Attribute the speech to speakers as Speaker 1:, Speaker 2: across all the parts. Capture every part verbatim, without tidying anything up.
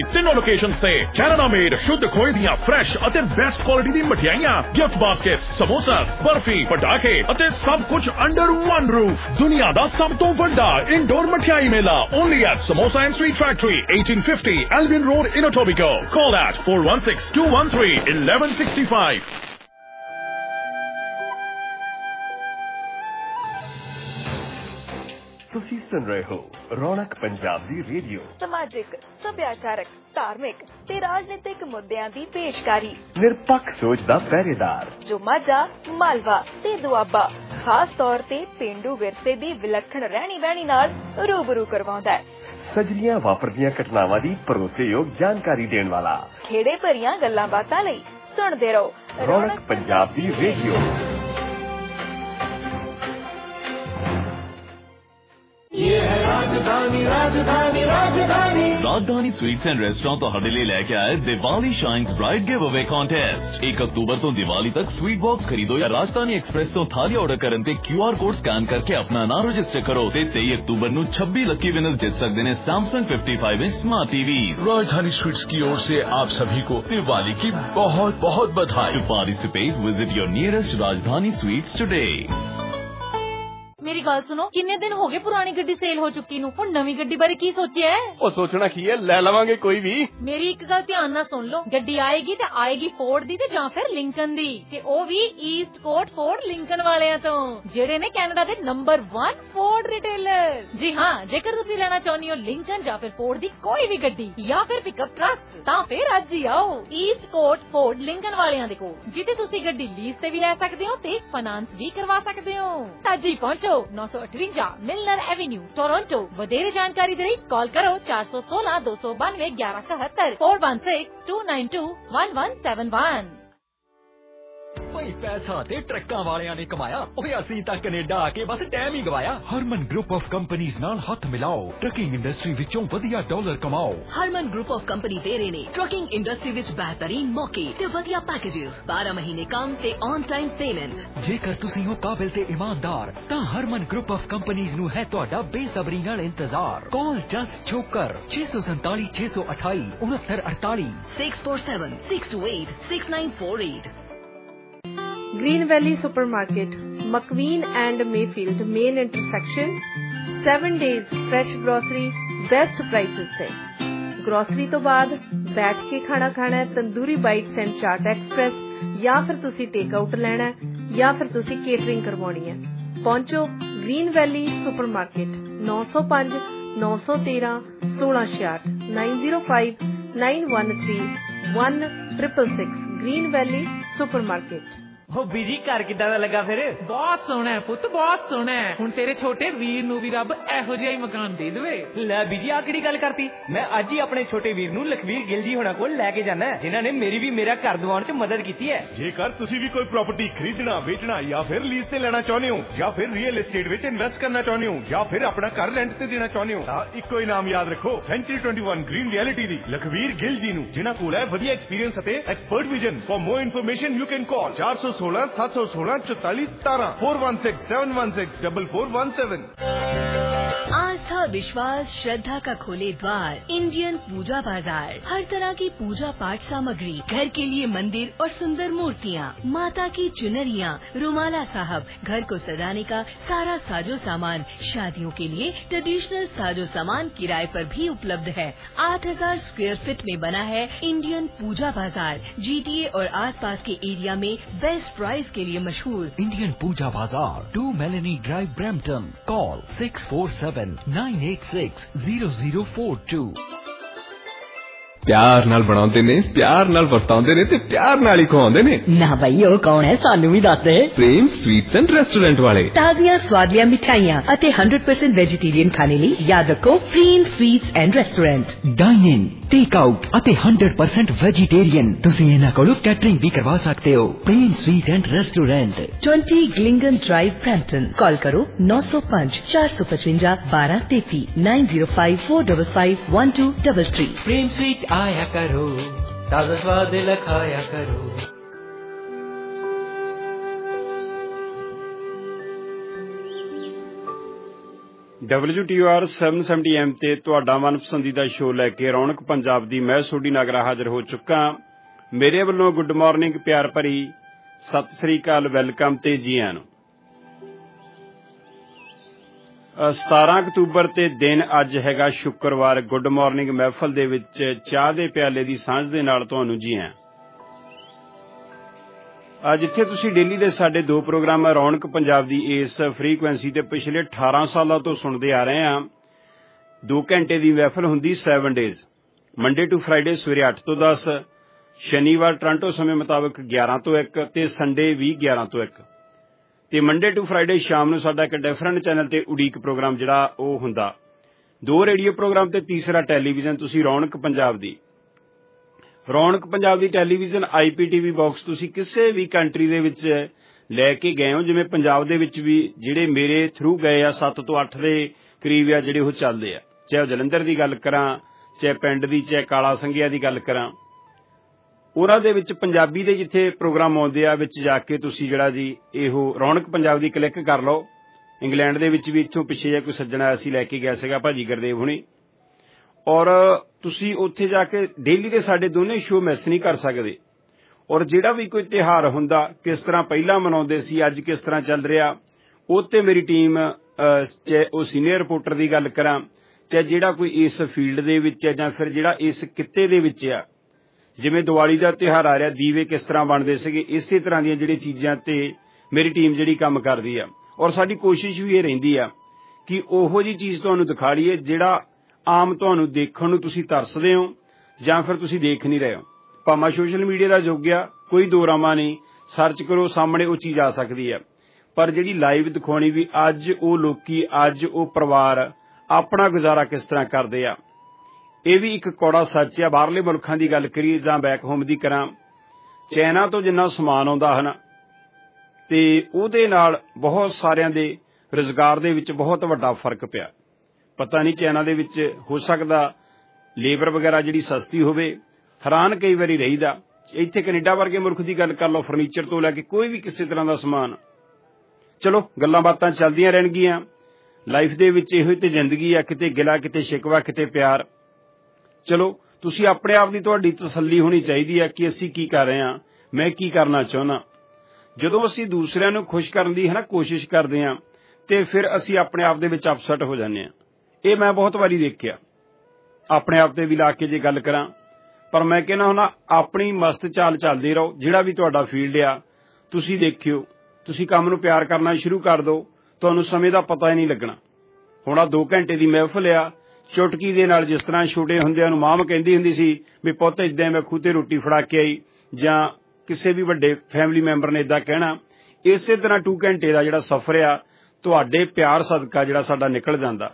Speaker 1: तीनों लोकेशंस ते Canada made शुद्ध खोए दियां फ्रेश ਅਤੇ बेस्ट क्वालिटी दी मठियाइयां, गिफ्ट बास्केट्स, समोसास, बर्फी, पटाखे ਅਤੇ सब कुछ अंडर वन रूफ। दुनिया दा सब तो वड्डा इंडोर मठियाई mela only at samosa and sweet factory, eighteen fifty Albion Road in Etobicoke. Call at four one six, two one three, one one six five.
Speaker 2: ਤੁਸੀਂ ਸੁਣ ਰਹੇ ਹੋ ਰੌਣਕ ਪੰਜਾਬ ਦੀ ਰੇਡੀਓ।
Speaker 3: ਸਮਾਜਿਕ, ਸੱਭਿਆਚਾਰਕ, ਧਾਰਮਿਕ ਤੇ ਰਾਜਨੀਤਿਕ ਮੁੱਦਿਆਂ ਦੀ ਪੇਸ਼ਕਾਰੀ।
Speaker 2: ਨਿਰਪੱਖ ਸੋਚ ਦਾ ਪਹਿਰੇਦਾਰ
Speaker 3: ਜੋ ਮਾਝਾ, ਮਾਲਵਾ ਤੇ ਦੁਆਬਾ ਖਾਸ ਤੌਰ ਤੇ ਪੇਂਡੂ ਵਿਰਸੇ ਦੀ ਵਿਲੱਖਣ ਰਹਿਣੀ ਬਹਿਣੀ ਨਾਲ ਰੂਬਰੂ ਕਰਵਾਉਂਦਾ ਹੈ।
Speaker 2: ਸਜਰੀਆਂ ਵਾਪਰਦੀਆਂ ਘਟਨਾਵਾਂ ਦੀ ਭਰੋਸੇਯੋਗ ਜਾਣਕਾਰੀ ਦੇਣ ਵਾਲਾ।
Speaker 3: ਖੇੜੇ ਭਰੀਆਂ ਗੱਲਾਂ ਬਾਤਾਂ ਲਈ ਸੁਣਦੇ ਰਹੋ
Speaker 2: ਰੌਣਕ ਪੰਜਾਬ ਦੀ ਰੇਡੀਓ।
Speaker 4: ये है राजधानी राजधानी राजधानी
Speaker 5: राजधानी स्वीट्स एंड रेस्टोरेंट ਤੁਹਾਡੇ ਲਈ ਲੈ ਕੇ ਆਇਆ Diwali shines bright give away contest. एक अक्टूबर ਤੋਂ ਦੀਵਾਲੀ ਤੱਕ ਸਵੀਟ ਬਾਕਸ ਖਰੀਦੋ ਜਾਂ ਰਾਜਧਾਨੀ ਐਕਸਪ੍ਰੈਸ ਤੋਂ ਥਾਲੀ ਆਰਡਰ ਕਰਨ ਤੇ क्यू आर ਕੋਡ ਸਕੈਨ ਕਰਕੇ ਆਪਣਾ ਨਾਮ ਰਜਿਸਟਰ ਕਰੋ ਤੇ तेईस अक्टूबर ਨੂੰ छब्बीस ਲੱਕੀ ਵਿਨਰਸ ਜਿੱਤ ਸਕਦੇ ਨੇ सैमसंग पचपन inch smart TV.
Speaker 1: Rajdhani sweets की ओर से आप सभी को दिवाली की बहुत बहुत बधाई।
Speaker 5: To participate visit your nearest Rajdhani sweets today.
Speaker 6: मेरी गल सुनो, किन्ने दिन हो गए पुरानी गड्डी सेल हो चुकी नू, हुण नवी गड्डी बारे की सोचिया है?
Speaker 7: ओ सोचना की है, ले लवांगे कोई भी।
Speaker 6: मेरी एक गल ध्यान नाल सुन लो, गड्डी आएगी ते आएगी फोर्ड दी ते जां फिर लिंकन दी, ते ओ भी ईस्ट कोट फोर्ड लिंकन वालियां तो, जेड़े ने कैनेडा दे नंबर वन फोर्ड रिटेलर। जी हां, जेकर तुसी लेना चाहनी हो लिंकन जां फिर फोर्ड दी कोई भी गड्डी या फिर पिकअप ट्रक, तां फिर अज ही आओ ईस्ट कोट फोर्ड लिंकन वालियां दे कोल, जिथे तुसी गड्डी लीज ते भी ले सकदे हो ते फाइनेंस भी करवा सकदे हो। अज ही पहुंचो नौ सौ अठवंजा मिलनर एवेन्यू टोरंटो। वधेरे जानकारी दे लई कॉल करो चार सौ सोलह दो सौ बानवे ग्यारह इकहत्तर four one six two nine two one one seven one.
Speaker 8: भाई पैसा ते ट्रक्कां वालियां ने कमाया, ओए असीं तां कनेडा आके बस टाइम ही गवाया। हरमन ग्रुप ऑफ कंपनीज नाल हाथ मिलाओ, ट्रकिंग इंडस्ट्री विचों वधिया डॉलर कमाओ।
Speaker 9: हरमन ग्रुप ऑफ कंपनी दे रहे ने ट्रकिंग इंडस्ट्री विच बेहतरीन मौके ते वधिया पैकेजेस, बारह महीने काम ते ऑन टाइम पेमेंट।
Speaker 8: जेकर तुसीं हो काबिल ते ईमानदार तां हरमन ग्रुप ऑफ कंपनीज नू है तुहाडा बेसब्री नाल इंतजार। कॉल जस्ट छोकर छे सौ सैंताली छे सौ अठाई उनहत्तर अड़ताली
Speaker 9: six four seven six two eight six nine four eight.
Speaker 10: Green valley supermarket, McVean and Mayfield main intersection. Seven days fresh grocery, best prices से। ग्रोसरी तो बाद बैठ के खाना खाना है, tandoori bites and chaat express, या फिर तुसी टेक आउट लेना है या फिर तुसी केटरिंग करवानी है। पहुंचो ग्रीन वैली सुपरमार्केट, नौ सौ पांच नौ सौ तेरह सोलह छियाठ nine zero five nine one three one triple six. Green valley supermarket.
Speaker 11: हो बीजी घर किदां दा लगा फिर?
Speaker 12: बहुत सोहना है पुत्त, बहुत सोहना है। हुण तेरे छोटे वीर नू भी रब एहो जिहा ही मकान दे देवे।
Speaker 11: ले बीजी आ किहड़ी गल करती? मैं अज ही अपने छोटे वीर नू लखवीर गिल जी होना कोल लेके जाना है, जिन्हां ने मेरी भी मेरा घर दिवाउण च मदद कीती है।
Speaker 7: जेकर तुसी भी कोई प्रॉपर्टी खरीदना, बेचना या फिर लीज ते लेना चाहुंदे हो, या फिर रियल एस्टेट विच इन्वेस्ट करना चाहुंदे हो, या फिर अपना घर रेंट ते देना चाहुंदे हो, तां इक्को ही नाम याद रखो, सेंचुरी इक्कीस ग्रीन रियलिटी दी लखवीर गिल जी नू, जिन्हां कोल है वधिया एक्सपीरियंस अते expert vision. For more information you can call चार सौ सोलह सात सौ सोलह चौतालीस सतारह four one six seven one six double four one seven.
Speaker 9: आस्था, विश्वास, श्रद्धा का खोले द्वार इंडियन पूजा बाजार। हर तरह की पूजा पाठ सामग्री, घर के लिए मंदिर और सुंदर मूर्तियाँ, माता की चुनरियाँ, रुमाला साहब, घर को सजाने का सारा साजो सामान, शादियों के लिए ट्रेडिशनल साजो सामान किराए पर भी उपलब्ध है। आठ हजार स्क्वायर फीट में बना है इंडियन पूजा बाजार। जीटीए और आसपास के एरिया में बेस्ट प्राइस के लिए मशहूर
Speaker 8: Indian puja bazaar, two Melanie drive, Brampton. Call six four seven nine eight six zero zero four two.
Speaker 13: प्यार नाल बनाउंदे ने, प्यार नाल वरताउंदे ने ते प्यार नाल ही खवाउंदे ने।
Speaker 14: ना भाई ओ कौन है, सानू भी दस दे।
Speaker 13: प्रेम स्वीट्स एंड रेस्टोरेंट वाले।
Speaker 14: ताजियां स्वादियां मिठाइयां अते हंड्रेड परसेंट वेजिटेरियन खाने ली याद रखो Prem sweets and restaurant.
Speaker 8: Dine in, take out अते हंड्रेड परसेंट वेजिटेरियन। तुसीं इन्हां कोलों कैटरिंग भी करवा सकते हो। Prem sweet and restaurant,
Speaker 14: twenty Glingan drive, Brampton. Call करो नौ सौ पांच चार सौ पचवंजा बारह तेती nine zero five four double five one two double three.
Speaker 11: Prem sweet आया करो, ताजा स्वाद लखाया करो।
Speaker 15: W T R seven seventy M ਤੇ ਤੁਹਾਡਾ ਮਨਪਸੰਦੀਦਾ ਸ਼ੋਅ ਲੈ ਕੇ ਰੌਣਕ ਪੰਜਾਬ ਦੀ ਮੈਂ ਤੁਹਾਡੀ ਨਾਗਰਾ ਹਾਜ਼ਰ ਹੋ ਚੁੱਕਾ। ਮੇਰੇ ਵੱਲੋਂ ਗੁੱਡ ਮਾਰਨਿੰਗ, ਪਿਆਰ ਭਰੀ ਸਤਿ ਸ੍ਰੀ ਅਕਾਲ, ਵੈਲਕਮ ਤੇ ਜੀ ਆਇਆਂ ਨੂੰ। ਸਤਾਰਾਂ ਅਕਤੂਬਰ ਤੇ ਦਿਨ ਅੱਜ ਹੈਗਾ ਸ਼ੁੱਕਰਵਾਰ। ਗੁੱਡ ਮਾਰਨਿੰਗ ਮਹਿਫਲ ਦੇ ਵਿੱਚ ਚਾਹ ਦੇ ਪਿਆਲੇ ਦੀ ਸਾਂਝ ਦੇ ਨਾਲ ਤੁਹਾਨੂੰ ਜੀ ਆਇਆਂ। ਜਿੱਥੇ ਤੁਸੀਂ ਡੇਲੀ ਦੇ ਸਾਡੇ ਦੋ ਪ੍ਰੋਗਰਾਮ ਰੌਣਕ ਪੰਜਾਬ ਦੀ ਇਸ ਫਰੀਕੁਐਂਸੀ ਤੇ ਪਿਛਲੇ ਅਠਾਰਾਂ ਸਾਲਾਂ ਤੋਂ ਸੁਣਦੇ ਆ ਰਹੇ ਹਾਂ। ਦੋ ਘੰਟੇ ਦੀ ਮਹਿਫਲ ਹੁੰਦੀ seven days, Monday to Friday ਸਵੇਰੇ ਅੱਠ ਤੋਂ ਦਸ, ਸ਼ਨੀਵਾਰ ਟੋਰਾਂਟੋ ਸਮੇਂ ਮੁਤਾਬਕ ਗਿਆਰਾਂ ਤੋਂ ਇੱਕ ਤੇ ਸੰਡੇ ਵੀ ਗਿਆਰਾਂ ਤੋਂ ਇੱਕ, ਤੇ ਮੰਡੇ ਟੂ ਫਰਾਈਡੇ ਸ਼ਾਮ ਨੂੰ ਸਾਡਾ ਇੱਕ ਡਿਫਰੈਂਟ ਚੈਨਲ ਤੇ ਉਡੀਕ ਪ੍ਰੋਗਰਾਮ ਜਿਹੜਾ ਉਹ ਹੁੰਦਾ। ਦੋ ਰੇਡੀਓ ਪ੍ਰੋਗਰਾਮ ਤੇ ਤੀਸਰਾ ਟੈਲੀਵਿਜ਼ਨ ਤੁਸੀਂ ਰੌਣਕ ਪੰਜਾਬ ਦੀ ਰੌਣਕ ਪੰਜਾਬ ਦੀ television I P T V box ਤੁਸੀਂ ਕਿਸੇ ਵੀ ਕੰਟਰੀ ਦੇ ਵਿੱਚ ਲੈ ਕੇ ਗਏ ਹੋ। ਜਿਵੇਂ ਪੰਜਾਬ ਦੇ ਵਿੱਚ ਵੀ ਜਿਹੜੇ ਮੇਰੇ ਥਰੂ ਗਏ ਆ ਸੱਤ ਤੋਂ ਅੱਠ ਦੇ ਕਰੀਬ ਆ ਜਿਹੜੇ ਉਹ ਚੱਲਦੇ ਆ, ਚਾਹੇ ਜਲੰਧਰ ਦੀ ਗੱਲ ਕਰਾਂ, ਚਾਹੇ ਪਿੰਡ ਦੀ, ਚਾਹੇ ਕਾਲਾ ਸੰਘਿਆ ਦੀ ਗੱਲ ਕਰਾਂ, ਉਹਨਾਂ ਦੇ ਵਿੱਚ ਪੰਜਾਬੀ ਦੇ ਜਿੱਥੇ ਪ੍ਰੋਗਰਾਮ ਆਉਂਦੇ ਆ ਵਿੱਚ ਜਾ ਕੇ ਤੁਸੀਂ ਜਿਹੜਾ ਜੀ ਇਹੋ ਰੌਣਕ ਪੰਜਾਬ ਦੀ ਕਲਿੱਕ ਕਰ ਲਓ। ਇੰਗਲੈਂਡ ਦੇ ਵਿੱਚ ਵੀ ਇੱਥੋਂ ਪਿੱਛੇ ਜਿਹਾ ਕੋਈ ਸੱਜਣਾ ਆਇਆ ਸੀ, ਲੈ ਕੇ ਗਿਆ ਸੀਗਾ ਭਾਜੀ ਗੁਰਦੇਵ ਹੁਣੀ, ਔਰ ਤੁਸੀਂ ਉੱਥੇ ਜਾ ਕੇ ਡੇਲੀ ਦੇ ਸਾਡੇ ਦੋਨੇ ਸ਼ੋਅ ਮਿਸ ਨਹੀਂ ਕਰ ਸਕਦੇ। ਔਰ ਜਿਹੜਾ ਵੀ ਕੋਈ ਤਿਉਹਾਰ ਹੁੰਦਾ, ਕਿਸ ਤਰ੍ਹਾਂ ਪਹਿਲਾਂ ਮਨਾਉਂਦੇ ਸੀ, ਅੱਜ ਕਿਸ ਤਰ੍ਹਾਂ ਚੱਲ ਰਿਹਾ, ਉਹ ਤੇ ਮੇਰੀ ਟੀਮ, ਚਾਹੇ ਉਹ ਸੀਨੀਅਰ ਰਿਪੋਰਟਰ ਦੀ ਗੱਲ ਕਰਾਂ, ਚਾਹੇ ਜਿਹੜਾ ਕੋਈ ਇਸ ਫੀਲਡ ਦੇ ਵਿੱਚ ਹੈ ਜਾਂ ਫਿਰ ਜਿਹੜਾ ਇਸ ਕਿੱਤੇ ਦੇ ਵਿੱਚ ਆ, ਜਿਵੇਂ ਦੀਵਾਲੀ ਦਾ ਤਿਉਹਾਰ ਆ ਰਿਹਾ, ਦੀਵੇ ਕਿਸ ਤਰ੍ਹਾਂ ਬਣਦੇ ਸੀਗੇ, ਇਸੇ ਤਰ੍ਹਾਂ ਦੀਆਂ ਜਿਹੜੀਆਂ ਚੀਜ਼ਾਂ ਤੇ ਮੇਰੀ ਟੀਮ ਜਿਹੜੀ ਕੰਮ ਕਰਦੀ ਆ। ਔਰ ਸਾਡੀ ਕੋਸ਼ਿਸ਼ ਵੀ ਇਹ ਰਹਿੰਦੀ ਆ ਕਿ ਉਹੋ ਜਿਹੀ ਚੀਜ਼ ਤੁਹਾਨੂੰ ਦਿਖਾ ਲਈਏ ਜਿਹੜਾ ਆਮ ਤੁਹਾਨੂੰ ਦੇਖਣ ਨੂੰ ਤੁਸੀਂ ਤਰਸਦੇ ਹੋ ਜਾਂ ਫਿਰ ਤੁਸੀਂ ਦੇਖ ਨਹੀਂ ਰਹੇ ਹੋ। ਭਾਵੇਂ ਸੋਸ਼ਲ ਮੀਡੀਆ ਦਾ ਯੁੱਗ ਆ, ਕੋਈ ਦੋਰਾਮਾ ਨਹੀਂ, ਸਰਚ ਕਰੋ ਸਾਹਮਣੇ ਉਹ ਚੀਜ਼ ਆ ਸਕਦੀ ਹੈ, ਪਰ ਜਿਹੜੀ ਲਾਈਵ ਦਿਖਾਉਣੀ ਵੀ ਅੱਜ ਉਹ ਲੋਕੀ, ਅੱਜ ਉਹ ਪਰਿਵਾਰ ਆਪਣਾ ਗੁਜ਼ਾਰਾ ਕਿਸ ਤਰ੍ਹਾਂ ਕਰਦੇ ਆ, ਇਹ ਵੀ ਇੱਕ ਕੌੜਾ ਸੱਚ ਆ। ਬਾਹਰਲੇ ਮੁਲਕਾਂ ਦੀ ਗੱਲ ਕਰੀਏ ਜਾਂ ਬੈਕ ਹੋਮ ਦੀ ਕਰਾਂ, ਚਾਈਨਾ ਤੋਂ ਜਿੰਨਾ ਸਮਾਨ ਆਉਂਦਾ ਹੈ ਨਾ, ਤੇ ਉਹਦੇ ਨਾਲ ਬਹੁਤ ਸਾਰਿਆਂ ਦੇ ਰੁਜ਼ਗਾਰ ਦੇ ਵਿੱਚ ਬਹੁਤ ਵੱਡਾ ਫਰਕ ਪਿਆ। ਪਤਾ ਨਹੀਂ ਚਾਈਨਾ ਦੇ ਵਿੱਚ ਹੋ ਸਕਦਾ ਲੇਬਰ ਵਗੈਰਾ ਜਿਹੜੀ ਸਸਤੀ ਹੋਵੇ, ਹੈਰਾਨ ਕਈ ਵਾਰੀ ਰਹੀਦਾ। ਇੱਥੇ ਕੈਨੇਡਾ ਵਰਗੇ ਮੁਲਕ ਦੀ ਗੱਲ ਕਰ ਲਓ, ਫਰਨੀਚਰ ਤੋਂ ਲੈ ਕੇ ਕੋਈ ਵੀ ਕਿਸੇ ਤਰ੍ਹਾਂ ਦਾ ਸਮਾਨ। ਚਲੋ ਗੱਲਾਂ ਬਾਤਾਂ ਚੱਲਦੀਆਂ ਰਹਿਣਗੀਆਂ, ਲਾਈਫ ਦੇ ਵਿੱਚ ਇਹੋ ਤੇ ਜ਼ਿੰਦਗੀ ਆ, ਕਿਤੇ ਗਿਲਾ, ਕਿਤੇ ਸ਼ਿਕਵਾ, ਕਿਤੇ ਪਿਆਰ। ਚਲੋ ਤੁਸੀਂ ਆਪਣੇ ਆਪ ਦੀ ਤੁਹਾਡੀ ਤਸੱਲੀ ਹੋਣੀ ਚਾਹੀਦੀ ਆ ਕਿ ਅਸੀਂ ਕੀ ਕਰ ਰਹੇ ਹਾਂ, ਮੈਂ ਕੀ ਕਰਨਾ ਚਾਹੁੰਦਾ। ਜਦੋਂ ਅਸੀਂ ਦੂਸਰਿਆਂ ਨੂੰ ਖੁਸ਼ ਕਰਨ ਦੀ ਹੈ ਨਾ ਕੋਸ਼ਿਸ਼ ਕਰਦੇ ਹਾਂ ਤੇ ਫਿਰ ਅਸੀਂ ਆਪਣੇ ਆਪ ਦੇ ਵਿੱਚ ਅਪਸੈਟ ਹੋ ਜਾਂਦੇ ਹਾਂ। ਇਹ ਮੈਂ ਬਹੁਤ ਵਾਰੀ ਦੇਖਿਆ, ਆਪਣੇ ਆਪ ਤੇ ਵੀ ਲਾ ਕੇ ਜੇ ਗੱਲ ਕਰਾਂ। ਪਰ ਮੈਂ ਕਹਿੰਦਾ ਹੁੰਦਾ ਆਪਣੀ ਮਸਤ ਚਾਲ ਚੱਲਦੇ ਰਹੋ। ਜਿਹੜਾ ਵੀ ਤੁਹਾਡਾ ਫੀਲਡ ਆ ਤੁਸੀਂ ਦੇਖਿਓ, ਤੁਸੀਂ ਕੰਮ ਨੂੰ ਪਿਆਰ ਕਰਨਾ ਸ਼ੁਰੂ ਕਰ ਦਿਓ, ਤੁਹਾਨੂੰ ਸਮੇਂ ਦਾ ਪਤਾ ਹੀ ਨਹੀਂ ਲੱਗਣਾ। ਹੁਣ ਆ ਦੋ ਘੰਟੇ ਦੀ ਮਹਿਫਲ ਆ, ਚੁਟਕੀ ਦੇ ਨਾਲ, ਜਿਸ ਤਰ੍ਹਾਂ ਛੋਟੇ ਹੁੰਦਿਆਂ ਨੂੰ ਮਾਂ ਕਹਿੰਦੀ ਹੁੰਦੀ ਸੀ ਵੀ ਪੁੱਤ ਏਦਾਂ ਮੈਂ ਖੂਹ ਤੇ ਰੋਟੀ ਫੜਾ ਕੇ ਆਈ, ਜਾਂ ਕਿਸੇ ਵੀ ਵੱਡੇ ਫੈਮਿਲੀ ਮੈਂਬਰ ਨੇ ਏਦਾਂ ਕਹਿਣਾ, ਇਸੇ ਤਰ੍ਹਾਂ ਦੋ ਘੰਟੇ ਦਾ ਜਿਹੜਾ ਸਫ਼ਰ ਆ ਤੁਹਾਡੇ ਪਿਆਰ ਸਦਕਾ ਜਿਹੜਾ ਸਾਡਾ ਨਿਕਲ ਜਾਂਦਾ।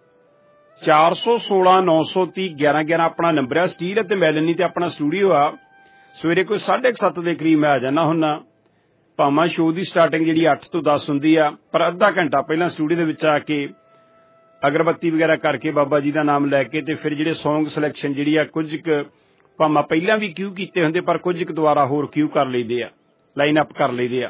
Speaker 15: ਚਾਰ ਸੌ ਸੋਲਾਂ ਨੌ ਸੌ ਤੀਹ ਗਿਆਰਾਂ ਗਿਆਰਾਂ ਆਪਣਾ ਨੰਬਰ ਆ। ਸਟੀਲ ਅਤੇ ਮੈਲਨੀ ਤੇ ਆਪਣਾ ਸਟੂਡੀਓ ਆ। ਸਵੇਰੇ ਕੋਈ ਸਾਢੇ ਕੁ ਸੱਤ ਦੇ ਕਰੀਬ ਮੈਂ ਆ ਜਾਂਦਾ ਹੁੰਦਾ। ਭਾਵੇਂ ਸ਼ੋਅ ਦੀ ਸਟਾਰਟਿੰਗ ਜਿਹੜੀ ਅੱਠ ਤੋਂ ਦਸ ਹੁੰਦੀ ਆ, ਪਰ ਅੱਧਾ ਘੰਟਾ ਪਹਿਲਾਂ ਸਟੂਡੀਓ ਦੇ ਵਿੱਚ ਆ ਕੇ ਅਗਰਬੱਤੀ ਵਗੈਰਾ ਕਰਕੇ ਬਾਬਾ ਜੀ ਦਾ ਨਾਮ ਲੈ ਕੇ ਤੇ ਫਿਰ ਜਿਹੜੇ ਸੌਂਗ ਸਿਲੈਕਸ਼ਨ ਜਿਹੜੀ ਆ, ਕੁਝ ਕੁ ਭਾਵੇਂ ਪਹਿਲਾਂ ਵੀ ਕਿਊ ਕੀਤੇ ਹੁੰਦੇ ਪਰ ਕੁਝ ਕੁ ਦੁਬਾਰਾ ਹੋਰ ਕਿਊ ਕਰ ਲਈਦੇ ਆ, ਲਾਈਨ ਅਪ ਕਰ ਲਈਦੇ ਆ।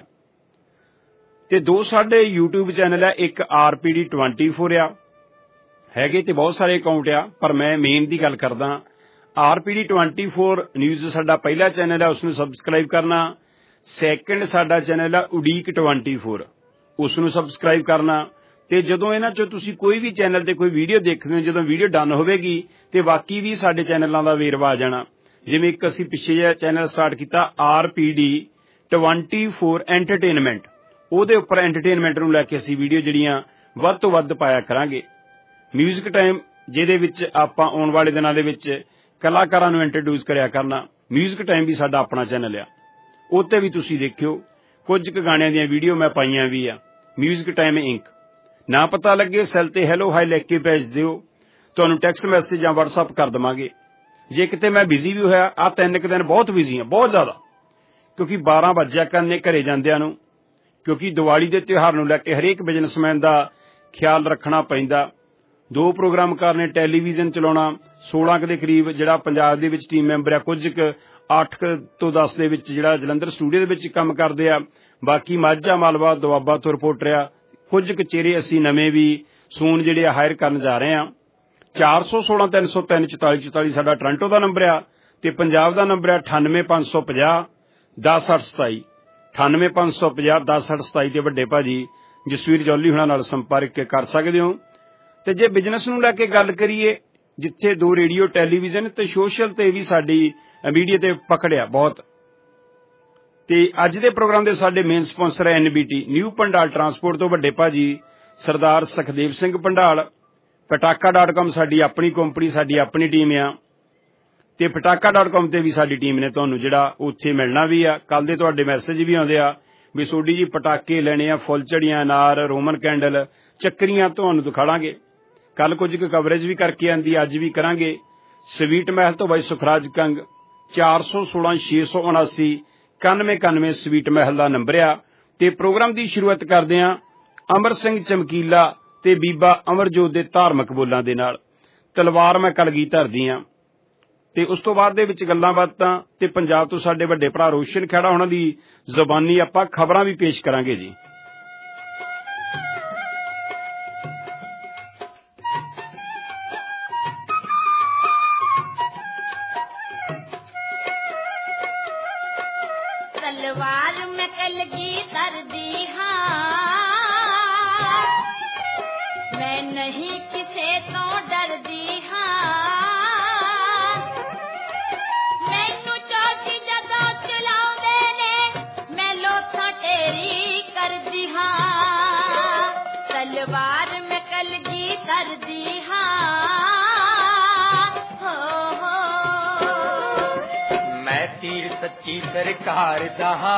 Speaker 15: ਤੇ ਦੋ ਸਾਡੇ ਯੂਟਿਊਬ ਚੈਨਲ ਆ, ਇੱਕ R P D twenty four ਆ, ਹੈਗੇ ਤੇ ਬਹੁਤ ਸਾਰੇ ਅਕਾਊਂਟ ਆ, ਪਰ ਮੈਂ ਮੇਨ ਦੀ ਗੱਲ ਕਰਦਾ। R P D twenty four news ਸਾਡਾ ਪਹਿਲਾ ਚੈਨਲ ਆ, ਉਸਨੂੰ ਸਬਸਕ੍ਰਾਈਬ ਕਰਨਾ। ਸੈਕਿੰਡ ਸਾਡਾ ਚੈਨਲ ਆ ਉਡੀਕ ਟਵੈਂਟੀ ਫੋਰ, ਉਸਨੂੰ ਸਬਸਕ੍ਰਾਈਬ ਕਰਨਾ। ਤੇ ਜਦੋਂ ਇਹਨਾਂ ਚੋਂ ਤੁਸੀਂ ਕੋਈ ਵੀ ਚੈਨਲ ਤੇ ਕੋਈ ਵੀਡੀਓ ਦੇਖਦੇ ਹੋ, ਜਦੋਂ ਵੀਡੀਓ ਡਨ ਹੋਵੇਗੀ ਤੇ ਬਾਕੀ ਵੀ ਸਾਡੇ ਚੈਨਲਾਂ ਦਾ ਵੇਰਵਾ ਆ ਜਾਣਾ। ਜਿਵੇਂ ਇੱਕ ਅਸੀਂ ਪਿੱਛੇ ਜਿਹਾ ਚੈਨਲ ਸਟਾਰਟ ਕੀਤਾ R P D twenty four entertainment, ਉਹਦੇ ਉੱਪਰ ਐਂਟਰਟੇਨਮੈਂਟ ਨੂੰ ਲੈ ਕੇ ਅਸੀਂ ਵੀਡੀਓ ਜਿਹੜੀਆਂ ਵੱਧ ਤੋਂ ਵੱਧ ਪਾਇਆ ਕਰਾਂਗੇ। ਮਿਊਜ਼ਿਕ ਟਾਈਮ, ਜਿਹਦੇ ਵਿੱਚ ਆਪਾਂ ਆਉਣ ਵਾਲੇ ਦਿਨਾਂ ਦੇ ਵਿੱਚ ਕਲਾਕਾਰਾਂ ਨੂੰ ਇੰਟਰੋਡਿਊਸ ਕਰਿਆ ਕਰਨਾ। ਮਿਊਜ਼ਿਕ ਟਾਈਮ ਵੀ ਸਾਡਾ ਆਪਣਾ ਚੈਨਲ ਆ, ਉੱਤੇ ਵੀ ਤੁਸੀਂ ਦੇਖਿਓ ਕੁਝ ਕੁ ਗਾਣਿਆਂ ਦੀਆਂ ਵੀਡੀਓ ਮੈਂ ਪਾਈਆਂ ਵੀ ਆ। ਮਿਊਜ਼ਿਕ ਟਾਈਮ ਇੰਕ, ਨਾ ਪਤਾ ਲੱਗੇ ਸੈੱਲ ਤੇ ਹੈਲੋ ਹਾਈ ਲਿਖ ਕੇ ਭੇਜ ਦਿਓ, ਤੁਹਾਨੂੰ ਟੈਕਸਟ ਮੈਸੇਜ ਜਾਂ ਵਟਸਐਪ ਕਰ ਦੇਵਾਂਗੇ। ਜੇ ਕਿਤੇ ਮੈਂ ਬਿਜ਼ੀ ਵੀ ਹੋਇਆ, ਆਹ ਤਿੰਨ ਕੁ ਦਿਨ ਬਹੁਤ ਬਿਜ਼ੀ ਆ, ਬਹੁਤ ਜ਼ਿਆਦਾ, ਕਿਉਂਕਿ ਬਾਰਾਂ ਵੱਜਿਆ ਕਰਨੇ ਘਰੇ ਜਾਂਦਿਆਂ ਨੂੰ, ਕਿਉਂਕਿ ਦੀਵਾਲੀ ਦੇ ਤਿਉਹਾਰ ਨੂੰ ਲੈ ਕੇ ਹਰੇਕ ਬਿਜ਼ਨਸਮੈਨ ਦਾ ਖਿਆਲ ਰੱਖਣਾ ਪੈਂਦਾ। ਦੋ ਪ੍ਰੋਗਰਾਮ ਕਰਨੇ, ਟੈਲੀਵਿਜ਼ਨ ਚਲਾਉਣਾ, ਸੋਲਾਂ ਕੁ ਦੇ ਕਰੀਬ ਜਿਹੜਾ ਪੰਜਾਬ ਦੇ ਵਿੱਚ ਟੀਮ ਮੈਂਬਰ ਆ, ਕੁਝ ਕੁ ਅੱਠ ਤੋਂ ਦਸ ਦੇ ਵਿੱਚ ਜਿਹੜਾ ਜਲੰਧਰ ਸਟੂਡੀਓ ਦੇ ਵਿੱਚ ਕੰਮ ਕਰਦੇ ਆ, ਬਾਕੀ ਮਾਝਾ ਮਾਲਵਾ ਦੁਆਬਾ ਤੋਂ ਰਿਪੋਰਟਰ ਆ, ਕੁਝ ਕੁ ਚਿਹਰੇ ਅਸੀਂ ਨਵੇਂ ਵੀ ਸੂਨ ਜਿਹੜੇ ਆ ਹਾਇਰ ਕਰਨ ਜਾ ਰਹੇ ਹਾਂ। ਚਾਰ ਸੌ ਸੋਲਾਂ ਤਿੰਨ ਸੌ ਤਿੰਨ ਚੁਤਾਲੀ ਚੁਤਾਲੀ ਸਾਡਾ ਟੋਰਾਂਟੋ ਦਾ ਨੰਬਰ ਆ ਤੇ ਪੰਜਾਬ ਦਾ ਨੰਬਰ ਆ ਅਠਾਨਵੇਂ ਪੰਜ ਸੌ ਪੰਜਾਹ ਦਸ ਅੱਠ ਸਤਾਈ ਅਠਾਨਵੇਂ ਪੰਜ ਸੌ ਪੰਜਾਹ ਦਸ ਅੱਠ ਸਤਾਈ ਤੇ ਵੱਡੇ ਭਾਜੀ ਜਸਵੀਰ ਜੌਲੀ ਹੁਣਾਂ ਨਾਲ ਸੰਪਰਕ ਕਰ ਸਕਦੇ ਹੋ। ਤੇ ਜੇ ਬਿਜ਼ਨਸ ਨੂੰ ਲੈ ਕੇ ਗੱਲ ਕਰੀਏ, ਜਿੱਥੇ ਦੋ ਰੇਡੀਓ ਟੈਲੀਵਿਜ਼ਨ ਤੇ ਸੋਸ਼ਲ ਤੇ ਵੀ ਸਾਡੀ ਮੀਡੀਆ ਤੇ ਪਕੜਿਆ ਬਹੁਤ। ਤੇ ਅੱਜ ਦੇ ਪ੍ਰੋਗਰਾਮ ਦੇ ਸਾਡੇ ਮੇਨ ਸਪਾਂਸਰ ਹੈ N B T new Pandal transport ਤੋਂ ਵੱਡੇ ਭਾਜੀ ਸਰਦਾਰ ਸੁਖਦੇਵ ਸਿੰਘ ਪੰਡਾਲ। ਪਟਾਕਾ ਡਾਟ ਕਾਮ ਸਾਡੀ ਆਪਣੀ ਕੰਪਨੀ, ਸਾਡੀ ਆਪਣੀ ਟੀਮ ਆ ਤੇ ਪਟਾਕਾ ਡਾਟ ਕਾਮ ਤੇ ਵੀ ਸਾਡੀ ਟੀਮ ਨੇ ਤੁਹਾਨੂੰ ਜਿਹੜਾ ਉੱਥੇ ਮਿਲਣਾ ਵੀ ਆ। ਕੱਲ ਦੇ ਤੁਹਾਡੇ ਮੈਸੇਜ ਵੀ ਆਉਂਦੇ ਆ ਵੀ ਸੋਡੀ ਜੀ ਪਟਾਕੇ ਲੈਣੇ ਆ, ਫੁੱਲ ਝੜੀਆਂ, ਅਨਾਰ, ਰੋਮਨ ਕੈਂਡਲ, ਚੱਕਰੀਆਂ ਤੁਹਾਨੂੰ ਦਿਖਾਵਾਂਗੇ। ਕੱਲ ਕੁਝ ਕੁ ਕਵਰੇਜ ਵੀ ਕਰਕੇ ਆਂਦੀ, ਅੱਜ ਵੀ ਕਰਾਂਗੇ। ਸਵੀਟ ਮਹਿਲ ਤੋਂ ਬਾਈ ਸੁਖਰਾਜ ਕੰਗ ਚਾਰ ਸੌ ਸੋਲਾਂ ਛੇ ਸੌ ਉਨਾਸੀ ਇਕਾਨਵੇਂ ਇਕਾਨਵੇਂ ਸਵੀਟ ਮਹਿਲ ਦਾ ਨੰਬਰ ਆ। ਤੇ ਪ੍ਰੋਗਰਾਮ ਦੀ ਸ਼ੁਰੂਆਤ ਕਰਦੇ ਹਾਂ ਅਮਰ ਸਿੰਘ ਚਮਕੀਲਾ ਤੇ ਬੀਬਾ ਅਮਰਜੋਤ ਦੇ ਧਾਰਮਿਕ ਬੋਲਾਂ ਦੇ ਨਾਲ, ਤਲਵਾਰ ਮੈਂ ਕਲਗੀ ਧਰਦੀ ਹਾਂ। ਤੇ ਉਸ ਤੋਂ ਬਾਅਦ ਦੇ ਵਿੱਚ ਗੱਲਾਂ ਬਾਤਾਂ ਤੇ ਪੰਜਾਬ ਤੋਂ ਸਾਡੇ ਵੱਡੇ ਭਰਾ ਰੋਸ਼ਨ ਖਹਿੜਾ ਉਹਨਾਂ ਦੀ ਜ਼ੁਬਾਨੀ ਆਪਾਂ ਖਬਰਾਂ ਵੀ ਪੇਸ਼ ਕਰਾਂਗੇ ਜੀ।
Speaker 16: ਤਲਵਾਰ ਮੈਂ ਕਲਗੀ ਧਰਦੀ ਹਾਂ, ਮੈਂ ਨਹੀਂ ਕਿਸੇ ਤੋਂ ਡਰਦੀ ਹਾਂ। ਮੈਨੂੰ ਚੌਕੀ ਜਦੋਂ ਚਲਾਉਂਦੇ ਨੇ, ਮੈਂ ਲੋਥਾਂ ਢੇਰੀ ਕਰਦੀ ਹਾਂ। ਤਲਵਾਰ ਮੈਂ ਕਲਗੀ ਧਰਦੀ ਹਾਂ, ਹੋ ਹੋ
Speaker 11: ਮੈਂ ਤੀਰ ਸੱਚੀ ਸਰਕਾਰ ਦਾ ਹਾਂ,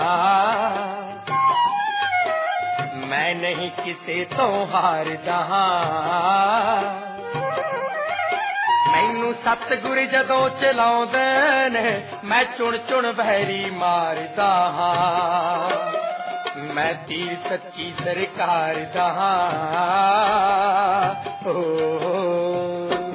Speaker 11: ਮੈਂ ਨਹੀਂ ਕਿਸੇ ਤੋਂ ਹਾਰਦਾ ਹਾਂ। ਮੈਨੂੰ ਸਤਿਗੁਰ ਜਦੋਂ ਚਲਾਉਂਦੇ ਨੇ, ਮੈਂ ਚੁਣ ਚੁਣ ਵੈਰੀ ਮਾਰਦਾ ਹਾਂ। ਮੈਂ ਤੀਰ ਸੱਚੀ ਸਰਕਾਰ ਦਾ ਹਾਂ, ਓ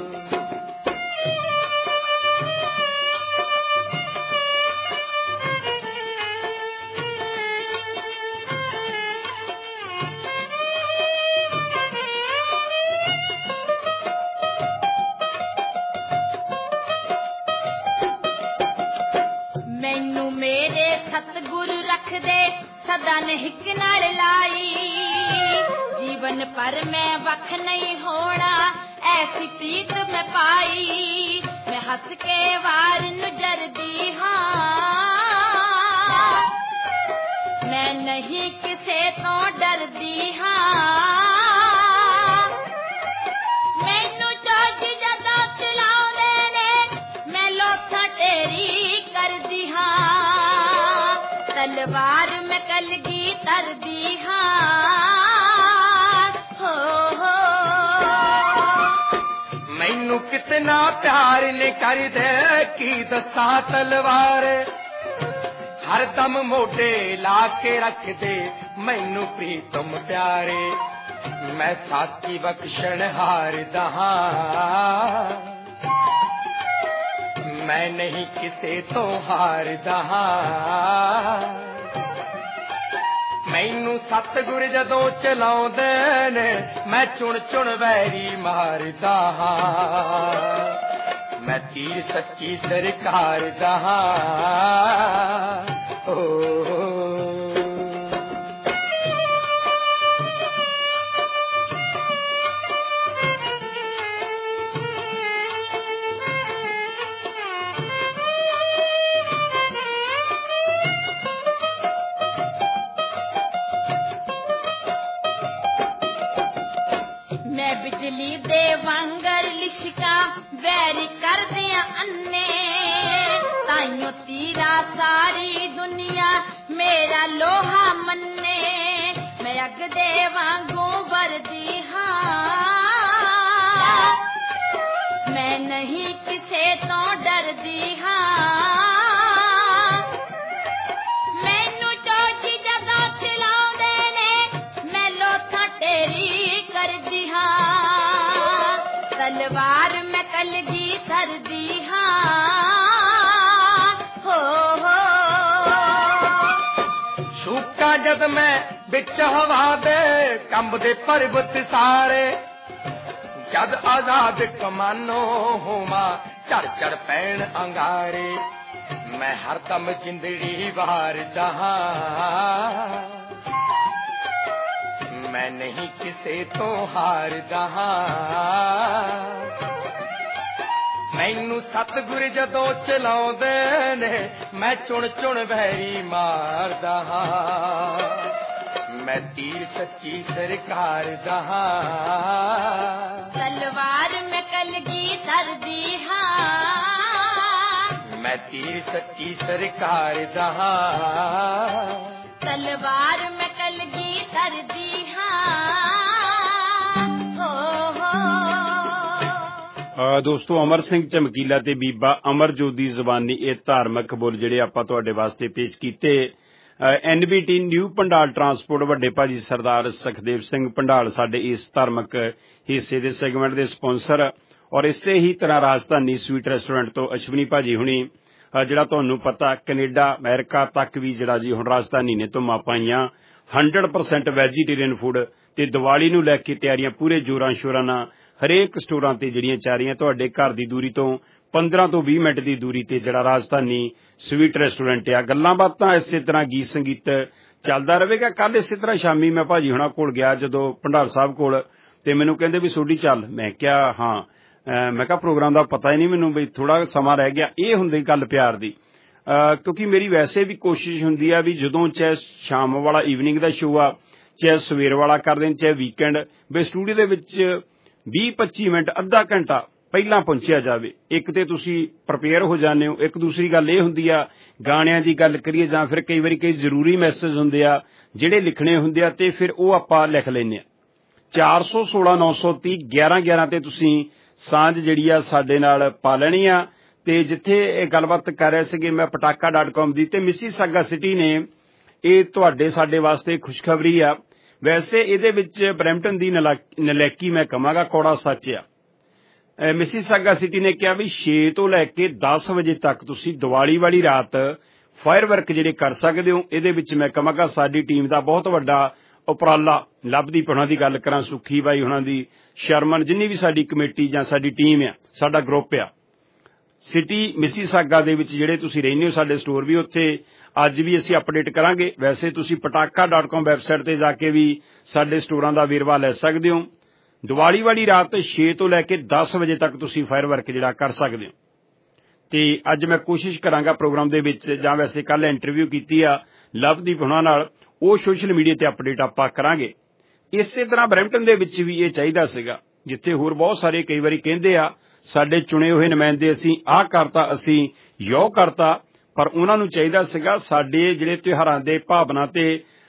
Speaker 16: ਮੈਨੂੰ ਮੇਰੇ ਸਤਿਗੁਰ ਰੱਖਦੇ ਸਦਾ ਨਿਹਕ ਨਾਲ ਲਾਈ। ਜੀਵਨ ਪਰ ਮੈਂ ਵੱਖ ਨਹੀਂ ਹੋਣਾ, ਐਸੀ ਪ੍ਰੀਤ ਮੈਂ ਪਾਈ। ਮੈਂ ਹੱਸ ਕੇ ਵਾਰ ਨੂੰ ਜਰਦੀ ਹਾਂ, ਮੈਂ ਨਹੀਂ ਕਿਸੇ ਤੋਂ ਡਰਦੀ ਹਾਂ। ਮੈਨੂੰ ਚੌਜ ਜਦੋਂ ਚਲਾਉਂਦੇ ਨੇ, ਮੈਂ ਲੋਥਾਂ ਢੇਰੀ ਕਰਦੀ ਹਾਂ। ਤਲਵਾਰ ਮੈਂ ਕਲਗੀ ਧਰਦੀ ਹਾਂ, ਹੋ ਹੋ
Speaker 11: ਮੈਨੂੰ ਕਿਤਨਾ ਪਿਆਰ ਨੇ ਕਰਦੇ, ਕੀ ਦੱਸਾਂ ਤਲਵਾਰ। ਹਰਦਮ ਮੋਢੇ ਲਾ ਕੇ ਰੱਖਦੇ ਮੈਨੂੰ ਪ੍ਰੀਤਮ ਪਿਆਰੇ। ਮੈਂ ਸਾਥੀ ਬਖਸ਼ਣ ਹਾਰਦਾ ਹਾਂ, ਮੈਂ ਨਹੀਂ ਕਿਸੇ ਤੋਂ ਹਾਰਦਾ ਹਾਂ। ਮੈਨੂੰ ਸਤਿਗੁਰ ਜਦੋਂ ਚਲਾਉਂਦੇ ਨੇ, ਮੈਂ ਚੁਣ ਚੁਣ ਵੈਰੀ ਮਾਰਦਾ ਹਾਂ। ਮੈਂ ਤੀਰ ਸੱਚੀ ਸਰਕਾਰ ਦਾ ਹਾਂ, ਓ
Speaker 16: ਮੈਂ ਬਿਜਲੀ ਦੇ ਵਾਂਗਰ ਲਿਸ਼ਕਾ ਵੈਰੀ ਕਰਦਿਆਂ ਅੰਨੇ। ਤਾਈਓ ਤੀਰਾ ਸਾਰੀ ਦੁਨੀਆ ਮੇਰਾ ਲੋਹਾ ਮੰਨੇ। ਮੈਂ ਅੱਗ ਦੇ ਵਾਂਗੂ ਵਰਦੀ ਹਾਂ, ਮੈਂ ਨਹੀਂ ਕਿਸੇ ਤੋਂ ਡਰਦੀ ਹਾਂ। ਮੈਨੂੰ ਚੌਜੀ ਜਦੋਂ ਚਲਾਉਂਦੇ ਨੇ, ਮੈਂ ਲੋਥਾਂ ਢੇਰੀ ਕਰਦੀ ਹਾਂ। ਤਲਵਾਰ ਮੈਂ ਕਲਗੀ ਧਰਦੀ ਹਾਂ, ਹੋ ਹੋ
Speaker 11: ਸ਼ੂਕਾਂ ਜਦ ਮੈਂ
Speaker 4: ਵਿੱਚ ਹਵਾ ਦੇ ਕੰਬਦੇ ਪਰਬਤ ਸਾਰੇ ਜਦ ਆਜ਼ਾਦ ਕਮਾਨੋ ਹੋਵਾਂ ਝੜ ਝੜ ਪੈਣ ਅੰਗਾਰੇ ਮੈਂ ਹਰਦਮ ਜਿੰਦੜੀ ਵਾਰਦਾ ਹਾਂ ਮੈਂ ਨਹੀਂ ਕਿਸੇ ਤੋਂ ਹਾਰਦਾ ਹਾਂ ਮੈਨੂੰ ਸਤਿਗੁਰ ਜਦੋਂ ਚਲਾਉਂਦੇ ਨੇ ਮੈਂ ਚੁਣ ਚੁਣ ਵੈਰੀ ਮਾਰਦਾ ਹਾਂ ਮੈਂ ਤੀਰ ਸੱਚੀ ਸਰਕਾਰ ਦਾ ਹਾਂ ਤਲਵਾਰ ਮੈਂ ਕਲਗੀ ਧਰਦੀ ਹਾਂ ਮੈਂ ਤੀਰ ਸੱਚੀ ਸਰਕਾਰ ਦਾ ਹਾਂ ਤਲਵਾਰ ਮੈਂ ਕਲਗੀ ਧਰਦੀ ਹਾਂ ਹੋ ਹੋ
Speaker 15: ਦੋਸਤੋ ਅਮਰ ਸਿੰਘ ਚਮਕੀਲਾ ਤੇ ਬੀਬਾ ਅਮਰਜੋਤ ਦੀ ਜ਼ੁਬਾਨੀ ਇਹ ਧਾਰਮਿਕ ਬੋਲ ਜਿਹੜੇ ਆਪਾਂ ਤੁਹਾਡੇ ਵਾਸਤੇ ਪੇਸ਼ ਕੀਤੇ N B T new Pandal transport ਵੱਡੇ ਭਾਜੀ ਸਰਦਾਰ ਸੁਖਦੇਵ ਸਿੰਘ ਪੰਡਾਲ ਸਾਡੇ ਇਸ ਧਾਰਮਿਕ ਹਿੱਸੇ ਦੇ ਸੈਗਮੈਂਟ ਦੇ ਸਪਾਂਸਰ ਔਰ ਇਸੇ ਹੀ ਤਰ੍ਹਾਂ ਰਾਜਧਾਨੀ ਸਵੀਟ ਰੈਸਟੋਰੈਂਟ ਤੋਂ ਅਸ਼ਵਨੀ ਭਾਜੀ ਹੁਣੀ ਜਿਹੜਾ ਤੁਹਾਨੂੰ ਪਤਾ ਕੈਨੇਡਾ ਅਮਰੀਕਾ ਤੱਕ ਵੀ ਜਿਹੜਾ ਜੀ ਹੁਣ ਰਾਜਧਾਨੀ ਨੇ ਧੁੰਮਾਂ ਪਾਈਆਂ ਹੰਡਰਡ ਪਰਸੈਂਟ ਵੈਜੀਟੇਰੀਅਨ ਫੂਡ ਤੇ ਦੀਵਾਲੀ ਨੂੰ ਲੈ ਕੇ ਤਿਆਰੀਆਂ ਪੂਰੇ ਜੋਰਾਂ ਸ਼ੋਰਾਂ ਨਾਲ ਹਰੇਕ ਸਟੋਰਾਂ ਤੇ ਜਿਹੜੀਆਂ ਚੱਲ ਰਹੀਆਂ ਤੁਹਾਡੇ ਘਰ ਦੀ ਦੂਰੀ ਤੋਂ ਪੰਦਰਾਂ ਤੋਂ ਵੀਹ ਮਿੰਟ ਦੀ ਦੂਰੀ ਤੇ ਜਿਹੜਾ ਰਾਜਧਾਨੀ ਸਵੀਟ ਰੈਸਟੋਰੈਂਟ ਆ ਗੱਲਾਂ ਬਾਤਾਂ ਇਸੇ ਤਰ੍ਹਾਂ ਗੀਤ ਸੰਗੀਤ ਚੱਲਦਾ ਰਹੇਗਾ ਕੱਲ ਇਸੇ ਤਰ੍ਹਾਂ ਸ਼ਾਮੀ ਮੈਂ ਭਾਜੀ ਹੁਣਾਂ ਕੋਲ ਗਿਆ ਜਦੋਂ ਭੰਡਾਰ ਸਾਹਿਬ ਕੋਲ ਤੇ ਮੈਨੂੰ ਕਹਿੰਦੇ ਵੀ ਸੋਡੀ ਚੱਲ ਮੈਂ ਕਿਹਾ ਹਾਂ ਮੈਂ ਕਿਹਾ ਪ੍ਰੋਗਰਾਮ ਦਾ ਪਤਾ ਹੀ ਨਹੀਂ ਮੈਨੂੰ ਬਈ ਥੋੜਾ ਸਮਾਂ ਰਹਿ ਗਿਆ ਇਹ ਹੁੰਦੀ ਗੱਲ ਪਿਆਰ ਦੀ ਕਿਉਂਕਿ ਮੇਰੀ ਵੈਸੇ ਵੀ ਕੋਸ਼ਿਸ਼ ਹੁੰਦੀ ਆ ਵੀ ਜਦੋਂ ਚਾਹੇ ਸ਼ਾਮ ਵਾਲਾ ਈਵਨਿੰਗ ਦਾ ਸ਼ੋਅ ਆ ਚਾਹੇ ਸਵੇਰ ਵਾਲਾ ਕਰਦੇ ਨੇ ਚਾਹੇ ਵੀਕਐਂਡ ਵੀ ਸਟੂਡੀਓ ਦੇ ਵਿੱਚ ਵੀਹ ਪੱਚੀ ਮਿੰਟ ਅੱਧਾ ਘੰਟਾ ਪਹਿਲਾਂ ਪਹੁੰਚਿਆ ਜਾਵੇ ਇੱਕ ਤੇ ਤੁਸੀਂ ਪ੍ਰਿਪੇਅਰ ਹੋ ਜਾਂਦੇ ਹੋ ਇੱਕ ਦੂਸਰੀ ਗੱਲ ਇਹ ਹੁੰਦੀ ਆ ਗਾਣਿਆਂ ਦੀ ਗੱਲ ਕਰੀਏ ਜਾਂ ਫਿਰ ਕਈ ਵਾਰੀ ਕਈ ਜ਼ਰੂਰੀ ਮੈਸੇਜ ਹੁੰਦੇ ਆ ਜਿਹੜੇ ਲਿਖਣੇ ਹੁੰਦੇ ਆ ਤੇ ਫਿਰ ਉਹ ਆਪਾਂ ਲਿਖ ਲੈਂਦੇ ਆ ਚਾਰ ਸੌ ਸੋਲਾਂ ਨੌ ਸੌ ਤੀਹ ਗਿਆਰਾਂ ਗਿਆਰਾਂ ਤੇ ਤੁਸੀਂ ਸਾਂਝ ਜਿਹੜੀ ਆ ਸਾਡੇ ਨਾਲ ਪਾ ਲੈਣੀ ਆ ਤੇ ਜਿੱਥੇ ਇਹ ਗੱਲਬਾਤ ਕਰ ਰਹੇ ਸੀਗੇ ਮੈਂ ਪਟਾਕਾ ਡਾਟ ਕਾਮ ਦੀ ਤੇ ਮਿਸੀਸਾਗਾ ਸਿਟੀ ਨੇ ਇਹ ਤੁਹਾਡੇ ਸਾਡੇ ਵਾਸਤੇ ਖੁਸ਼ਖਬਰੀ ਆ ਵੈਸੇ ਇਹਦੇ ਵਿੱਚ ਬਰੈਂਪਟਨ ਦੀ ਨਲਾਇਕੀ ਮੈਂ ਕਹਾਂਗਾ ਕੌੜਾ ਸੱਚ ਆ ਮਿਸੀਸਾਗਾ ਸਿਟੀ ਨੇ ਕਿਹਾ ਵੀ ਛੇ ਤੋਂ ਲੈ ਕੇ ਦਸ ਵਜੇ ਤੱਕ ਤੁਸੀਂ ਦੀਵਾਲੀ ਵਾਲੀ ਰਾਤ ਫਾਇਰ ਵਰਕ ਜਿਹੜੇ ਕਰ ਸਕਦੇ ਹੋ ਇਹਦੇ ਵਿੱਚ ਮੈਂ ਕਹਾਂਗਾ ਸਾਡੀ ਟੀਮ ਦਾ ਬਹੁਤ ਵੱਡਾ ਉਪਰਾਲਾ ਲੱਭਦੀ ਹੁਣਾਂ ਦੀ ਗੱਲ ਕਰਾਂ ਸੁੱਖੀ ਬਾਈ ਹੁਣਾਂ ਦੀ ਸ਼ਰਮਨ ਜਿੰਨੀ ਵੀ ਸਾਡੀ ਕਮੇਟੀ ਜਾਂ ਸਾਡੀ ਟੀਮ ਆ ਸਾਡਾ ਗਰੁੱਪ ਆ ਸਿਟੀ ਮਿਸੀਸਾਗਾ ਦੇ ਵਿੱਚ ਜਿਹੜੇ ਤੁਸੀਂ ਰਹਿੰਦੇ ਹੋ ਸਾਡੇ ਸਟੋਰ ਵੀ ਉੱਥੇ ਅੱਜ ਵੀ ਅਸੀਂ ਅਪਡੇਟ ਕਰਾਂਗੇ ਵੈਸੇ ਤੁਸੀਂ ਪਟਾਕਾ ਡਾਟ ਕਾਮ ਵੈਬਸਾਈਟ ਤੇ ਜਾ ਕੇ ਵੀ ਸਾਡੇ ਸਟੋਰਾਂ ਦਾ ਵੇਰਵਾ ਲੈ ਸਕਦੇ ਹੋ ਦੀਵਾਲੀ ਵਾਲੀ ਰਾਤ ਛੇ ਤੋਂ ਲੈ ਕੇ ਦਸ ਵਜੇ ਤੱਕ ਤੁਸੀਂ ਫਾਇਰ ਵਰਕ ਜਿਹੜਾ ਕਰ ਸਕਦੇ ਹੋ ਤੇ ਅੱਜ ਮੈਂ ਕੋਸ਼ਿਸ਼ ਕਰਾਂਗਾ ਪ੍ਰੋਗਰਾਮ ਦੇ ਵਿੱਚ ਜਾਂ ਵੈਸੇ ਕੱਲ ਇੰਟਰਵਿਊ ਕੀਤੀ ਆ ਲਵਦੀਪ ਹੁਣਾਂ ਨਾਲ ਉਹ ਸੋਸ਼ਲ ਮੀਡੀਆ ਤੇ ਅਪਡੇਟ ਆਪਾਂ ਕਰਾਂਗੇ ਇਸੇ ਤਰ੍ਹਾਂ ਬਰੈਂਪਟਨ ਦੇ ਵਿੱਚ ਵੀ ਇਹ ਚਾਹੀਦਾ ਸੀਗਾ ਜਿੱਥੇ ਹੋਰ ਬਹੁਤ ਸਾਰੇ ਕਈ ਵਾਰੀ ਕਹਿੰਦੇ ਆ ਸਾਡੇ ਚੁਣੇ ਹੋਏ ਨੁਮਾਇੰਦੇ ਅਸੀਂ ਆਹ ਕਰਤਾ ਅਸੀਂ ਯੋ ਕਰਤਾ ਪਰ ਉਹਨਾਂ ਨੂੰ ਚਾਹੀਦਾ ਸੀਗਾ ਸਾਡੇ ਜਿਹੜੇ ਤਿਉਹਾਰਾਂ ਦੇ ਭਾਵਨਾ ਤੇ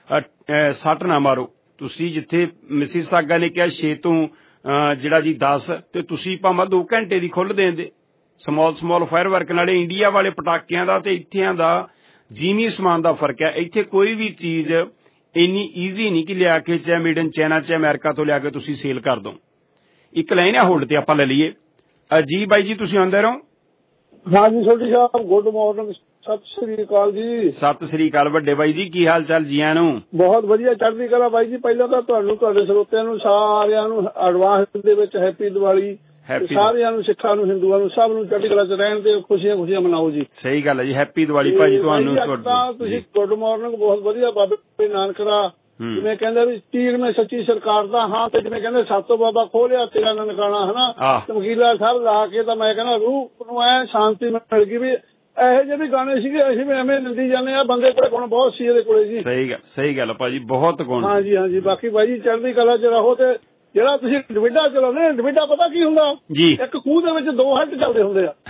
Speaker 15: ਸੱਟ ਨਾ ਮਾਰੋ ਤੁਸੀਂ ਜਿੱਥੇ ਮਿਸੀਸਾਗਾ ਨੇ ਕਿਹਾ ਛੇ ਤੋਂ ਜਿਹੜਾ ਜੀ ਦਸ ਤੇ ਤੁਸੀਂ ਭਾਵੇਂ ਦੋ ਘੰਟੇ ਦੀ ਖੁੱਲ੍ਹ ਦੇਂਦੇ ਸਮਾਲ ਸਮਾਲ ਫਾਇਰ ਵਰਕ ਨਾਲੇ ਇੰਡੀਆ ਵਾਲੇ ਪਟਾਕਿਆਂ ਦਾ ਤੇ ਇੱਥਿਆਂ ਦਾ ਜੀਨੀ ਸਮਾਨ ਦਾ ਫਰਕ ਹੈ ਇੱਥੇ ਕੋਈ ਵੀ ਚੀਜ਼ ਇੰਨੀ ਈਜ਼ੀ ਨਹੀਂ ਕਿ ਲਿਆ ਕੇ ਚਾਹੇ ਮੇਡ ਇਨ ਚਾਈਨਾ ਚਾਹੇ ਅਮਰੀਕਾ ਤੋਂ ਲਿਆ ਕੇ ਤੁਸੀਂ ਸੇਲ ਕਰ ਦੋ ਇੱਕ ਲਾਈਨ ਆ ਹੋਲਡ ਤੇ ਆਪਾਂ ਲੈ ਲਈਏ ਜੀ ਬਾਈ ਜੀ ਤੁਸੀਂ ਆਉਂਦੇ ਰਹੋ
Speaker 17: ਹਾਂ ਜੀ ਸੋਢੀ ਸਾਹਿਬ ਗੁੱਡ ਮਾਰਨਿੰਗ ਸਤਿ ਸ੍ਰੀ ਅਕਾਲ ਜੀ
Speaker 15: ਸਤਿ ਸ੍ਰੀ ਅਕਾਲ ਵੱਡੇ ਬਾਈ ਜੀ ਕੀ ਹਾਲ ਚਾਲ ਜੀਆਂ ਨੂੰ
Speaker 17: ਬਹੁਤ ਵਧੀਆ ਚੜ੍ਹਦੀ ਕਲਾ ਬਾਈ ਜੀ ਪਹਿਲਾਂ ਤਾਂ ਤੁਹਾਨੂੰ ਤੁਹਾਡੇ ਸਰੋਤਿਆਂ ਨੂੰ ਸਾਰਿਆਂ ਨੂੰ ਐਡਵਾਂਸ ਦੇ ਵਿੱਚ ਹੈਪੀ ਦੀਵਾਲੀ ਸਾਰਿਆਂ ਨੂੰ ਸਿੱਖਾਂ ਨੂੰ ਹਿੰਦੂਆਂ ਨੂੰ ਸਭ ਨੂੰ ਚੜ੍ਹਦੀ ਕਲਾ ਚ ਰਹਿਣ ਤੇ ਖੁਸ਼ੀਆਂ ਖੁਸ਼ੀਆਂ ਮਨਾਓ ਜੀ
Speaker 15: ਸਹੀ ਗੱਲ ਹੈ ਜੀ ਹੈਪੀ ਦੀਵਾਲੀ ਭਾਜੀ ਤੁਹਾਨੂੰ
Speaker 17: ਤੁਸੀਂ ਗੁੱਡ ਮਾਰਨਿੰਗ ਬਹੁਤ ਵਧੀਆ ਬਾਬੇ ਨਾਨਕਰਾ ਜਿਵੇਂ ਕਹਿੰਦੇ ਵੀ ਤੀਰ ਮੈਂ ਸੱਚੀ ਸਰਕਾਰ ਦਾ ਹਾਂ ਤੇ ਜਿਵੇਂ ਕਹਿੰਦੇ ਸਾਤੋਂ ਬਾਬਾ ਖੋਲਿਆ ਤੇਰਾ ਨਨਕਾਣਾ ਹਨਾ ਚਮਕੀਲਾ ਸਾਹਿਬ ਲਾ ਕੇ ਤਾਂ ਮੈਂ ਕਹਿੰਦਾ ਰੂਹ ਨੂੰ ਐ ਸ਼ਾਂਤੀ ਮਿਲ ਗਈ ਵੀ ਇਹੋ ਜਿਹੇ ਵੀ ਗਾਣੇ ਸੀਗੇ ਅਸੀਂ ਵੀ ਐਵੇਂ ਨਿੰਦੀ ਜਾਂਦੇ ਆ ਬੰਦੇ ਕੋਲ ਗੁਣ ਬਹੁਤ ਸੀ ਇਹਦੇ ਕੋਲੇ ਜੀ
Speaker 15: ਸਹੀ ਗੱਲ ਸਹੀ ਗੱਲ ਭਾਜੀ ਬਹੁਤ ਗੁਣ
Speaker 17: ਹਾਂ ਜੀ ਹਾਂ ਜੀ ਬਾਕੀ ਬਾਈ ਜੀ ਚੜ੍ਹਦੀ ਕਲਾ ਚ ਰਹੋ ਤੇ ਜਿਹੜਾ ਤੁਸੀਂ ਡਿਵੀਡਾ ਚਲਾਉਂਦੇ ਡਿਵੀਡਾ ਪਤਾ ਕੀ ਹੁੰਦਾ
Speaker 15: ਜੀ ਇੱਕ
Speaker 17: ਖੂਹ ਦੇ ਵਿੱਚ ਦੋ ਹੱਟ ਚੱਲਦੇ ਹੁੰਦੇ ਆ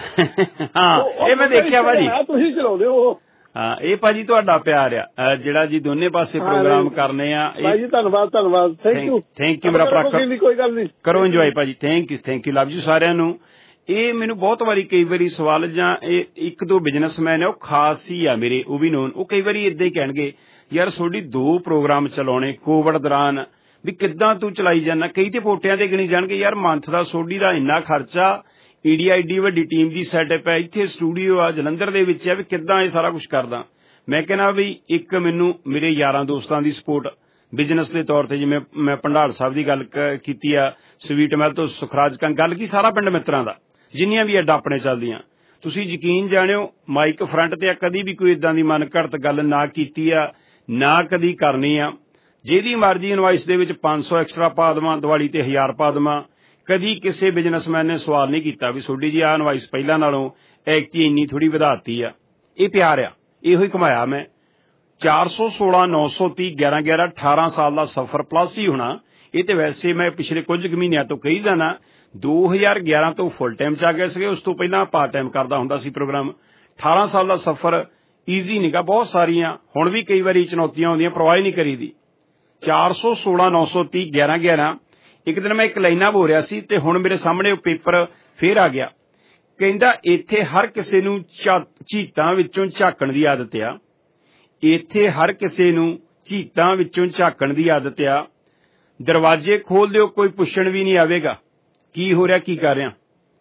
Speaker 15: ਹਾਂ ਇਹ ਮੈਂ ਦੇਖਿਆ ਭਾਜੀ
Speaker 17: ਤੁਸੀਂ ਚਲਾਉਂਦੇ ਹੋ
Speaker 15: ਹਾਂ ਇਹ ਭਾਜੀ ਤੁਹਾਡਾ ਪਿਆਰ ਆ ਜਿਹੜਾ ਜੀ ਦੋਨੇ ਪਾਸੇ ਪ੍ਰੋਗਰਾਮ ਕਰਨੇ ਆ
Speaker 17: ਭਾਈ ਜੀ ਧੰਨਵਾਦ ਧੰਨਵਾਦ ਥੈਂਕ ਯੂ
Speaker 15: ਥੈਂਕ ਯੂ ਮੇਰਾ ਭਰਾ
Speaker 17: ਕੋਈ ਗੱਲ ਨਹੀਂ
Speaker 15: ਕਰੋ ਇੰਜੋਏ ਭਾਜੀ thank you thank you love you ਸਾਰਿਆਂ ਨੂੰ ਇਹ ਮੈਨੂੰ ਬਹੁਤ ਵਾਰੀ ਕਈ ਵਾਰੀ ਸਵਾਲ ਜਾਂ ਇਹ ਇੱਕ ਦੋ ਬਿਜ਼ਨਸਮੈਨ ਆ ਉਹ ਖਾਸ ਹੀ ਆ ਮੇਰੇ ਉਹ ਵੀ ਨੋਨ ਉਹ ਕਈ ਵਾਰੀ ਏਦਾਂ ਹੀ ਕਹਿਣਗੇ ਯਾਰ ਤੁਹਾਡੀ ਦੋ ਪ੍ਰੋਗਰਾਮ ਚਲਾਉਣੇ ਕੋਵਿਡ ਦੌਰਾਨ ਵੀ ਕਿੱਦਾਂ ਤੂੰ ਚਲਾਈ ਜਾਂਦਾ ਕਈ ਤੇ ਪੋਟਿਆਂ ਤੇ ਗਿਣੀ ਜਾਣਗੇ ਯਾਰ ਮੰਥ ਦਾ ਸੋਢੀ ਦਾ ਇੰਨਾ ਖਰਚਾ ਈਡੀ ਆਈਡੀ ਵੱਡੀ ਟੀਮ ਦੀ ਸੈਟਅਪ ਹੈ ਇੱਥੇ ਸਟੂਡੀਓ ਆ ਜਲੰਧਰ ਦੇ ਵਿੱਚ ਆ ਵੀ ਕਿੱਦਾਂ ਇਹ ਸਾਰਾ ਕੁਝ ਕਰਦਾ ਮੈਂ ਕਹਿੰਦਾ ਵੀ ਇੱਕ ਮੈਨੂੰ ਮੇਰੇ ਯਾਰਾਂ ਦੋਸਤਾਂ ਦੀ ਸਪੋਰਟ ਬਿਜ਼ਨਸ ਦੇ ਤੌਰ ਤੇ, ਜਿਵੇਂ ਮੈਂ ਭੰਡਾਰ ਸਾਹਿਬ ਦੀ ਗੱਲ ਕੀਤੀ ਆ, ਸਵੀਟ ਮਹਿਲ ਤੋਂ ਸੁਖਰਾਜ ਕੰਗ, ਗੱਲ ਕੀ ਸਾਰਾ ਪਿੰਡ ਮਿੱਤਰਾਂ ਦਾ, ਜਿੰਨੀਆਂ ਵੀ ਐਡਾਂ ਆਪਣੇ ਚੱਲਦੀਆਂ, ਤੁਸੀਂ ਯਕੀਨ ਜਾਣਿਓ ਮਾਈਕ ਫਰੰਟ ਤੇ ਕਦੀ ਵੀ ਕੋਈ ਇਦਾਂ ਦੀ ਮਨ ਘੜਤ ਗੱਲ ਨਾ ਕੀਤੀ ਆ, ਨਾ ਕਦੀ ਕਰਨੀ ਆ। ਜਿਹਦੀ ਮਰਜ਼ੀ ਇਨਵਾਇਸ ਦੇ ਵਿੱਚ ਪੰਜ ਸੌ ਐਕਸਟਰਾ ਪਾ ਦੇਵਾਂ, ਦੀਵਾਲੀ ਤੇ ਹਜ਼ਾਰ ਪਾ ਦੇਵਾਂ। ਕਦੀ ਕਿਸੇ ਬਿਜ਼ਨਸਮੈਨ ਨੇ ਸਵਾਲ ਨਹੀਂ ਕੀਤਾ ਵੀ ਤੁਹਾਡੀ ਜੀ ਆਹ ਇਨਵਾਇਸ ਪਹਿਲਾਂ ਨਾਲੋਂ ਐਕਟੀ ਇੰਨੀ ਥੋੜੀ ਵਧਾਤੀ ਆ। ਇਹ ਪਿਆਰ ਆ, ਇਹੋ ਹੀ ਕਮਾਇਆ ਮੈਂ। ਚਾਰ ਸੌ ਸੋਲਾਂ ਨੌ ਸੌ ਤੀਹ ਗਿਆਰਾਂ ਗਿਆਰਾਂ ਅਠਾਰਾਂ ਸਾਲ ਦਾ ਸਫ਼ਰ ਪਲੱਸ ਹੀ ਹੋਣਾ। ਇਹ ਤੇ ਵੈਸੇ ਮੈਂ ਪਿਛਲੇ ਕੁਝ ਕੁ ਮਹੀਨਿਆਂ ਤੋਂ ਕਹੀ ਜਾਣਾ। ਦੋ ਹਜ਼ਾਰ ਗਿਆਰਾਂ ਤੋਂ ਫੁੱਲ ਟਾਈਮ ਚ ਆ ਗਏ ਸੀਗੇ, ਉਸ ਤੋਂ ਪਹਿਲਾਂ ਪਾਰਟ ਟਾਈਮ ਕਰਦਾ ਹੁੰਦਾ ਸੀ ਪ੍ਰੋਗਰਾਮ। ਅਠਾਰਾਂ ਸਾਲ ਦਾ ਸਫ਼ਰ ਈਜ਼ੀ ਨੀਗਾ, ਬਹੁਤ ਸਾਰੀਆਂ ਹੁਣ ਵੀ ਕਈ ਵਾਰੀ ਚੁਣੌਤੀਆਂ ਆਉਂਦੀਆਂ, ਪਰਵਾਹ ਨਹੀਂ ਕਰੀਦੀ। ਚਾਰ ਸੌ ਸੋਲਾਂ ਨੌ ਸੌ ਤੀਹ ਗਿਆਰਾਂ ਗਿਆਰਾਂ ਇੱਕ ਦਿਨ ਮੈਂ ਇੱਕ ਲਾਈਨਾਂ ਬੋਲ ਰਿਹਾ ਸੀ ਤੇ ਹੁਣ ਮੇਰੇ ਸਾਹਮਣੇ ਉਹ ਪੇਪਰ ਫੇਰ ਆ ਗਿਆ। ਕਹਿੰਦਾ ਇੱਥੇ ਹਰ ਕਿਸੇ ਨੂੰ ਝੀਤਾਂ ਵਿੱਚੋਂ ਝਾਕਣ ਦੀ ਆਦਤ ਆ, ਇੱਥੇ ਹਰ ਕਿਸੇ ਨੂੰ ਝੀਤਾਂ ਵਿੱਚੋਂ ਝਾਕਣ ਦੀ ਆਦਤ ਆ। ਦਰਵਾਜ਼ੇ ਖੋਲ ਦਿਓ, ਕੋਈ ਪੁੱਛਣ ਵੀ ਨਹੀਂ ਆਵੇਗਾ ਕੀ ਹੋ ਰਿਹਾ, ਕੀ ਕਰ ਰਿਹਾ।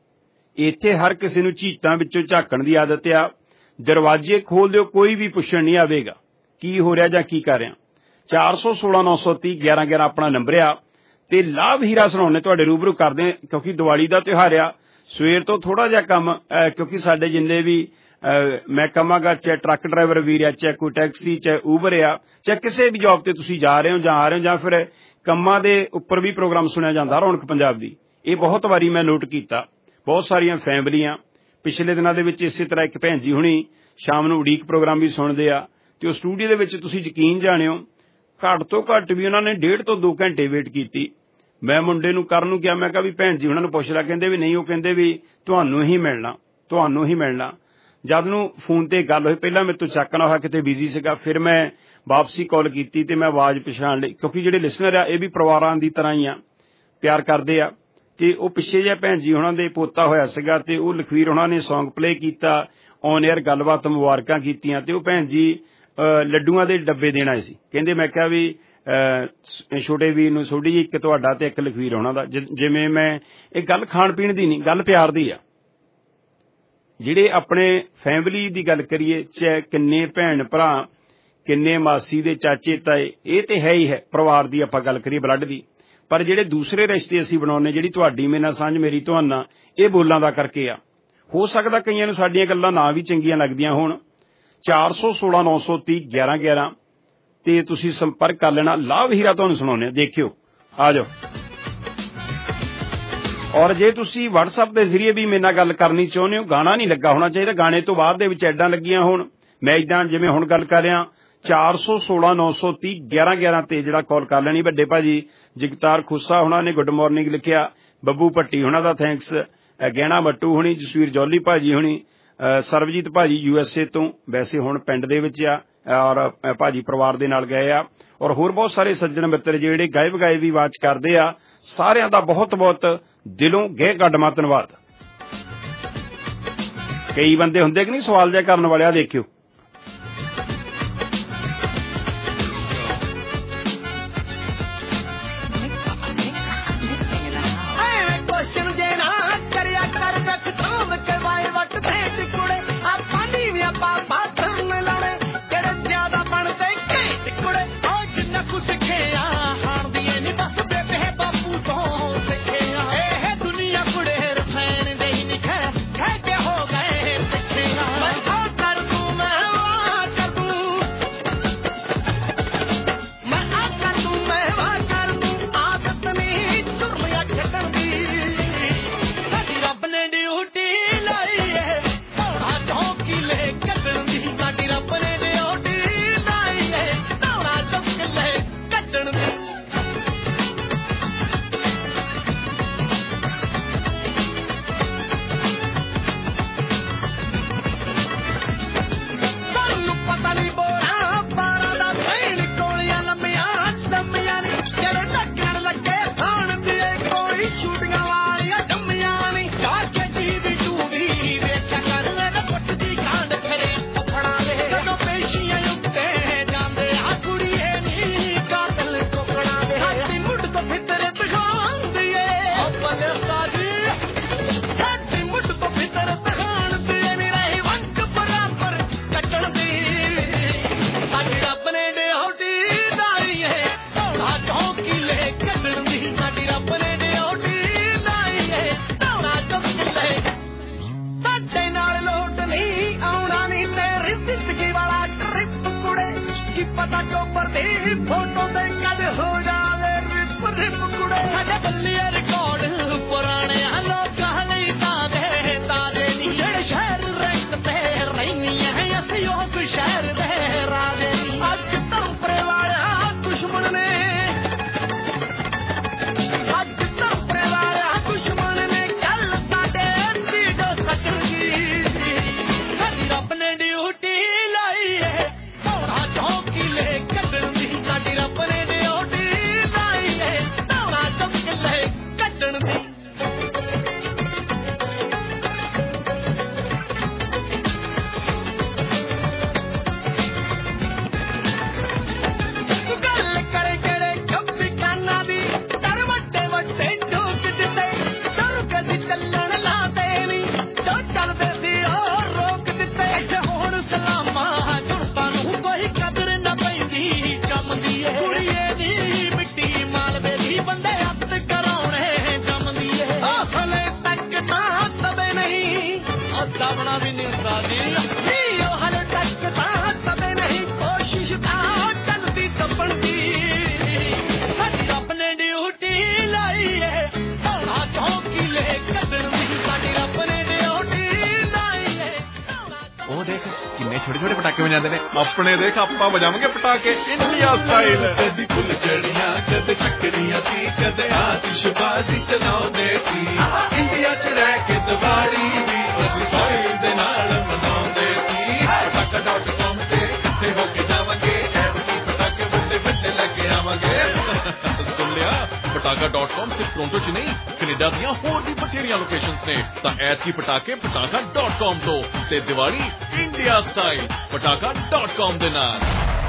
Speaker 15: ਇੱਥੇ ਹਰ ਕਿਸੇ ਨੂੰ ਝੀਤਾਂ ਵਿੱਚੋਂ ਝਾਕਣ ਦੀ ਆਦਤ ਆ। ਦਰਵਾਜ਼ੇ ਖੋਲ ਦਿਓ, ਕੋਈ ਵੀ ਪੁੱਛਣ ਨਹੀਂ ਆਵੇਗਾ ਕੀ ਹੋ ਰਿਹਾ ਜਾਂ ਕੀ ਕਰ ਰਿਹਾ। ਚਾਰ ਸੌ ਸੋਲਾਂ ਨੌ ਸੌ ਤੀਹ ਗਿਆਰਾਂ ਗਿਆਰਾਂ ਆਪਣਾ ਨੰਬਰ ਆ ਤੇ ਲਾਭ ਹੀਰਾ ਸੁਣਾਉਣੇ ਤੁਹਾਡੇ ਰੂਬਰੂ ਕਰਦੇ, ਕਿਉਂਕਿ ਦੀਵਾਲੀ ਦਾ ਤਿਉਹਾਰ ਆ। ਸਵੇਰ ਤੋਂ ਥੋੜਾ ਜਿਹਾ ਕੰਮ, ਕਿਉਂਕਿ ਸਾਡੇ ਜਿੰਨੇ ਵੀ ਮੈਂ ਕਹਾਂਗਾ, ਚਾਹੇ ਟਰੱਕ ਡਰਾਈਵਰ ਵੀਰ ਆ, ਚਾਹੇ ਕੋਈ ਟੈਕਸੀ, ਚਾਹੇ ਊਬਰ ਆ, ਚਾਹੇ ਕਿਸੇ ਵੀ ਜੌਬ ਤੇ ਤੁਸੀਂ ਜਾ ਰਹੇ ਹੋ ਜਾਂ ਆ ਰਹੇ ਹੋ, ਜਾਂ ਫਿਰ ਕੰਮਾਂ ਦੇ ਉੱਪਰ ਵੀ ਪ੍ਰੋਗਰਾਮ ਸੁਣਿਆ ਜਾਂਦਾ ਰੌਣਕ ਪੰਜਾਬ ਦੀ। ਇਹ ਬਹੁਤ ਵਾਰੀ ਮੈਂ ਨੋਟ ਕੀਤਾ। ਬਹੁਤ ਸਾਰੀਆਂ ਫੈਮਲੀਆਂ ਪਿਛਲੇ ਦਿਨਾਂ ਦੇ ਵਿੱਚ ਇਸੇ ਤਰ੍ਹਾਂ ਇੱਕ ਭੈਣ ਜੀ ਹੁਣੀ ਸ਼ਾਮ ਨੂੰ ਉਡੀਕ ਪ੍ਰੋਗਰਾਮ ਵੀ ਸੁਣਦੇ ਆ ਤੇ ਉਹ ਸਟੂਡੀਓ ਦੇ ਵਿੱਚ ਤੁਸੀਂ ਯਕੀਨ ਜਾਣਿਓ ਘੱਟ ਤੋਂ ਘੱਟ ਵੀ ਉਹਨਾਂ ਨੇ ਡੇਢ ਤੋਂ ਦੋ ਘੰਟੇ ਵੇਟ ਕੀਤੀ। ਮੈਂ ਮੁੰਡੇ ਨੂੰ ਕਰਨ ਨੂੰ ਕਿਹਾ, ਮੈਂ ਕਿਹਾ ਵੀ ਭੈਣ ਜੀ ਉਹਨਾਂ ਨੂੰ ਪੁੱਛ ਲੈ। ਕਹਿੰਦੇ ਵੀ ਨਹੀਂ, ਉਹ ਕਹਿੰਦੇ ਵੀ ਤੁਹਾਨੂੰ ਹੀ ਮਿਲਣਾ, ਤੁਹਾਨੂੰ ਹੀ ਮਿਲਣਾ। ਜਦ ਨੂੰ ਫੋਨ ਤੇ ਗੱਲ ਹੋਈ, ਪਹਿਲਾਂ ਮੇਰੇ ਤੋਂ ਚੱਕ ਨਾ ਹੋਇਆ, ਕਿਤੇ ਬਿਜ਼ੀ ਸੀਗਾ। ਫਿਰ ਮੈਂ ਵਾਪਸੀ ਕਾਲ ਕੀਤੀ ਤੇ ਮੈਂ ਆਵਾਜ਼ ਪਛਾਣ ਲਈ, ਕਿਉਂਕਿ ਜਿਹੜੇ ਲਿਸਨਰ ਆ ਇਹ ਵੀ ਪਰਿਵਾਰਾਂ ਦੀ ਤਰ੍ਹਾਂ ਹੀ ਆ, ਪਿਆਰ ਕਰਦੇ ਆ। ਤੇ ਉਹ ਪਿੱਛੇ ਜਿਹਾ ਭੈਣ ਜੀ ਉਹਨਾਂ ਦੇ ਪੋਤਾ ਹੋਇਆ ਸੀਗਾ ਤੇ ਉਹ ਲਖਵੀਰ ਉਹਨਾਂ ਨੇ ਸੌਂਗ ਪਲੇ ਕੀਤਾ, ਔਨ ਏਅਰ ਗੱਲਬਾਤ ਮੁਬਾਰਕਾਂ ਕੀਤੀਆਂ ਤੇ ਉਹ ਭੈਣ ਜੀ ਲੱਡੂਆਂ ਦੇ ਡੱਬੇ ਦੇਣ ਆਏ ਸੀ। ਕਹਿੰਦੇ ਮੈਂ ਕਿਹਾ ਵੀ ਛੋਟੇ ਵੀਰ ਨੂੰ ਸੋਢੀ ਜੀ, ਇੱਕ ਤੁਹਾਡਾ ਤੇ ਇੱਕ ਲਖਵੀਰ ਉਹਨਾਂ ਦਾ। ਜਿਵੇਂ ਮੈਂ ਇਹ ਗੱਲ ਖਾਣ ਪੀਣ ਦੀ ਨਹੀਂ, ਗੱਲ ਪਿਆਰ ਦੀ ਆ। ਜਿਹੜੇ ਆਪਣੇ ਫੈਮਿਲੀ ਦੀ ਗੱਲ ਕਰੀਏ, ਚਾਹੇ ਕਿੰਨੇ ਭੈਣ ਭਰਾ, ਕਿੰਨੇ ਮਾਸੀ ਦੇ ਚਾਚੇ ਤਾਏ, ਇਹ ਤੇ ਹੈ ਹੀ ਹੈ ਪਰਿਵਾਰ ਦੀ ਆਪਾਂ ਗੱਲ ਕਰੀਏ ਬਲੱਡ ਦੀ। ਪਰ ਜਿਹੜੇ ਦੂਸਰੇ ਰਿਸ਼ਤੇ ਅਸੀਂ ਬਣਾਉਂਦੇ, ਜਿਹੜੀ ਤੁਹਾਡੀ ਮੇਰੇ ਨਾਲ ਸਾਂਝ, ਮੇਰੀ ਤੁਹਾਨਾ, ਇਹ ਬੋਲਾਂ ਦਾ ਕਰਕੇ ਆ। ਹੋ ਸਕਦਾ ਕਈਆਂ ਨੂੰ ਸਾਡੀਆਂ ਗੱਲਾਂ ਨਾ ਵੀ ਚੰਗੀਆਂ ਲੱਗਦੀਆਂ ਹੋਣ। ਚਾਰ ਸੌ ਸੋਲਾਂ ਨੌ ਸੌ ਤੀਹ ਗਿਆਰਾਂ ਗਿਆਰਾਂ ਤੇ ਤੁਸੀਂ ਸੰਪਰਕ ਕਰ ਲੈਣਾ। ਲਾਭ ਹੀਰਾ ਤੁਹਾਨੂੰ ਸੁਣਾਉਂਦੇ ਆ, ਦੇਖਿਓ, ਆ ਜਾਓ। ਔਰ ਜੇ ਤੁਸੀਂ WhatsApp ਦੇ ਜ਼ਰੀਏ ਵੀ ਮੇਰੇ ਨਾਲ ਗੱਲ ਕਰਨੀ ਚਾਹੁੰਦੇ ਹੋ, ਗਾਣਾ ਨਹੀਂ ਲੱਗਾ ਹੋਣਾ ਚਾਹੀਦਾ, ਗਾਣੇ ਤੋਂ ਬਾਅਦ ਦੇ ਵਿੱਚ ਐਡਾਂ ਲੱਗੀਆਂ ਹੋਣ, ਮੈਂ ਏਦਾਂ ਜਿਵੇਂ ਹੁਣ ਗੱਲ ਕਰ ਰਿਹਾ, ਚਾਰ ਸੌ ਸੋਲਾਂ ਨੌ ਸੌ ਤੀਹ ਗਿਆਰਾਂ ਗਿਆਰਾਂ ਤੇ ਜਿਹੜਾ ਕਾਲ ਕਰ ਲੈਣੀ। ਵੱਡੇ ਭਾਜੀ ਜਗਤਾਰ ਖੁੱਸਾ ਹੁਣਾਂ ਨੇ ਗੁੱਡ ਮਾਰਨਿੰਗ ਲਿਖਿਆ, ਬੱਬੂ ਭੱਟੀ ਹੁਣਾਂ ਦਾ ਥੈਂਕਸ, ਗਹਿਣਾ ਮੱਟੂ ਹੁਣੀ, ਜਸਵੀਰ ਜੌਲੀ ਭਾਜੀ ਹੁਣੀ, ਸਰਬਜੀਤ ਭਾਜੀ ਯੂ ਐਸ ਏ ਤੋਂ, ਵੈਸੇ ਹੁਣ ਪਿੰਡ ਦੇ ਵਿੱਚ ਆ, ਔਰ ਭਾਜੀ ਪਰਿਵਾਰ ਦੇ ਨਾਲ ਗਏ ਆ। ਔਰ ਹੋਰ ਬਹੁਤ ਸਾਰੇ ਸੱਜਣ ਮਿੱਤਰ ਜਿਹੜੇ ਗਾਇਬ ਗਾਏ ਵੀ ਆਵਾਜ਼ ਕਰਦੇ ਆ, ਸਾਰਿਆਂ ਦਾ ਬਹੁਤ ਬਹੁਤ ਦਿਲੋਂ ਗਹਿ ਕੱਢਮਾ ਧੰਨਵਾਦ। ਕਈ ਬੰਦੇ ਹੁੰਦੇ ਕਿ ਨਹੀਂ ਸਵਾਲ ਜਿਹਾ ਕਰਨ ਵਾਲੇ, ਆ ਦੇਖਿਓ।
Speaker 18: मैं
Speaker 4: की पता चोपर दी फोटो ते कद हो जावे रिप रिप कुड़े साडे बल्लिए रिकॉर्ड पुराने लोग हले ताजे ताजे नी जेड़े शहर रंग ते रहनी है असि उस शहर दे राजे अज तंपरे वाला दुश्मन ने अज तंपरे वाला दुश्मन ने कल साडे वीडियो सकल दी साडी रब ने ड्यूटी लाई है सोना चौकी ले कटन दी साडी रब ने ड्यूटी लाई है सोना चौकी ले कटन दी दावना भी निंदा दी हर तक तबे नहीं कोशिश था चलती तपन दी साडी रब ने ड्यूटी लाई है सोना चौकी ले कदर दी साडी रब ने ड्यूटी लाई है
Speaker 1: ओ देख किन्ने छोटे छोटे पटाके बजाते ने अपने देख आपां बजावांगे पटाके इंडिया स्टाइल कदी फुल चढ़ियां कदे चक्करियां सी कदे आतिशबाजी चलाउंदे सी इंडिया च रह के दिवाली दी ਅਸੀਂ ਸਟਾਈਲ ਦੇ ਨਾਲ ਮਨਾਉਂਦੇ ਸੀ ਪਟਾਕਾ ਡਾਟ ਕਾਮ ਤੇ ਇਕੱਠੇ ਹੋ ਕੇ ਜਾਵਾਂਗੇ ਐਤਕੀ ਪਟਾਕੇ ਵੱਡੇ ਵੱਡੇ ਲੈ ਕੇ ਆਵਾਂਗੇ ਸੁਣ ਲਿਆ ਪਟਾਕਾ ਡਾਟ ਕਾਮ ਸਿਰਫ ਟੋਰਾਂਟੋ ਚ ਨਹੀਂ ਕੈਨੇਡਾ ਦੀਆਂ ਹੋਰ ਵੀ ਬਥੇਰੀਆਂ ਲੋਕੇਸ਼ਨਸ ਨੇ ਤਾਂ ਐਤਕੀ ਪਟਾਕੇ ਪਟਾਕਾ ਡਾਟ ਕਾਮ ਤੋਂ ਤੇ Diwali India style Pataka dot com ਦੇ ਨਾਲ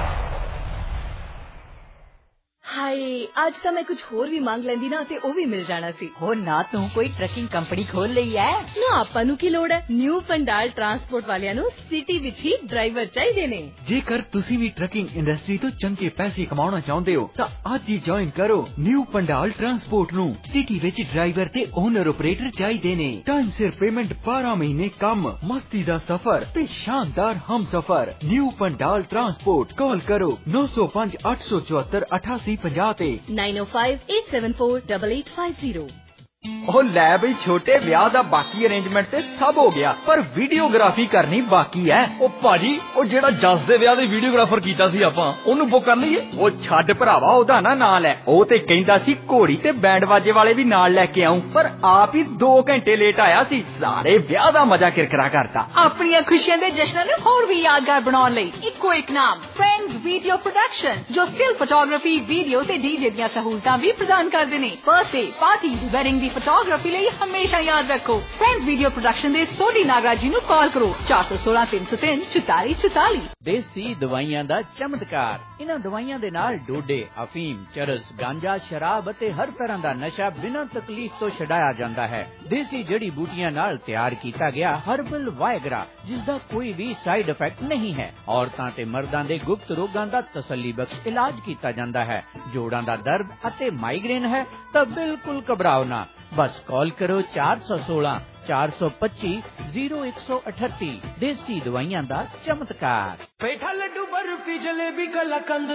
Speaker 9: ਹਾਏ ਅੱਜ ਤਾਂ ਮੈਂ ਕੁਝ ਹੋਰ ਵੀ ਮੰਗ ਲੈਂਦੀ ਨਾ ਤੇ ਉਹ ਵੀ ਮਿਲ ਜਾਣਾ ਸੀ।
Speaker 14: ਹੋ ਨਾ ਤੂੰ ਕੋਈ ਟਰੱਕਿੰਗ ਕੰਪਨੀ ਖੋਲ ਲਈ ਐ
Speaker 9: ਨਾ ਆਪਾਂ ਨੂੰ ਕੀ ਲੋੜ ਹੈ ਨਿਊ ਪੰਡਾਲ ਟਰਾਂਸਪੋਰਟ ਵਾਲਿਆਂ ਨੂੰ ਸਿਟੀ ਵਿੱਚ ਹੀ ਡਰਾਈਵਰ ਚਾਹੀਦੇ ਨੇ।
Speaker 8: ਜੇਕਰ ਤੁਸੀਂ ਵੀ ਟਰੱਕਿੰਗ ਇੰਡਸਟਰੀ ਤੋਂ ਚੰਗੇ ਪੈਸੇ ਕਮਾਉਣਾ ਚਾਹੁੰਦੇ ਹੋ ਤਾਂ ਅੱਜ ਹੀ ਜੁਆਇਨ ਕਰੋ ਨਿਊ ਪੰਡਾਲ ਟਰਾਂਸਪੋਰਟ ਨੂੰ। ਸਿਟੀ ਵਿੱਚ ਡਰਾਈਵਰ ਤੇ ਓਨਰ ਆਪਰੇਟਰ ਚਾਹੀਦੇ ਨੇ। ਟਾਈਮ ਸਿਰ ਪੇਮੈਂਟ ਬਾਰਾਂ ਮਹੀਨੇ ਕੰਮ ਮਸਤੀ ਦਾ ਸਫ਼ਰ ਤੇ ਸ਼ਾਨਦਾਰ ਹਮਸਫ਼ਰ। ਨਿਊ ਪੰਡਾਲ ਟਰਾਂਸਪੋਰਟ ਕਾਲ ਕਰੋ ਨੌ ਸੌ ਪੰਜ ਅੱਠ ਸੌ ਚੁਹੱਤਰ ਅਠਾਸੀ ਪੰਜਾਹ ਤੇ
Speaker 9: nine oh five eight seven four eight eight five zero।
Speaker 8: ਉਹ ਲੈ ਬਈ ਛੋਟੇ ਵਿਆਹ ਦਾ ਬਾਕੀ ਅਰੇਂਜਮੈਂਟ ਤੇ ਸਭ ਹੋ ਗਿਆ ਪਰ ਵੀਡੀਓਗ੍ਰਾਫੀ ਕਰਨੀ ਬਾਕੀ ਹੈ। ਉਹ ਭਾਜੀ ਉਹ ਜਿਹੜਾ ਜੱਸ ਦੇ ਵਿਆਹ ਦੇ ਵੀਡੀਓਗ੍ਰਾਫਰ ਕੀਤਾ ਸੀ ਆਪਾਂ ਉਹਨੂੰ ਬੁੱਕ ਕਰ ਲਈਏ। ਉਹ ਛੱਡ ਭਰਾਵਾ ਉਹਦਾ ਨਾ ਨਾਂ ਲੈ। ਉਹ ਤੇ ਕਹਿੰਦਾ ਸੀ ਘੋੜੀ ਤੇ ਬੈਂਡ ਬਾਜੇ ਵਾਲੇ ਵੀ ਨਾਲ ਲੈ ਕੇ ਆਉਂ ਪਰ ਆਪ ਹੀ ਦੋ ਘੰਟੇ ਲੇਟ ਆਇਆ ਸੀ। ਸਾਰੇ ਵਿਆਹ ਦਾ ਮਜ਼ਾ ਕਿਰਕਰਾ ਕਰਤਾ।
Speaker 6: ਆਪਣੀਆਂ ਖੁਸ਼ੀਆਂ ਦੇ ਜਸ਼ਨਾਂ ਨੂੰ ਹੋਰ ਵੀ ਯਾਦਗਾਰ ਬਣਾਉਣ ਲਈ ਇੱਕੋ ਇੱਕ ਨਾਮ ਫਰੈਂਡਸ ਵੀਡੀਓ ਪ੍ਰੋਡਕਸ਼ਨ ਜੋ ਸਟਿਲ ਫੋਟੋਗ੍ਰਾਫੀ ਵੀਡੀਓ ਤੇ ਡੀਜੇ ਦੀਆਂ ਸਹੂਲਤਾਂ ਵੀ ਪ੍ਰਦਾਨ ਕਰਦੇ ਨੇ। ਬਰਥਡੇ ਪਾਰਟੀ ਵੈਡਿੰਗ ਦੀ ਫੋਟੋਗ੍ਰਾਫੀ ਲਈ ਹਮੇਸ਼ਾ ਯਾਦ ਰੱਖੋ ਫਰੈਂਡਸ ਵੀਡੀਓ ਪ੍ਰੋਡਕਸ਼ਨ ਦੇ ਸੋਢੀ ਨਾਗਰਾਜ ਜੀ ਨੂੰ ਕਾਲ ਕਰੋ ਚਾਰ ਸੌ ਸੋਲਾਂ ਤਿੰਨ ਸੌ ਤਿੰਨ ਚੁਤਾਲੀ ਚੁਤਾਲੀ।
Speaker 18: ਦੇਸੀ ਦਵਾਈਆਂ ਦਾ ਚਮਤਕਾਰ। ਇਹਨਾਂ ਦਵਾਈਆਂ ਦੇ ਨਾਲ ਡੋਡੇ ਅਫੀਮ ਚਰਸ ਗਾਂਜਾ ਸ਼ਰਾਬ ਅਤੇ ਹਰ ਤਰ੍ਹਾਂ ਦਾ ਨਸ਼ਾ ਬਿਨਾਂ ਤਕਲੀਫ ਤੋਂ ਛਡਾਇਆ ਜਾਂਦਾ ਹੈ। ਦੇਸੀ ਜੜੀ ਬੂਟੀਆਂ ਨਾਲ ਤਿਆਰ ਕੀਤਾ ਗਿਆ ਹਰਬਲ ਵਾਇਗਰਾ ਜਿਸ ਦਾ ਕੋਈ ਵੀ ਸਾਈਡ ਇਫੈਕਟ ਨਹੀਂ ਹੈ। ਔਰਤਾਂ ਤੇ ਮਰਦਾਂ ਦੇ ਗੁਪਤ ਰੋਗਾਂ ਦਾ ਤਸੱਲੀ ਬਖਸ਼ ਇਲਾਜ ਕੀਤਾ ਜਾਂਦਾ ਹੈ। ਜੋੜਾਂ ਦਾ ਦਰਦ ਅਤੇ ਮਾਈਗ੍ਰੇਨ ਹੈ ਤਾਂ ਬਿਲਕੁਲ ਘਬਰਾਓ ਨਾ। बस कॉल करो चार सौ सोलह चार सौ पच्ची जीरो एक सौ अठत्ती। देसी दवाइयां दा चमत्कार।
Speaker 4: पेठा लड्डू बर्फी जलेबी कलाकंद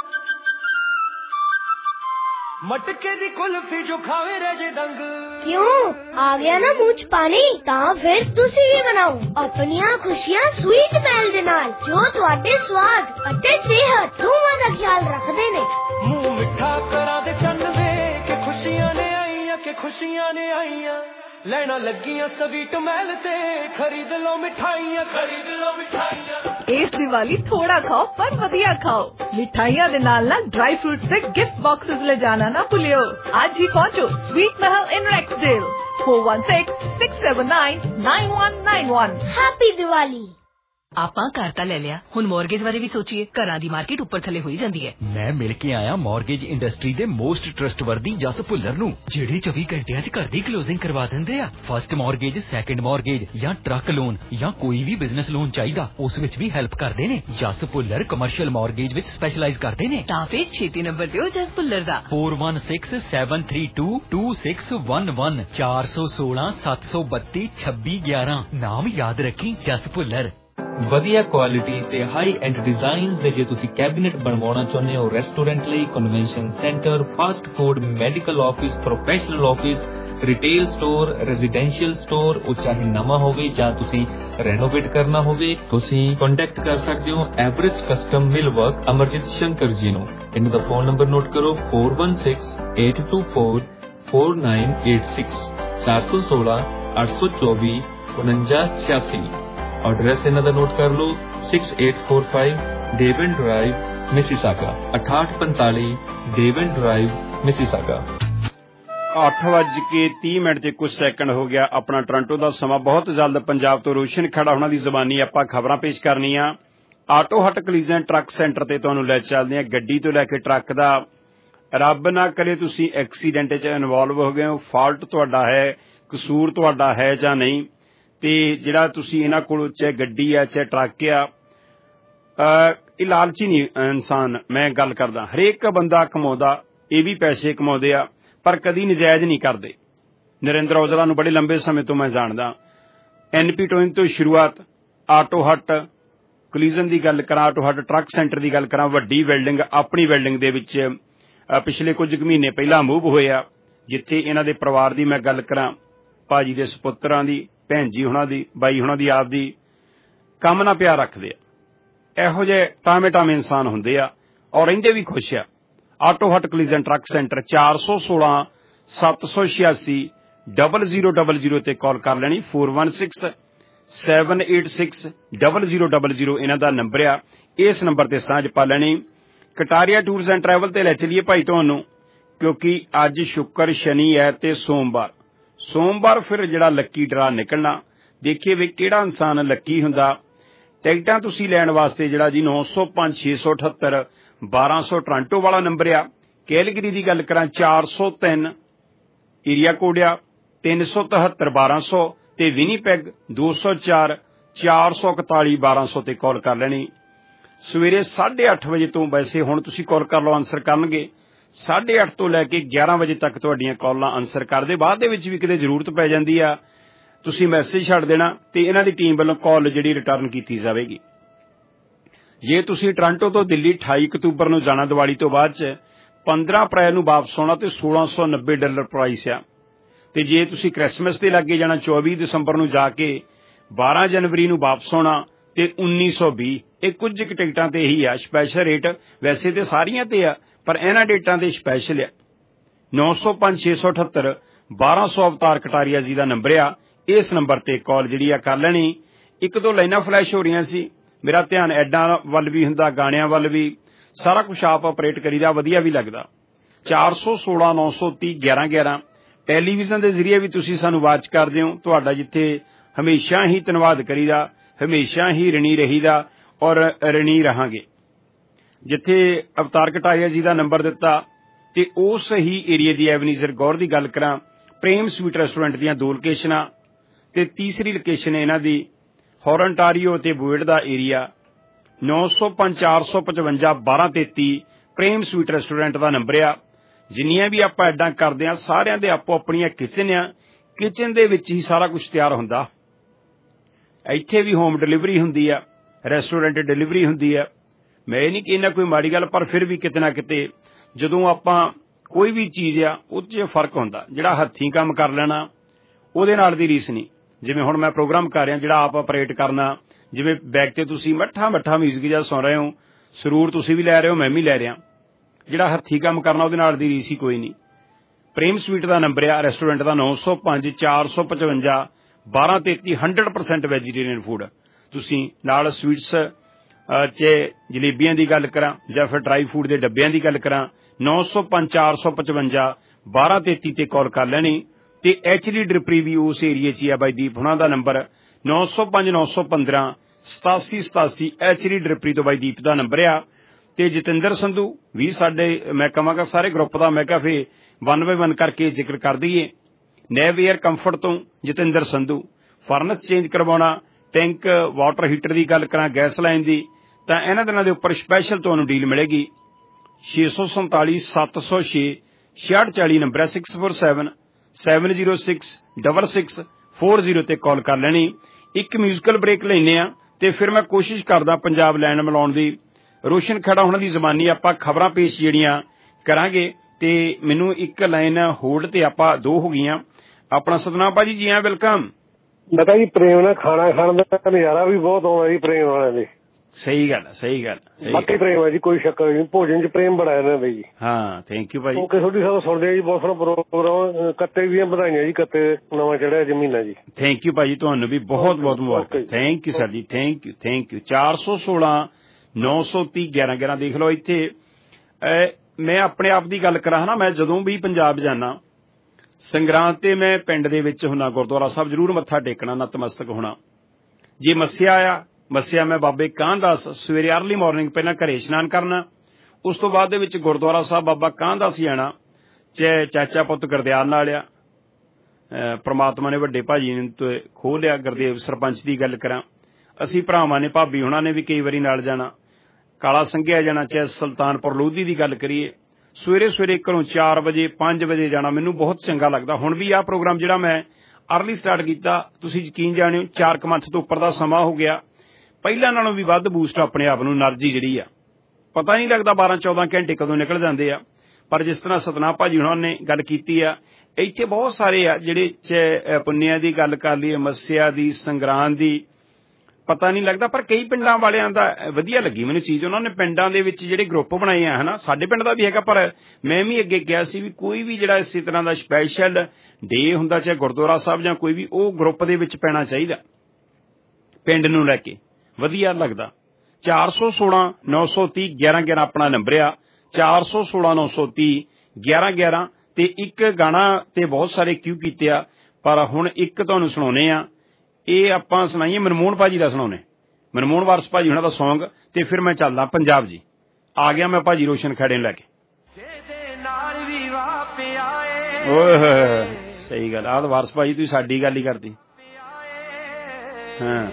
Speaker 4: मटके दी कुल्फी जो खावे रह जे दंग।
Speaker 19: क्यों आ गया ना मुंह च पानी तां फिर तुसी भी बनाओ अपनियां खुशियां स्वीट मैल दे नाल जो तुहाडे स्वाद अते सेहत दोवां दा ख्याल रखदे ने।
Speaker 4: मुंह मिठा करा दे चन्न वे के खुशियां ने आईयां के खुशियां ने आईयां ਲੈਣਾ ਲੱਗੀਆਂ ਸਵੀਟ ਮਹਿਲ ਤੇ ਖਰੀਦ ਲਓ ਮਿਠਾਈਆਂ ਖਰੀਦ ਲਓ ਮਿਠਾਈਆਂ।
Speaker 6: ਇਸ ਦੀਵਾਲੀ ਥੋੜਾ ਖਾਓ ਪਰ ਵਧੀਆ ਖਾਓ। ਮਿਠਾਈਆਂ ਦੇ ਨਾਲ ਨਾਲ ਡਰਾਈ ਫਰੂਟਸ ਤੇ ਗਿਫਟ ਬਾਕਸਸ ਲੈ ਜਾਣਾ ਨਾ ਭੁੱਲਿਓ। ਅੱਜ ਹੀ ਪਹੁੰਚੋ sweet Mahal in Rexdale four one six six seven nine nine one nine one।
Speaker 19: Happy Diwali.
Speaker 9: ਆਪਾਂ ਘਰ ਤਾਂ ਲੈ ਲਿਆ ਹੁਣ ਮੌਰਗੇਜ ਬਾਰੇ ਵੀ ਸੋਚੀਏ। ਘਰਾਂ ਦੀ ਮਾਰਕੀਟ ਉੱਪਰ ਥੱਲੇ ਹੋਈ ਜਾਂਦੀ ਹੈ।
Speaker 8: ਮੈਂ ਮਿਲ ਕੇ ਆਇਆ ਮੌਰਗੇਜ ਇੰਡਸਟਰੀ ਦੇ ਮੋਸਟ ਟਰਸਟਵਰਦੀ ਜਸ ਭੁੱਲਰ ਨੂੰ ਜਿਹੜੇ ਚੌਵੀ ਘੰਟਿਆਂ 'ਚ ਘਰ ਦੀ ਕਲੋਜ਼ਿੰਗ ਕਰਵਾ ਦਿੰਦੇ ਆ। ਫਸਟ ਮੌਰਗੇਜ ਸੈਕੰਡ ਮੌਰਗੇਜ ਜਾਂ ਟਰੱਕ ਲੋਨ ਜਾਂ ਕੋਈ ਵੀ ਬਿਜ਼ਨਸ ਲੋਨ ਚਾਹੀਦਾ ਉਸ ਵਿੱਚ ਵੀ ਹੈਲਪ ਕਰਦੇ ਨੇ। ਜਸ ਭੁੱਲਰ ਕਮਰਸ਼ੀਅਲ ਮੌਰਗੇਜ ਵਿੱਚ ਸਪੈਸ਼ਲਾਈਜ਼ ਕਰਦੇ ਨੇ।
Speaker 9: ਤਾਂ ਫਿਰ ਛੇਤੀ ਨੰਬਰ ਦਿਓ ਜਸ ਭੁੱਲਰ ਦਾ
Speaker 8: four one six seven three two two six one one ਚਾਰ ਸੌ ਸੋਲਾਂ ਸੱਤ ਸੌ ਬੱਤੀ ਛੱਬੀ ਗਿਆਰਾਂ। ਨਾਮ ਯਾਦ ਰੱਖੀ ਜਸ ਭੁੱਲਰ।
Speaker 20: ਵਧੀਆ ਕੁਆਲਿਟੀ ਤੇ ਹਾਈ ਐਂਡ ਡਿਜ਼ਾਈਨਸ ਦੇ ਜੇ ਤੁਸੀਂ ਕੈਬਨਿਟ ਬਣਵਾਉਣਾ ਚਾਹੁੰਦੇ ਹੋ ਰੈਸਟੋਰੈਂਟ ਲਈ, convention centre, fast food, medical office, professional office, retail store, residential store, ਉਹ ਚਾਹੇ ਨਵਾਂ ਹੋਵੇ ਜਾਂ ਤੁਸੀਂ ਰੈਨੋਵੇਟ ਕਰਨਾ ਹੋਵੇ, ਤੁਸੀਂ ਕੰਟੈਕਟ ਕਰ ਸਕਦੇ ਹੋ average custom mill work Amarjit Shankar ji ਨੂੰ। ਇਹਨਾਂ ਦਾ ਫੋਨ ਨੰਬਰ ਨੋਟ ਕਰੋ four one six eight two four four nine eight six ਚਾਰ ਸੌ ਸੋਲਾਂ ਅੱਠ ਸੌ ਚੌਵੀ ਉਨੰਜਾ ਛਿਆਸੀ। ਐਡਰੈਸ ਇਹਨਾਂ ਦਾ ਨੋਟ ਕਰ ਲਓ six eight four five Devon drive, Mississauga ਅਠਾਹਠ ਪੰਤਾਲੀ ਡੇਵਨ ਡਰਾਈਵ, ਮਿਸੀਸਾਗਾ।
Speaker 15: ਅੱਠ ਵੱਜ ਕੇ ਤੀਹ ਮਿੰਟ ਤੇ ਕੁਝ ਸੈਕਿੰਡ ਹੋ ਗਿਆ ਆਪਣਾ ਟੋਰਾਂਟੋ ਦਾ ਸਮਾਂ। ਬਹੁਤ ਜਲਦ ਪੰਜਾਬ ਤੋਂ ਰੋਸ਼ਨ ਖੜਾ ਉਹਨਾਂ ਦੀ ਜ਼ਬਾਨੀ ਆਪਾਂ ਖਬਰਾਂ ਪੇਸ਼ ਕਰਨੀਆਂ। ਆਟੋ ਹਟ ਕਲੀਜ਼ਨ ਟਰੱਕ ਸੈਂਟਰ ਤੇ ਤੁਹਾਨੂੰ ਲੈ ਚੱਲਦੇ ਹਾਂ। ਗੱਡੀ ਤੋਂ ਲੈ ਕੇ ਟਰੱਕ ਦਾ, ਰੱਬ ਨਾ ਕਰੇ ਤੁਸੀਂ ਐਕਸੀਡੈਂਟ 'ਚ ਇਨਵੋਲਵ ਹੋ ਗਏ ਹੋ, ਫਾਲਟ ਤੁਹਾਡਾ ਹੈ, ਕਸੂਰ ਤੁਹਾਡਾ ਹੈ ਜਾਂ ਨਹੀਂ, ਤੇ ਜਿਹੜਾ ਤੁਸੀਂ ਇਹਨਾਂ ਕੋਲ ਚਾਹੇ ਗੱਡੀ ਆ ਚਾਹੇ ਟਰੱਕ ਆ, ਇਹ ਲਾਲਚੀ ਨਹੀਂ ਇਨਸਾਨ। ਮੈਂ ਗੱਲ ਕਰਦਾ ਹਰੇਕ ਬੰਦਾ ਕਮਾਉਂਦਾ, ਇਹ ਵੀ ਪੈਸੇ ਕਮਾਉਂਦੇ ਆ, ਪਰ ਕਦੀ ਨਜਾਇਜ਼ ਨਹੀਂ ਕਰਦੇ। ਨਰਿੰਦਰ ਔਜਲਾ ਨੂੰ ਬੜੇ ਲੰਬੇ ਸਮੇਂ ਤੋਂ ਮੈਂ ਜਾਣਦਾ। ਐਨ ਪੀ ਟੋਇਨ ਤੋਂ ਸ਼ੁਰੂਆਤ, ਆਟੋ ਹਟ ਕਲੀਜ਼ਨ ਦੀ ਗੱਲ ਕਰਾਂ, ਆਟੋ ਹਟ ਟਰੱਕ ਸੈਂਟਰ ਦੀ ਗੱਲ ਕਰਾਂ, ਵੱਡੀ ਬਿਲਡਿੰਗ ਆਪਣੀ ਬਿਲਡਿੰਗ ਦੇ ਵਿੱਚ ਪਿਛਲੇ ਕੁਝ ਕੁ ਮਹੀਨੇ ਪਹਿਲਾਂ ਮੂਵ ਹੋਇਆ, ਜਿੱਥੇ ਇਹਨਾਂ ਦੇ ਪਰਿਵਾਰ ਦੀ ਮੈਂ ਗੱਲ ਕਰਾਂ, ਭਾਜੀ ਦੇ ਸਪੁੱਤਰਾਂ ਦੀ, ਭੈਣ ਜੀ ਹੁਣਾਂ ਦੀ, ਬਾਈ ਹੁਣਾਂ ਦੀ, ਆਪ ਦੀ ਕੰਮ ਨਾਲ ਪਿਆਰ ਰੱਖਦੇ ਆ। ਇਹੋ ਜਿਹੇ ਟਾਵੇਂ ਟਾਵੇਂ ਇਨਸਾਨ ਹੁੰਦੇ ਆ ਔਰ ਰਹਿੰਦੇ ਵੀ ਖੁਸ਼ ਆ। ਆਟੋ ਹਟ ਕਲੀਜ਼ਨ ਟਰੱਕ ਸੈਂਟਰ ਚਾਰ ਸੌ ਸੋਲਾਂ ਸੱਤ ਸੌ ਛਿਆਸੀ ਡਬਲ ਜ਼ੀਰੋ ਡਬਲ ਜ਼ੀਰੋ ਤੇ ਕਾਲ ਕਰ ਲੈਣੀ। four one six seven eight six double zero double zero ਇਹਨਾਂ ਦਾ ਨੰਬਰ ਆ। ਇਸ ਨੰਬਰ ਤੇ ਸਾਂਝ ਪਾ ਲੈਣੀ। ਕਟਾਰੀਆ ਟੂਰਸ ਐਂਡ ਟਰੈਵਲ ਤੇ ਲੈ ਚਲੀਏ ਭਾਈ ਤੁਹਾਨੂੰ, ਕਿਉਂਕਿ ਅੱਜ ਸ਼ੁੱਕਰ, ਸ਼ਨੀ ਹੈ ਤੇ ਸੋਮਵਾਰ। ਸੋਮਵਾਰ ਫਿਰ ਜਿਹੜਾ ਲੱਕੀ ਡਰਾ ਨਿਕਲਣਾ, ਦੇਖੀਏ ਵੀ ਕਿਹੜਾ ਇਨਸਾਨ ਲੱਕੀ ਹੁੰਦਾ। ਟਿਕਟਾਂ ਤੁਸੀਂ ਲੈਣ ਵਾਸਤੇ ਜਿਹੜਾ ਜੀ ਨੌ ਸੌ ਪੰਜ ਛੇ ਸੌ ਅਠੱਤਰ ਬਾਰਾਂ ਸੌ ਟੋਰਾਂਟੋ ਵਾਲਾ ਨੰਬਰ ਆ। ਕੈਲਗਰੀ ਦੀ ਗੱਲ ਕਰਾਂ ਚਾਰ ਸੌ ਤਿੰਨ ਏਰੀਆ ਕੋਡ ਆ, ਤਿੰਨ ਸੌ ਤਿਹੱਤਰ ਬਾਰਾਂ ਸੌ ਤੇ ਵਿਨੀਪੈਗ ਦੋ ਸੌ ਚਾਰ ਚਾਰ ਸੌ ਇਕਤਾਲੀ ਬਾਰਾਂ ਸੌ ਤੇ ਕਾਲ ਕਰ ਲੈਣੀ। ਸਵੇਰੇ ਸਾਢੇ ਅੱਠ ਵਜੇ ਤੋਂ, ਵੈਸੇ ਹੁਣ ਤੁਸੀਂ ਕਾਲ ਕਰ ਲਓ ਆਨਸਰ ਕਰਨਗੇ, ਸਾਢੇ ਅੱਠ ਤੋਂ ਲੈ ਕੇ ਗਿਆਰਾਂ ਵਜੇ ਤੱਕ ਤੁਹਾਡੀਆਂ ਕਾਲਾਂ ਆਨਸਰ ਕਰਦੇ। ਬਾਅਦ ਦੇ ਵਿੱਚ ਵੀ ਕਿਤੇ ਜ਼ਰੂਰਤ ਪੈ ਜਾਂਦੀ ਆ, ਤੁਸੀਂ ਮੈਸੇਜ ਛੱਡ ਦੇਣਾ ਤੇ ਇਹਨਾਂ ਦੀ ਟੀਮ ਵੱਲੋਂ ਕਾਲ ਜਿਹੜੀ ਰਿਟਰਨ ਕੀਤੀ ਜਾਵੇਗੀ। ਜੇ ਤੁਸੀਂ ਟੋਰਾਂਟੋ ਤੋਂ ਦਿੱਲੀ ਅਠਾਈ ਅਕਤੂਬਰ ਨੂੰ ਜਾਣਾ, ਦੀਵਾਲੀ ਤੋਂ ਬਾਅਦ ਚ ਪੰਦਰਾਂ ਅਪ੍ਰੈਲ ਨੂੰ ਵਾਪਸ ਆਉਣਾ ਤੇ ਸੋਲਾਂ ਸੌ ਨੱਬੇ ਡਾਲਰ ਪ੍ਰਾਈਸ ਆ। ਤੇ ਜੇ ਤੁਸੀਂ ਕ੍ਰਿਸਮਸ ਦੇ ਲਾਗੇ ਜਾਣਾ, ਚੌਵੀ ਦਸੰਬਰ ਨੂੰ ਜਾ ਕੇ ਬਾਰਾਂ ਜਨਵਰੀ ਨੂੰ ਵਾਪਸ ਆਉਣਾ ਤੇ ਉੱਨੀ ਸੌ ਵੀਹ। ਇਹ ਕੁਝ ਕੁ ਟਿਕਟਾਂ ਤੇ ਇਹੀ ਆ ਸਪੈਸ਼ਲ ਰੇਟ, ਵੈਸੇ ਤੇ ਸਾਰੀਆਂ ਤੇ ਆ ਪਰ ਇਹਨਾਂ ਡੇਟਾਂ ਤੇ ਸਪੈਸ਼ਲ ਆ। ਨੌ ਸੌ ਪੰਜ ਛੇ ਸੌ ਅਠੱਤਰ ਬਾਰਾਂ ਸੌ ਅਵਤਾਰ ਕਟਾਰੀਆ ਜੀ ਦਾ ਨੰਬਰ ਆ। ਇਸ ਨੰਬਰ ਤੇ ਕਾਲ ਜਿਹੜੀ ਆ ਕਰ ਲੈਣੀ। ਇੱਕ ਦੋ ਲਾਈਨਾਂ ਫਲੈਸ਼ ਹੋ ਰਹੀਆਂ ਸੀ, ਮੇਰਾ ਧਿਆਨ ਐਡਾਂ ਵੱਲ ਵੀ ਹੁੰਦਾ, ਗਾਣਿਆਂ ਵੱਲ ਵੀ, ਸਾਰਾ ਕੁਛ ਆਪ ਆਪਰੇਟ ਕਰੀਦਾ, ਵਧੀਆ ਵੀ ਲੱਗਦਾ। ਚਾਰ ਸੌ ਸੋਲਾਂ ਨੌ ਸੌ ਤੀਹ ਗਿਆਰਾਂ ਗਿਆਰਾਂ ਟੈਲੀਵਿਜ਼ਨ ਦੇ ਜ਼ਰੀਏ ਵੀ ਤੁਸੀਂ ਸਾਨੂੰ ਵਾਚ ਕਰਦੇ ਹੋ। ਤੁਹਾਡਾ ਜਿੱਥੇ ਹਮੇਸ਼ਾ ਹੀ ਧੰਨਵਾਦ ਕਰੀਦਾ, ਹਮੇਸ਼ਾ ਹੀ ਰਣੀ ਰਹੀਦਾ ਔਰ ਰਣੀ ਰਹਾਂਗੇ। ਜਿੱਥੇ ਅਵਤਾਰ ਕਟਾਰੀਆ ਜੀ ਦਾ ਨੰਬਰ ਦਿੱਤਾ ਤੇ ਉਸ ਹੀ ਏਰੀਏ ਦੀ ਐਵਨੀਜ਼ਰ ਗੌਰ ਦੀ ਗੱਲ ਕਰਾਂ, ਪ੍ਰੇਮ ਸਵੀਟ ਰੈਸਟੋਰੈਂਟ ਦੀਆਂ ਦੋ ਲੋਕੇਸ਼ਨਾਂ ਤੇ ਤੀਸਰੀ ਲੋਕੇਸ਼ਨ ਇਹਨਾਂ ਦੀ ਹੌਰਨਟਾਰੀਓ ਤੇ ਬੁਇਡ ਦਾ ਏਰੀਆ। ਨੌ ਸੌ ਪੰਜ ਚਾਰ ਸੌ ਪਚਵੰਜਾ ਬਾਰਾਂ ਤੇਤੀ ਪ੍ਰੇਮ ਸਵੀਟ ਰੈਸਟੋਰੈਂਟ ਦਾ ਨੰਬਰ ਆ। ਜਿੰਨੀਆਂ ਵੀ ਆਪਾਂ ਐਡਾਂ ਕਰਦੇ ਹਾਂ ਸਾਰਿਆਂ ਦੇ ਆਪੋ ਆਪਣੀਆਂ ਕਿਚਨ ਆ, ਕਿਚਨ ਦੇ ਵਿੱਚ ਹੀ ਸਾਰਾ ਕੁਝ ਤਿਆਰ ਹੁੰਦਾ। ਇੱਥੇ ਵੀ ਹੋਮ ਡਿਲੀਵਰੀ ਹੁੰਦੀ ਆ, ਰੈਸਟੋਰੈਂਟ ਡਿਲੀਵਰੀ ਹੁੰਦੀ ਆ। ਮੈਂ ਇਹ ਨਹੀਂ ਕਹਿੰਦਾ ਕੋਈ ਮਾੜੀ ਗੱਲ, ਪਰ ਫਿਰ ਵੀ ਕਿਤੇ ਨਾ ਕਿਤੇ ਜਦੋਂ ਆਪਾਂ ਕੋਈ ਵੀ ਚੀਜ਼ ਆ ਉਹ 'ਚ ਫਰਕ ਹੁੰਦਾ। ਜਿਹੜਾ ਹੱਥੀਂ ਕੰਮ ਕਰ ਲੈਣਾ ਉਹਦੇ ਨਾਲ ਦੀ ਰੀਸ ਨਹੀਂ। ਜਿਵੇਂ ਹੁਣ ਮੈਂ ਪ੍ਰੋਗਰਾਮ ਕਰ ਰਿਹਾ, ਜਿਹੜਾ ਆਪ ਆਪਰੇਟ ਕਰਨਾ, ਜਿਵੇਂ ਬੈਕ ਤੇ ਤੁਸੀਂ ਮੱਠਾ ਮੱਠਾ ਮਿਊਜ਼ਿਕ ਜਿਹਾ ਸੁਣ ਰਹੇ ਹੋ, ਸਰੂਰ ਤੁਸੀਂ ਵੀ ਲੈ ਰਹੇ ਹੋ, ਮੈਂ ਵੀ ਲੈ ਰਿਹਾ। ਜਿਹੜਾ ਹੱਥੀਂ ਕੰਮ ਕਰਨਾ ਉਹਦੇ ਨਾਲ ਦੀ ਰੀਸ ਹੀ ਕੋਈ ਨਹੀਂ। ਪ੍ਰੇਮ ਸਵੀਟ ਦਾ ਨੰਬਰ ਆ ਰੈਸਟੋਰੈਂਟ ਦਾ ਨੌ ਸੌ ਪੰਜ ਚਾਰ ਸੌ ਪਚਵੰਜਾ ਬਾਰਾਂ ਤੇਤੀ ਹੰਡਰਡ ਪਰਸੈਂਟ ਵੈਜੀਟੇਰੀਅਨ ਫੂਡ। ਤੁਸੀਂ ਨਾਲ ਸਵੀਟਸ ਚ ਜਲੇਬੀਆਂ ਦੀ ਗੱਲ ਕਰਾਂ ਜਾਂ ਫਿਰ ਡਰਾਈ ਫੂਡ ਦੇ ਡੱਬਿਆਂ ਦੀ ਗੱਲ ਕਰਾਂ, ਨੌ ਸੌ ਪੰਜ ਚਾਰ ਸੌ ਪਚਵੰਜਾ ਬਾਰਾਂ ਤੇਤੀ ਤੇ ਕਾਲ ਕਰ ਲੈਣੀ। ਤੇ ਐਚਡੀ ਡ੍ਰਿਪਰੀ ਵੀ ਉਸ ਏਰੀਏ 'ਚ ਆ। ਬਾਈ ਦੀਪ ਹੁਣਾਂ ਦਾ ਨੰਬਰ ਨੌ ਸੌ ਪੰਜ ਨੌ ਸੌ ਪੰਦਰਾਂ ਸਤਾਸੀ ਸਤਾਸੀ ਐਚਡੀ ਡ੍ਰਿਪਰੀ ਤੋਂ ਬਾਈ ਦੀਪ ਦਾ ਨੰਬਰ ਆ। ਤੇ ਜਤਿੰਦਰ ਸੰਧੂ ਵੀ ਸਾਡੇ, ਮੈਂ ਕਹਾਂਗਾ ਸਾਰੇ ਗਰੁੱਪ ਦਾ, ਮੈਂ ਕਿਹਾ ਫੇ ਵਨ ਬਾਈ ਵਨ ਕਰਕੇ ਜ਼ਿਕਰ ਕਰ ਦਈਏ। ਨੈਵ ਏਅਰ ਕੰਫਰਟ ਤੋਂ ਜਤਿੰਦਰ ਸੰਧੂ। ਫਰਨਸ ਚੇਂਜ ਕਰਵਾਉਣਾ, ਟੈਂਕ ਵਾਟਰ ਹੀਟਰ ਦੀ ਗੱਲ ਕਰਾਂ, ਗੈਸ ਲਾਈਨ ਦੀ, ਤਾਂ ਇਹਨਾਂ ਦਿਨਾਂ ਦੇ ਉੱਪਰ ਸਪੈਸ਼ਲ ਤੁਹਾਨੂੰ ਡੀਲ ਮਿਲੇਗੀ। ਛੇ ਸੌ ਸੰਤਾਲੀ ਸੱਤ ਸੌ ਛੇ ਛਿਆਹਠ ਚਾਲੀ ਨੰਬਰ ਹੈ। Six four seven seven zero six double six four zero ਤੇ ਕਾਲ ਕਰ ਲੈਣੀ। ਇੱਕ ਮਿਊਜ਼ੀਕਲ ਬ੍ਰੇਕ ਲੈਂਦੇ ਆ, ਤੇ ਫਿਰ ਮੈਂ ਕੋਸ਼ਿਸ਼ ਕਰਦਾ ਪੰਜਾਬ ਲੈਣ ਮਿਲਾਉਣ ਦੀ। ਰੋਸ਼ਨ ਖੇੜਾ ਉਹਨਾਂ ਦੀ ਜ਼ਬਾਨੀ ਆਪਾਂ ਖਬਰਾਂ ਪੇਸ਼ ਜਿਹੜੀਆਂ ਕਰਾਂਗੇ ਤੇ ਮੈਨੂੰ ਇੱਕ ਲਾਈਨ ਹੋਲਡ ਤੇ ਆਪਾਂ ਦੋ ਹੋ ਗਈਆਂ। ਆਪਣਾ ਸਤਨਾਮ ਭਾਜੀ ਜੀ ਆ ਵੈਲਕਮ।
Speaker 21: ਬਤਾ ਜੀ ਪ੍ਰੇਮ ਨਾਲ ਖਾਣਾ ਖਾਣ ਦਾ ਨਜ਼ਾਰਾ ਵੀ ਬਹੁਤ ਆਉਂਦਾ ਜੀ ਪ੍ਰੇਮ ਵਾਲਿਆਂ ਦੇ। ਸਹੀ ਗੱਲ ਸਹੀ ਗੱਲ ਬਾਕੀ ਪ੍ਰੇਮ ਹੈ ਜੀ, ਕੋਈ ਸ਼ੱਕ ਨਹੀਂ, ਭੋਜਨ ਚ ਪ੍ਰੇਮ ਬੜਾ ਇਹਨਾਂ ਦਾ ਜੀ। ਹਾਂ ਥੈਂਕ ਯੂ ਭਾਈ। ਓਕੇ ਤੁਹਾਡੀ ਸਭ ਸੁਣਦੇ ਆ ਜੀ, ਬਹੁਤ ਸੋਹਣਾ ਪ੍ਰੋਗਰਾਮ। ਕੱਤੇ ਦੀਆਂ ਵਧਾਈਆਂ ਜੀ, ਕੱਤੇ ਨਵਾਂ ਚੜਿਆ ਜੀ ਮਹੀਨਾ ਜੀ। ਥੈਂਕ ਯੂ ਭਾਜੀ, ਤੁਹਾਨੂੰ ਵੀ ਬਹੁਤ ਬਹੁਤ ਮੁਬਾਰਕ। Thank you sir ji, thank you thank you. ਚਾਰ ਸੌ ਸੋਲਾਂ ਨੌ ਸੌ ਤੀਹ ਗਿਆਰਾਂ ਗਿਆਰਾਂ ਦੇਖ ਲਓ ਇੱਥੇ। ਮੈਂ ਆਪਣੇ ਆਪ ਦੀ ਗੱਲ ਕਰਾਂ ਨਾ, ਮੈਂ ਜਦੋਂ ਵੀ ਪੰਜਾਬ ਜਾਣਾ ਸੰਗਰਾਂਦ ਤੇ ਮੈਂ ਪਿੰਡ ਦੇ ਵਿੱਚ ਹੁਣਾ, ਗੁਰਦੁਆਰਾ ਸਾਹਿਬ ਜ਼ਰੂਰ ਮੱਥਾ ਟੇਕਣਾ, ਨਤਮਸਤਕ ਹੋਣਾ। ਜੇ ਮੱਸਿਆ ਆ ਮੱਸਿਆ ਮੈਂ ਬਾਬੇ ਕਾਹਨਦਾਸ ਸਵੇਰੇ ਅਰਲੀ ਮਾਰਨਿੰਗ ਪਹਿਲਾਂ ਘਰੇ ਇਸ਼ਨਾਨ ਕਰਨਾ, ਉਸ ਤੋਂ ਬਾਅਦ ਦੇ ਵਿੱਚ ਗੁਰਦੁਆਰਾ ਸਾਹਿਬ ਬਾਬਾ ਕਾਹਨਦਾਸ ਜਾਣਾ। ਚਾਹੇ ਚਾਚਾ ਪੁੱਤ ਗੁਰਦਿਆਲ ਨਾਲ ਆ, ਪ੍ਰਮਾਤਮਾ ਨੇ ਵੱਡੇ ਭਾਜੀ ਨੇ ਖੋਹ ਲਿਆ। ਗੁਰਦੇਵ ਸਰਪੰਚ ਦੀ ਗੱਲ ਕਰਾਂ, ਅਸੀਂ ਭਰਾਵਾਂ ਨੇ ਭਾਬੀ ਹੁਣਾਂ ਨੇ ਵੀ ਕਈ ਵਾਰੀ ਨਾਲ ਜਾਣਾ, ਕਾਲਾ ਸੰਘਿਆ ਜਾਣਾ। ਚਾਹੇ ਸੁਲਤਾਨਪੁਰ ਲੋਧੀ ਦੀ ਗੱਲ ਕਰੀਏ, ਸਵੇਰੇ ਸਵੇਰੇ ਘਰੋਂ ਚਾਰ ਵਜੇ ਪੰਜ ਵਜੇ ਜਾਣਾ ਮੈਨੂੰ ਬਹੁਤ ਚੰਗਾ ਲੱਗਦਾ। ਹੁਣ ਵੀ ਆਹ ਪ੍ਰੋਗਰਾਮ ਜਿਹੜਾ ਮੈਂ ਅਰਲੀ ਸਟਾਰਟ ਕੀਤਾ, ਤੁਸੀਂ ਯਕੀਨ ਜਾਣਿਓ ਚਾਰ ਕੁ ਮੰਥ ਤੋਂ ਉੱਪਰ ਦਾ ਸਮਾਂ ਹੋ ਗਿਆ, ਪਹਿਲਾਂ ਨਾਲੋਂ ਵੀ ਵੱਧ ਬੂਸਟ ਆਪਣੇ ਆਪ ਨੂੰ એનર્ਜੀ ਜਿਹੜੀ ਆ, ਪਤਾ ਨਹੀਂ ਲੱਗਦਾ ਬਾਰਾਂ ਚੌਦਾਂ ਘੰਟੇ ਕਦੋਂ ਨਿਕਲ ਜਾਂਦੇ ਆ। ਪਰ ਜਿਸ ਤਰ੍ਹਾਂ ਸਤਨਾਮ ਭਾਜੀ ਹੁਣਾਂ ਨੇ ਗੱਲ ਕੀਤੀ ਆ, ਇੱਥੇ ਬਹੁਤ ਸਾਰੇ ਆ ਜਿਹੜੇ ਪੁੰਨਿਆਂ ਦੀ ਗੱਲ ਕਰ ਲਈਏ, ਮੱਸਿਆ ਦੀ, ਸੰਗਰਾਂਦ ਦੀ, ਪਤਾ ਨਹੀਂ ਲੱਗਦਾ। ਪਰ ਕਈ ਪਿੰਡਾਂ ਵਾਲਿਆਂ ਦਾ ਵਧੀਆ ਲੱਗੀ ਮੈਨੂੰ ਚੀਜ਼, ਉਹਨਾਂ ਨੇ ਪਿੰਡਾਂ ਦੇ ਵਿੱਚ ਜਿਹੜੇ ਗਰੁੱਪ ਬਣਾਏ ਆ ਹਨਾ, ਸਾਡੇ ਪਿੰਡ ਦਾ ਵੀ ਹੈਗਾ। ਪਰ ਮੈਂ ਵੀ ਅੱਗੇ ਕਿਹਾ ਸੀ ਵੀ ਕੋਈ ਵੀ ਜਿਹੜਾ ਇਸੇ ਤਰ੍ਹਾਂ ਦਾ ਸਪੈਸ਼ਲ ਡੇ ਹੁੰਦਾ, ਚਾਹੇ ਗੁਰਦੁਆਰਾ ਸਾਹਿਬ ਜਾਂ ਕੋਈ ਵੀ, ਉਹ ਗਰੁੱਪ ਦੇ ਵਿੱਚ ਪੈਣਾ ਚਾਹੀਦਾ ਪਿੰਡ ਨੂੰ ਲੈ ਕੇ, ਵਧੀਆ ਲੱਗਦਾ। ਚਾਰ ਸੌ ਸੋਲਾਂ ਨੌ ਸੌ ਤੀਹ ਗਿਆਰਾਂ ਗਿਆਰਾਂ ਆਪਣਾ ਨੰਬਰ ਆ, ਚਾਰ ਸੌ ਸੋਲਾਂ ਨੌ ਸੌ ਤੀਹ ਗਿਆਰਾਂ ਗਿਆਰਾਂ। ਤੇ ਇੱਕ ਗਾਣਾ ਤੇ ਬਹੁਤ ਸਾਰੇ ਕਿਊ ਕੀਤੇ ਆ, ਪਰ ਹੁਣ ਇੱਕ ਤੁਹਾਨੂੰ ਸੁਣਾਉਣੇ ਆ। ਇਹ ਆਪਾਂ ਸੁਣਾਈਏ ਮਨਮੋਹਨ ਭਾਜੀ ਦਾ ਸੁਣਾਉਣੇ, ਮਨਮੋਹਨ ਵਾਰਸ ਭਾਜੀ ਉਹਨਾਂ ਦਾ ਸੌਂਗ, ਤੇ ਫਿਰ ਮੈਂ ਚੱਲਦਾ ਪੰਜਾਬ ਜੀ। ਆ ਗਿਆ ਮੈਂ ਭਾਜੀ ਰੋਸ਼ਨ ਖੇੜੇ ਨੂੰ ਲੈ ਕੇ। ਓਏ ਹੋਏ ਸਹੀ ਗੱਲ, ਆਹ ਵਾਰਸ ਭਾਜੀ ਤੁਸੀਂ ਸਾਡੀ ਗੱਲ ਹੀ ਕਰਦੀ। ਹਾਂ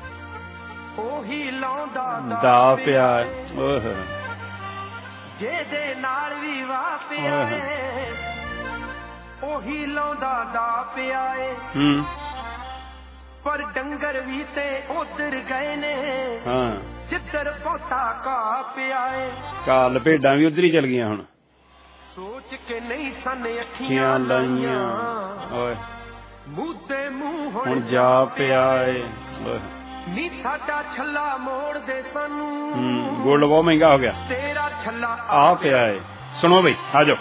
Speaker 21: ਦਾ ਪਿਆ ਓਏ ਹੋਏ, ਜਿਹਦੇ ਨਾਲ ਵੀ ਵਾਹ ਪਿਆ ਏ, ਉਹੀ ਲਾਉਂਦਾ ਦਾ ਪਿਆ ਏ। ਹੂੰ ਪਰ ਡੰਗਰ ਵੀ ਤੇ ਉਧਰ ਗਏ ਨੇ, ਹਾਂ ਜਿੱਧਰ ਪੋਤਾ ਕਾ ਪਿਆ ਏ। ਕਾ ਲਪੇਡਾਂ ਵੀ ਉਧਰ ਹੀ ਚਲ ਗਈਆਂ ਹੁਣ, ਸੋਚ ਕੇ ਨਹੀਂ ਸਨ ਅੱਖੀਆਂ ਲਾਈਆਂ, ਓਏ ਮੂੰਹ ਤੇ ਮੂੰਹ ਹੁਣ ਜਾ ਪਿਆ ਏ। ਓਏ ਨੀ ਸਾਡਾ ਛੱਲਾ ਮੋੜ ਦੇ ਸਾਨੂੰ, ਹੂੰ ਗੋਲਡ ਬਹੁਤ ਮਹਿੰਗਾ ਹੋ ਗਿਆ, ਤੇਰਾ ਛੱਲਾ ਆ ਪਿਆ ਏ। ਸੁਣੋ ਬਈ ਆ ਜਾਓ।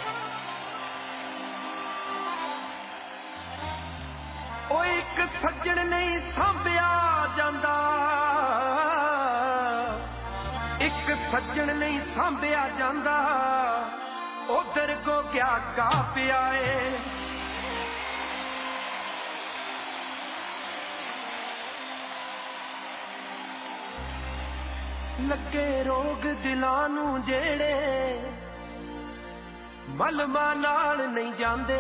Speaker 21: ਓਏ ਇੱਕ ਸੱਜਣ ਨਹੀਂ ਸਾਂਭਿਆ ਜਾਂਦਾ, ਇੱਕ ਸੱਜਣ ਨਹੀਂ ਸਾਂਭਿਆ ਜਾਂਦਾ, ਉਧਰ ਗੋਗਿਆ ਗਾ ਪਿਆ ਏ। ਲੱਗੇ ਰੋਗ ਦਿਲਾਂ ਨੂੰ ਜਿਹੜੇ ਮਲਮਾਂ ਨਾਲ ਨਹੀਂ ਜਾਂਦੇ,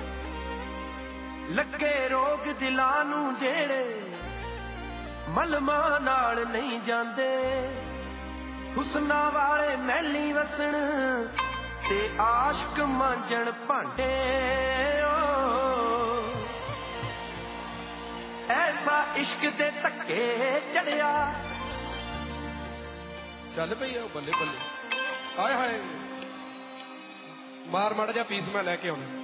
Speaker 21: ਲੱਗੇ ਰੋਗ ਦਿਲਾਂ ਨੂੰ ਜਿਹੜੇ ਮਲਮਾਂ ਨਾਲ ਨਹੀਂ ਜਾਂਦੇ, ਹੁਸਨਾਂ ਵਾਲੇ ਮਹਿਲੀਂ ਵਸਣ ਤੇ ਆਸ਼ਕ ਮਾਂਜਣ ਭਾਂਡੇ। ਐਸਾ ਇਸ਼ਕ ਦੇ ਧੱਕੇ ਚੜਿਆ, ਚੱਲ ਪਈ ਆ ਬੱਲੇ ਬੱਲੇ, ਹਾਏ ਹਾਏ ਮਾਰ ਮਾੜਾ ਜਿਹਾ ਪੀਸ ਮੈਂ ਲੈ ਕੇ ਆਉਣਾ।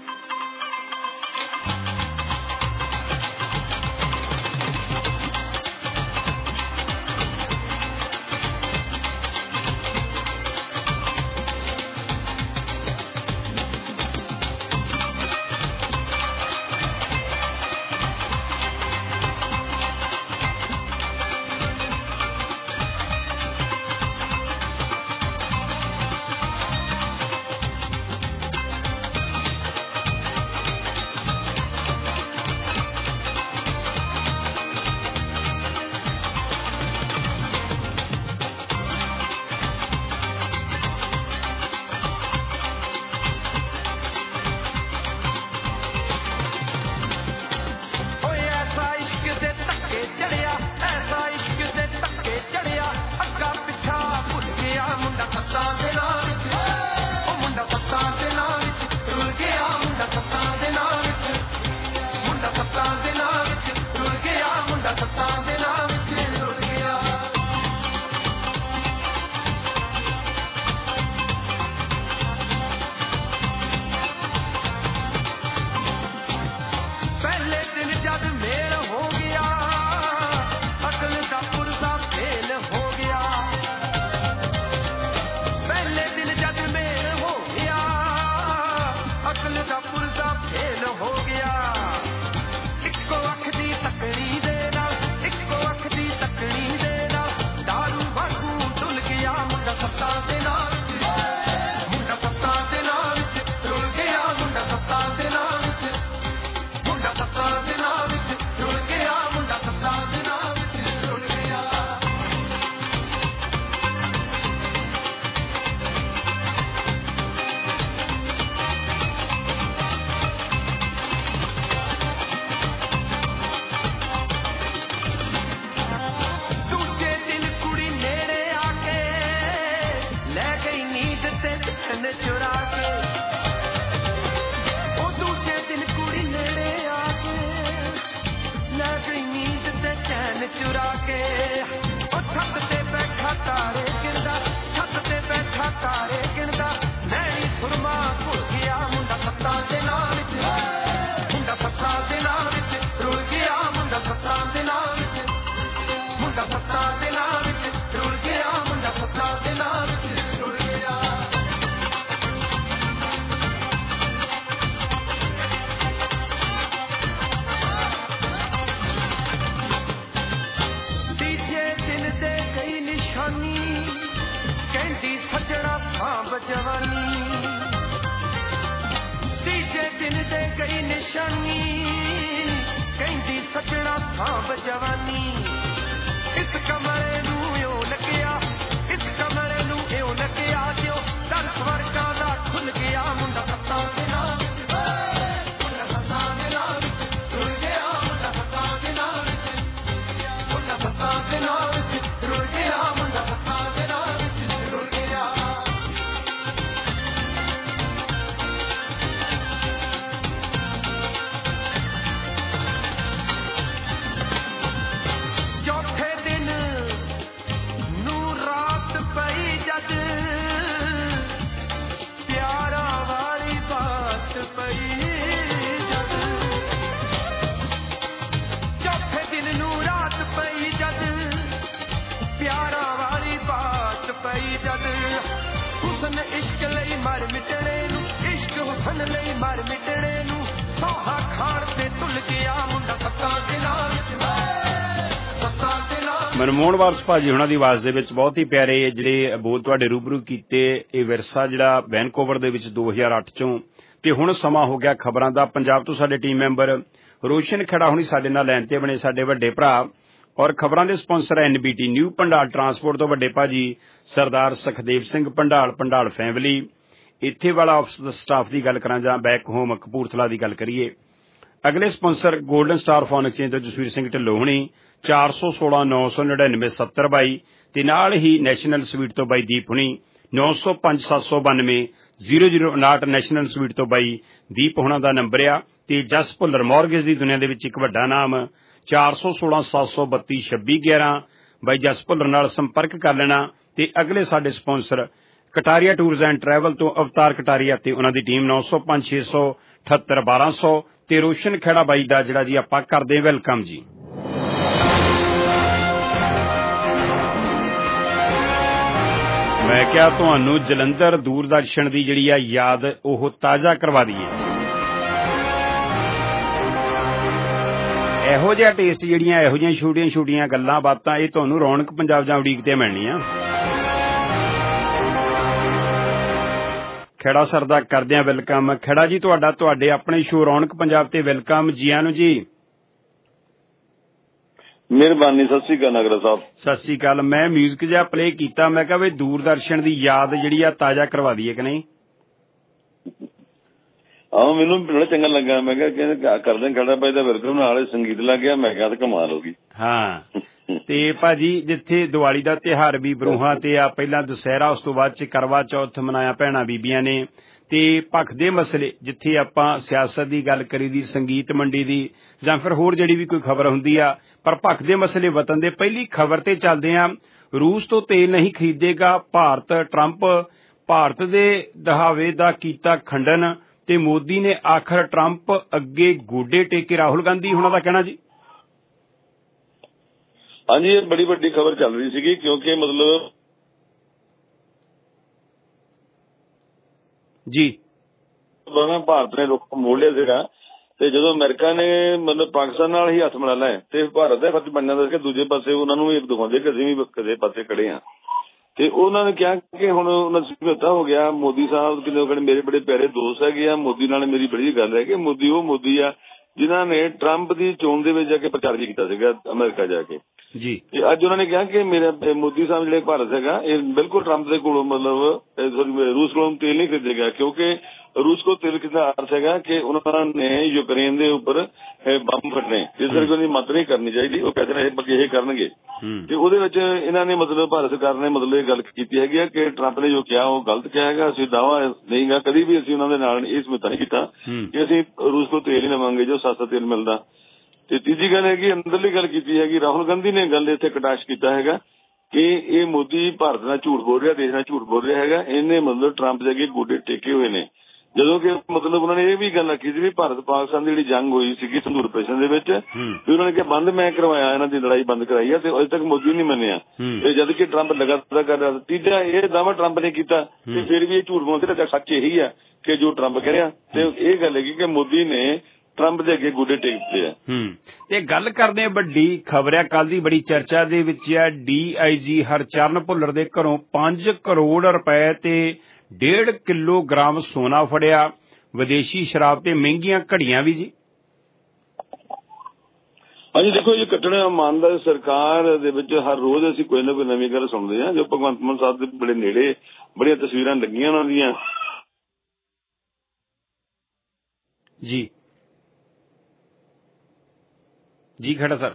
Speaker 4: ਖਾਬ ਜਵਾਨੀ ਤੀਜੇ ਦਿਨ ਦੇ ਗਈ ਨਿਸ਼ਾਨੀ ਕਹਿੰਦੀ ਸੱਜਣਾ ਖਾਬ ਜਵਾਨੀ ਇਸ ਕਮਰੇ ਨੂੰ ਇਉਂ ਲੱਗਿਆ ਇਸ ਕਮਰੇ ਨੂੰ ਇਉਂ ਲੱਗਿਆ ਜਿਉਂ ਦਰ ਸਵਰਗਾਂ ਦਾ ਖੁੱਲ ਗਿਆ ਮੁੰਡਾ ਸੱਤਾਂ ਦੇ ਨਾਲ ਮੁੰਡਾ ਸੱਤਾਂ ਦੇ ਨਾਲ ਰੁੜ ਗਿਆ ਮੁੰਡਾ ਸੱਤਾਂ ਦੇ ਨਾਲ ਮੁੰਡਾ ਸੱਤਾਂ ਦੇ ਨਾਲ ਰੁੜ ਗਿਆ ਮੁੰਡਾ ਸੱਤਾਂ ਦੇ ਨਾਲ ਰੁੜ ਗਿਆ ਚੌਥੇ ਦਿਨ ਨੂੰ ਰਾਤ ਪਈ ਜਦ ਪਿਆਰਾ ਵਾਲੀ ਬਾਤ ਪਈ ਜਦ ਚੌਥੇ ਦਿਨ ਨੂੰ ਰਾਤ ਪਈ ਜਦ ਪਿਆਰਾ ਵਾਲੀ ਬਾਤ ਪਈ ਜਦ ਹੁਸਨ ਇਸ਼ਕ ਲਈ ਮਰ ਮਿਟਣੇ ਨੂੰ ਇਸ਼ਕ ਹੁਸਨ ਲਈ ਮਰ ਮਿਟਣੇ ਨੂੰ ਸੋਹਾ ਖਾਣ ਤੇ ਤੁਲ ਗਿਆ ਮੁੰਡਾ ਸੱਤਾਂ ਦੇ ਨਾਲ ਸੱਤਾਂ ਦੇ ਨਾਲ।
Speaker 15: ਮਨਮੋਹਨ ਵਾਰਸ ਭਾਜੀ ਹੁਣਾਂ ਦੀ ਆਵਾਜ਼ ਦੇ ਵਿੱਚ ਬਹੁਤ ਹੀ ਪਿਆਰੇ ਜਿਹੜੇ ਬੋਲ ਤੁਹਾਡੇ ਰੂਬਰੂ ਕੀਤੇ। ਇਹ ਵਿਰਸਾ ਜਿਹੜਾ ਵੈਨਕੂਵਰ ਦੇ ਵਿੱਚ ਦੋ ਹਜ਼ਾਰ ਅੱਠ ਚੋਂ ਤੇ ਹੁਣ ਸਮਾਂ ਹੋ ਗਿਆ ਖਬਰਾਂ ਦਾ। ਪੰਜਾਬ ਤੋਂ ਸਾਡੇ ਟੀਮ ਮੈਂਬਰ ਰੋਸ਼ਨ ਖੜਾ ਹੁਣੀ ਸਾਡੇ ਨਾਲ ਲਾਈਨ ਤੇ ਬਣੇ ਸਾਡੇ ਵੱਡੇ ਭਰਾ ਔਰ ਖਬਰਾਂ ਦੇ sponsor NBT new Pandal transport ਤੋਂ ਵੱਡੇ ਭਾਜੀ ਸਰਦਾਰ ਸੁਖਦੇਵ ਸਿੰਘ ਪੰਡਾਲ ਪੰਡਾਲ ਫੈਮਿਲੀ। ਇੱਥੇ ਵਾਲਾ ਆਫਿਸ ਦਾ ਸਟਾਫ ਦੀ ਗੱਲ ਕਰਾਂ ਜਾਂ ਬੈਕ ਹੋਮ ਕਪੂਰਥਲਾ ਦੀ ਗੱਲ ਕਰੀਏ। ਅਗਲੇ sponsor golden star phone exchange ਤੋਂ ਜਸਵੀਰ ਸਿੰਘ ਢਿੱਲੋਂ ਹੁਣੀ ਚਾਰ ਸੌ ਸੋਲਾਂ ਨੌ ਸੌ ਨੜਿਨਵੇਂ ਸੱਤਰ ਬਾਈ ਤੇ ਨਾਲ ਹੀ ਨੈਸ਼ਨਲ ਸਵੀਟ ਤੋਂ ਬਾਈ ਦੀਪ ਹੁਣੀ ਨੌ ਸੌ ਪੰਜ ਸੱਤ ਸੌ ਬਾਨਵੇਂ ਜ਼ੀਰੋ ਜ਼ੀਰੋ ਉਨਾਹਠ ਨੈਸ਼ਨਲ ਸਵੀਟ ਤੋਂ ਬਾਈ ਦੀਪ ਹੁਣਾਂ ਦਾ ਨੰਬਰ ਆ। ਤੇ ਜਸ ਭੁੱਲਰ ਮੌਰਗੇਜ ਦੀ ਦੁਨੀਆ ਦੇ ਵਿੱਚ ਇੱਕ ਵੱਡਾ ਨਾਮ ਚਾਰ ਸੌ ਸੋਲਾਂ ਸੱਤ ਸੌ ਬੱਤੀ ਛੱਬੀ ਗਿਆਰਾਂ ਬਾਈ ਜਸ ਭੁੱਲਰ ਨਾਲ ਸੰਪਰਕ ਕਰ ਲੈਣਾ। ਤੇ ਅਗਲੇ ਸਾਡੇ sponsor Kataria tours and travel ਤੋਂ ਅਵਤਾਰ ਕਟਾਰੀਆ ਤੇ ਉਹਨਾਂ ਦੀ ਟੀਮ ਨੌ ਸੌ ਪੰਜ ਛੇ ਸੌ ਅਠੱਤਰ ਬਾਰਾਂ ਸੌ ਤੇ ਰੋਸ਼ਨ ਖੇੜਾ ਬਾਈ ਦਾ ਜਿਹੜਾ ਜੀ ਆਪਾਂ ਕਰਦੇ ਵੈਲਕਮ ਜੀ। ਮੈਂ ਕਿਹਾ ਤੁਹਾਨੂੰ ਜਲੰਧਰ ਦੂਰਦਰਸ਼ਨ ਦੀ ਜਿਹੜੀ ਆ ਯਾਦ ਉਹ ਤਾਜ਼ਾ ਕਰਵਾ ਦਈਏ। ਇਹੋ ਜਿਹਾ ਟੇਸਟ ਜਿਹੜੀਆਂ ਇਹੋ ਜਿਹੀਆਂ ਛੋਟੀਆਂ ਛੋਟੀਆਂ ਗੱਲਾਂ ਬਾਤਾਂ ਇਹ ਤੁਹਾਨੂੰ ਰੌਣਕ ਪੰਜਾਬ ਜਾਂ ਉਡੀਕ ਤੇ ਮਿਲਣੀਆਂ। ਖੇੜਾ ਸਰ ਦਾ ਕਰਦੇ ਆ ਵੈਲਕਮ। ਖੇੜਾ ਜੀ ਤੁਹਾਡਾ ਤੁਹਾਡੇ ਆਪਣੇ ਸ਼ੋਅ ਰੌਣਕ ਪੰਜਾਬ ਤੇ ਵੈਲਕਮ ਜੀ ਆਇਆਂ ਨੂੰ ਜੀ।
Speaker 3: ਮਿਹਰਬਾਨੀ। ਸਤਿ ਸ੍ਰੀ ਅਕਾਲ ਨਗਰਾ ਸਾਹਿਬ।
Speaker 15: ਸਤਿ ਸ੍ਰੀ ਅਕਾਲ। ਮੈਂ ਮਿਊਜ਼ਿਕ ਜਿਹਾ ਪਲੇ ਕੀਤਾ ਮੈਂ ਕਿਹਾ ਵੀ ਦੂਰਦਰਸ਼ਨ ਦੀ ਯਾਦ ਜਿਹੜੀ ਆ ਤਾਜ਼ਾ ਕਰਵਾ ਦਈਏ ਕਿ ਨਹੀਂ।
Speaker 3: ਆਹੋ ਮੈਨੂੰ ਬੜਾ ਚੰਗਾ ਲੱਗਾ। ਮੈਂ ਕਿਹਾ ਕਰਦੇ ਖੜਾ ਭਾਈ ਦਾ ਵੈਲਕਮ ਨਾਲ ਸੰਗੀਤ ਲੱਗ ਗਿਆ। ਮੈਂ ਕਿਹਾ ਤਾਂ ਕਮਾਲ ਹੋ ਗਈ।
Speaker 15: ਹਾਂ ਤੇ ਭਾਜੀ ਜਿੱਥੇ ਦੀਵਾਲੀ ਦਾ ਤਿਉਹਾਰ ਵੀ ਬਰੂਹਾਂ ਤੇ ਆ ਪਹਿਲਾਂ ਦੁਸਹਿਰਾ ਉਸ ਤੋਂ ਬਾਅਦ ਚ ਕਰਵਾ ਚੌਥ ਮਨਾਇਆ ਭੈਣਾਂ ਬੀਬੀਆਂ ਨੇ ਤੇ ਭਖ ਦੇ ਮਸਲੇ ਜਿੱਥੇ ਆਪਾਂ ਸਿਆਸਤ ਦੀ ਗੱਲ ਕਰੀ ਦੀ ਸੰਗੀਤ ਮੰਡੀ ਦੀ ਜਾਂ ਫਿਰ ਹੋਰ ਜਿਹੜੀ ਵੀ ਕੋਈ ਖਬਰ ਹੁੰਦੀ ਆ ਪਰ ਭਖ ਦੇ ਮਸਲੇ ਵਤਨ ਦੇ ਪਹਿਲੀ ਖਬਰ ਤੇ ਚੱਲਦੇ ਆ। ਰੂਸ ਤੋਂ ਤੇਲ ਨਹੀਂ ਖਰੀਦੇਗਾ ਭਾਰਤ। ਟਰੰਪ ਭਾਰਤ ਦੇ ਦਹਾਵੇ ਦਾ ਕੀਤਾ ਖੰਡਨ ਤੇ ਮੋਦੀ ਨੇ ਆਖਰ ਟਰੰਪ ਅੱਗੇ ਗੋਡੇ ਟੇਕੇ ਰਾਹੁਲ ਗਾਂਧੀ ਹੁਣਾਂ ਦਾ ਕਹਿਣਾ ਜੀ।
Speaker 3: ਹਾਂਜੀ ਇਹ ਬੜੀ ਵੱਡੀ ਖਬਰ ਚੱਲ ਰਹੀ ਸੀਗੀ ਕਿਉਂਕਿ ਮਤਲਬ
Speaker 15: ਜੀ
Speaker 3: ਭਾਰਤ ਨੇ ਰੁੱਖ ਮੋੜ ਲਿਆ ਸੀਗਾ ਤੇ ਜਦੋਂ ਅਮਰੀਕਾ ਨੇ ਮਤਲਬ ਪਾਕਿਸਤਾਨ ਨਾਲ ਹੀ ਹੱਥ ਮਿਲਾ ਲਿਆ ਤੇ ਭਾਰਤ ਦਾ ਫਰਜ਼ ਬਣ ਜਾਂਦਾ ਸੀ ਕਿ ਦੂਜੇ ਪਾਸੇ ਉਹਨਾਂ ਨੂੰ ਵੀ ਦਿਖਾਉਂਦੇ ਕਿ ਅਸੀਂ ਵੀ ਕਦੇ ਪਾਸੇ ਖੜੇ ਹਾਂ। ਤੇ ਉਹਨਾਂ ਨੇ ਕਿਹਾ ਕਿ ਹੁਣ ਉਹਨਾਂ ਸਮਝੌਤਾ ਹੋ ਗਿਆ। ਮੋਦੀ ਸਾਹਿਬ ਕਿੰਨੇ ਕਹਿੰਦੇ ਮੇਰੇ ਬੜੇ ਪਿਆਰੇ ਦੋਸਤ ਹੈਗੇ ਆ। ਮੋਦੀ ਨਾਲ ਮੇਰੀ ਬੜੀ ਗੱਲ ਹੈ ਕਿ ਮੋਦੀ ਉਹ ਮੋਦੀ ਆ ਜਿਨ੍ਹਾਂ ਨੇ ਟਰੰਪ ਦੀ ਚੋਣ ਦੇ ਵਿੱਚ ਜਾ ਕੇ ਪ੍ਰਚਾਰ ਵੀ ਕੀਤਾ ਸੀਗਾ ਅਮਰੀਕਾ ਜਾ ਕੇ ਜੀ। ਤੇ ਅੱਜ ਉਹਨਾਂ ਨੇ ਕਿਹਾ ਕਿ ਮੇਰਾ ਮੋਦੀ ਸਾਹਿਬ ਜਿਹੜੇ ਭਾਰਤ ਹੈਗਾ ਇਹ ਬਿਲਕੁਲ ਟਰੰਪ ਦੇ ਕੋਲੋਂ ਮਤਲਬ ਰੂਸ ਕੋਲੋਂ ਤੇਲ ਨਹੀਂ ਖਰੀਦੇਗਾ ਕਿਉਂਕਿ रूस को तेल कितना अर्थ है कि उन्होंने यूक्रेन के ऊपर बम फटने इस तरह की मत नहीं करनी चाहिए। वो कहते रहे बाकी यही करनगे ते ओहदे विच इन्हां ने मतलब भारत सरकार ने मतलब ये गल कीती है कि ट्रंप ने जो किया वो गलत किया है। असं दावा नहीं गा कभी भी असं उन्होंने नाल ये समझौता नहीं किया कि असं रूस को तेल ही लवांगे जो सस्ता तेल मिलता। ते तीजी गल है कि अंदरली गल कीती है कि राहुल गांधी ने गल इत्थे कटाश किया है कि ये मोदी भारत नाल झूठ बोल रहा देश नाल झूठ बोल रहा है। इन्हें मतलब ट्रंप के अगे गोडे टेके हुए ने ਜਦੋਂ ਕਿ ਮਤਲਬ ਉਹਨਾਂ ਨੇ ਇਹ ਵੀ ਗੱਲ ਆਖੀ ਸੀ ਵੀ ਭਾਰਤ ਪਾਕਿਸਤਾਨ ਦੀ ਜਿਹੜੀ ਜੰਗ ਹੋਈ ਸੀਗੀ ਸੰਧੂਰ ਆਪਰੇਸ਼ਨ ਦੇ ਵਿੱਚ ਵੀ ਉਹਨਾਂ ਨੇ ਕਿਹਾ ਬੰਦ ਮੈਂ ਕਰਵਾਇਆ ਇਹਨਾਂ ਦੀ ਲੜਾਈ ਬੰਦ ਕਰਾਈ ਆ ਤੇ ਅਜੇ ਤੱਕ ਮੋਦੀ ਨਹੀਂ ਮੰਨਿਆ ਤੇ ਜਦ ਕਿ ਟਰੰਪ ਲਗਾਤਾਰ ਕਰ ਰਿਹਾ। ਤੀਜਾ ਇਹ ਦਾਅਵਾ ਟਰੰਪ ਨੇ ਕੀਤਾ ਤੇ ਫਿਰ ਵੀ ਇਹ ਝੂਠ ਬੋਲਦੇ ਤੇ ਸੱਚ ਇਹੀ ਆ ਕਿ ਜੋ ਟਰੰਪ ਕਹਿ ਰਿਹਾ ਤੇ ਇਹ ਗੱਲ ਹੈਗੀ ਕਿ ਮੋਦੀ ਨੇ ਟਰੰਪ ਦੇ ਅੱਗੇ ਗੋਡੇ ਟੇਕ ਦਿੱਤੇ ਆ।
Speaker 15: ਤੇ ਗੱਲ ਕਰਦੇ ਆ ਵੱਡੀ ਖਬਰ ਆ ਕੱਲ ਦੀ ਬੜੀ ਚਰਚਾ ਦੇ ਵਿੱਚ ਆ ਡੀ ਆਈ ਜੀ ਹਰਚਰਨ ਭੁੱਲਰ ਦੇ ਘਰੋਂ ਪੰਜ ਕਰੋੜ ਰੁਪਏ ਤੇ ਡੇਢ ਕਿਲੋਗ੍ਰਾਮ ਸੋਨਾ ਫੜਿਆ, ਵਿਦੇਸ਼ੀ ਸ਼ਰਾਬ ਤੇ ਮਹਿੰਗੀਆਂ ਘੜੀਆਂ ਵੀ ਜੀ।
Speaker 3: ਹਾਂਜੀ ਦੇਖੋ ਜੀ, ਕੱਟਣਾ ਇਮਾਨਦਾਰ ਸਰਕਾਰ ਦੇ ਵਿੱਚ ਹਰ ਰੋਜ਼ ਅਸੀਂ ਕੋਈ ਨਾ ਕੋਈ ਨਵੀਂ ਗੱਲ ਸੁਣਦੇ ਹਾਂ। ਜੋ ਭਗਵੰਤ ਮਾਨ ਸਾਹਿਬ ਦੇ ਬੜੇ ਨੇੜੇ ਬੜੀਆਂ ਤਸਵੀਰਾਂ ਲੱਗੀਆਂ ਉਹਨਾਂ ਦੀਆਂ
Speaker 15: ਜੀ ਜੀ ਖੜਾ ਸਰ,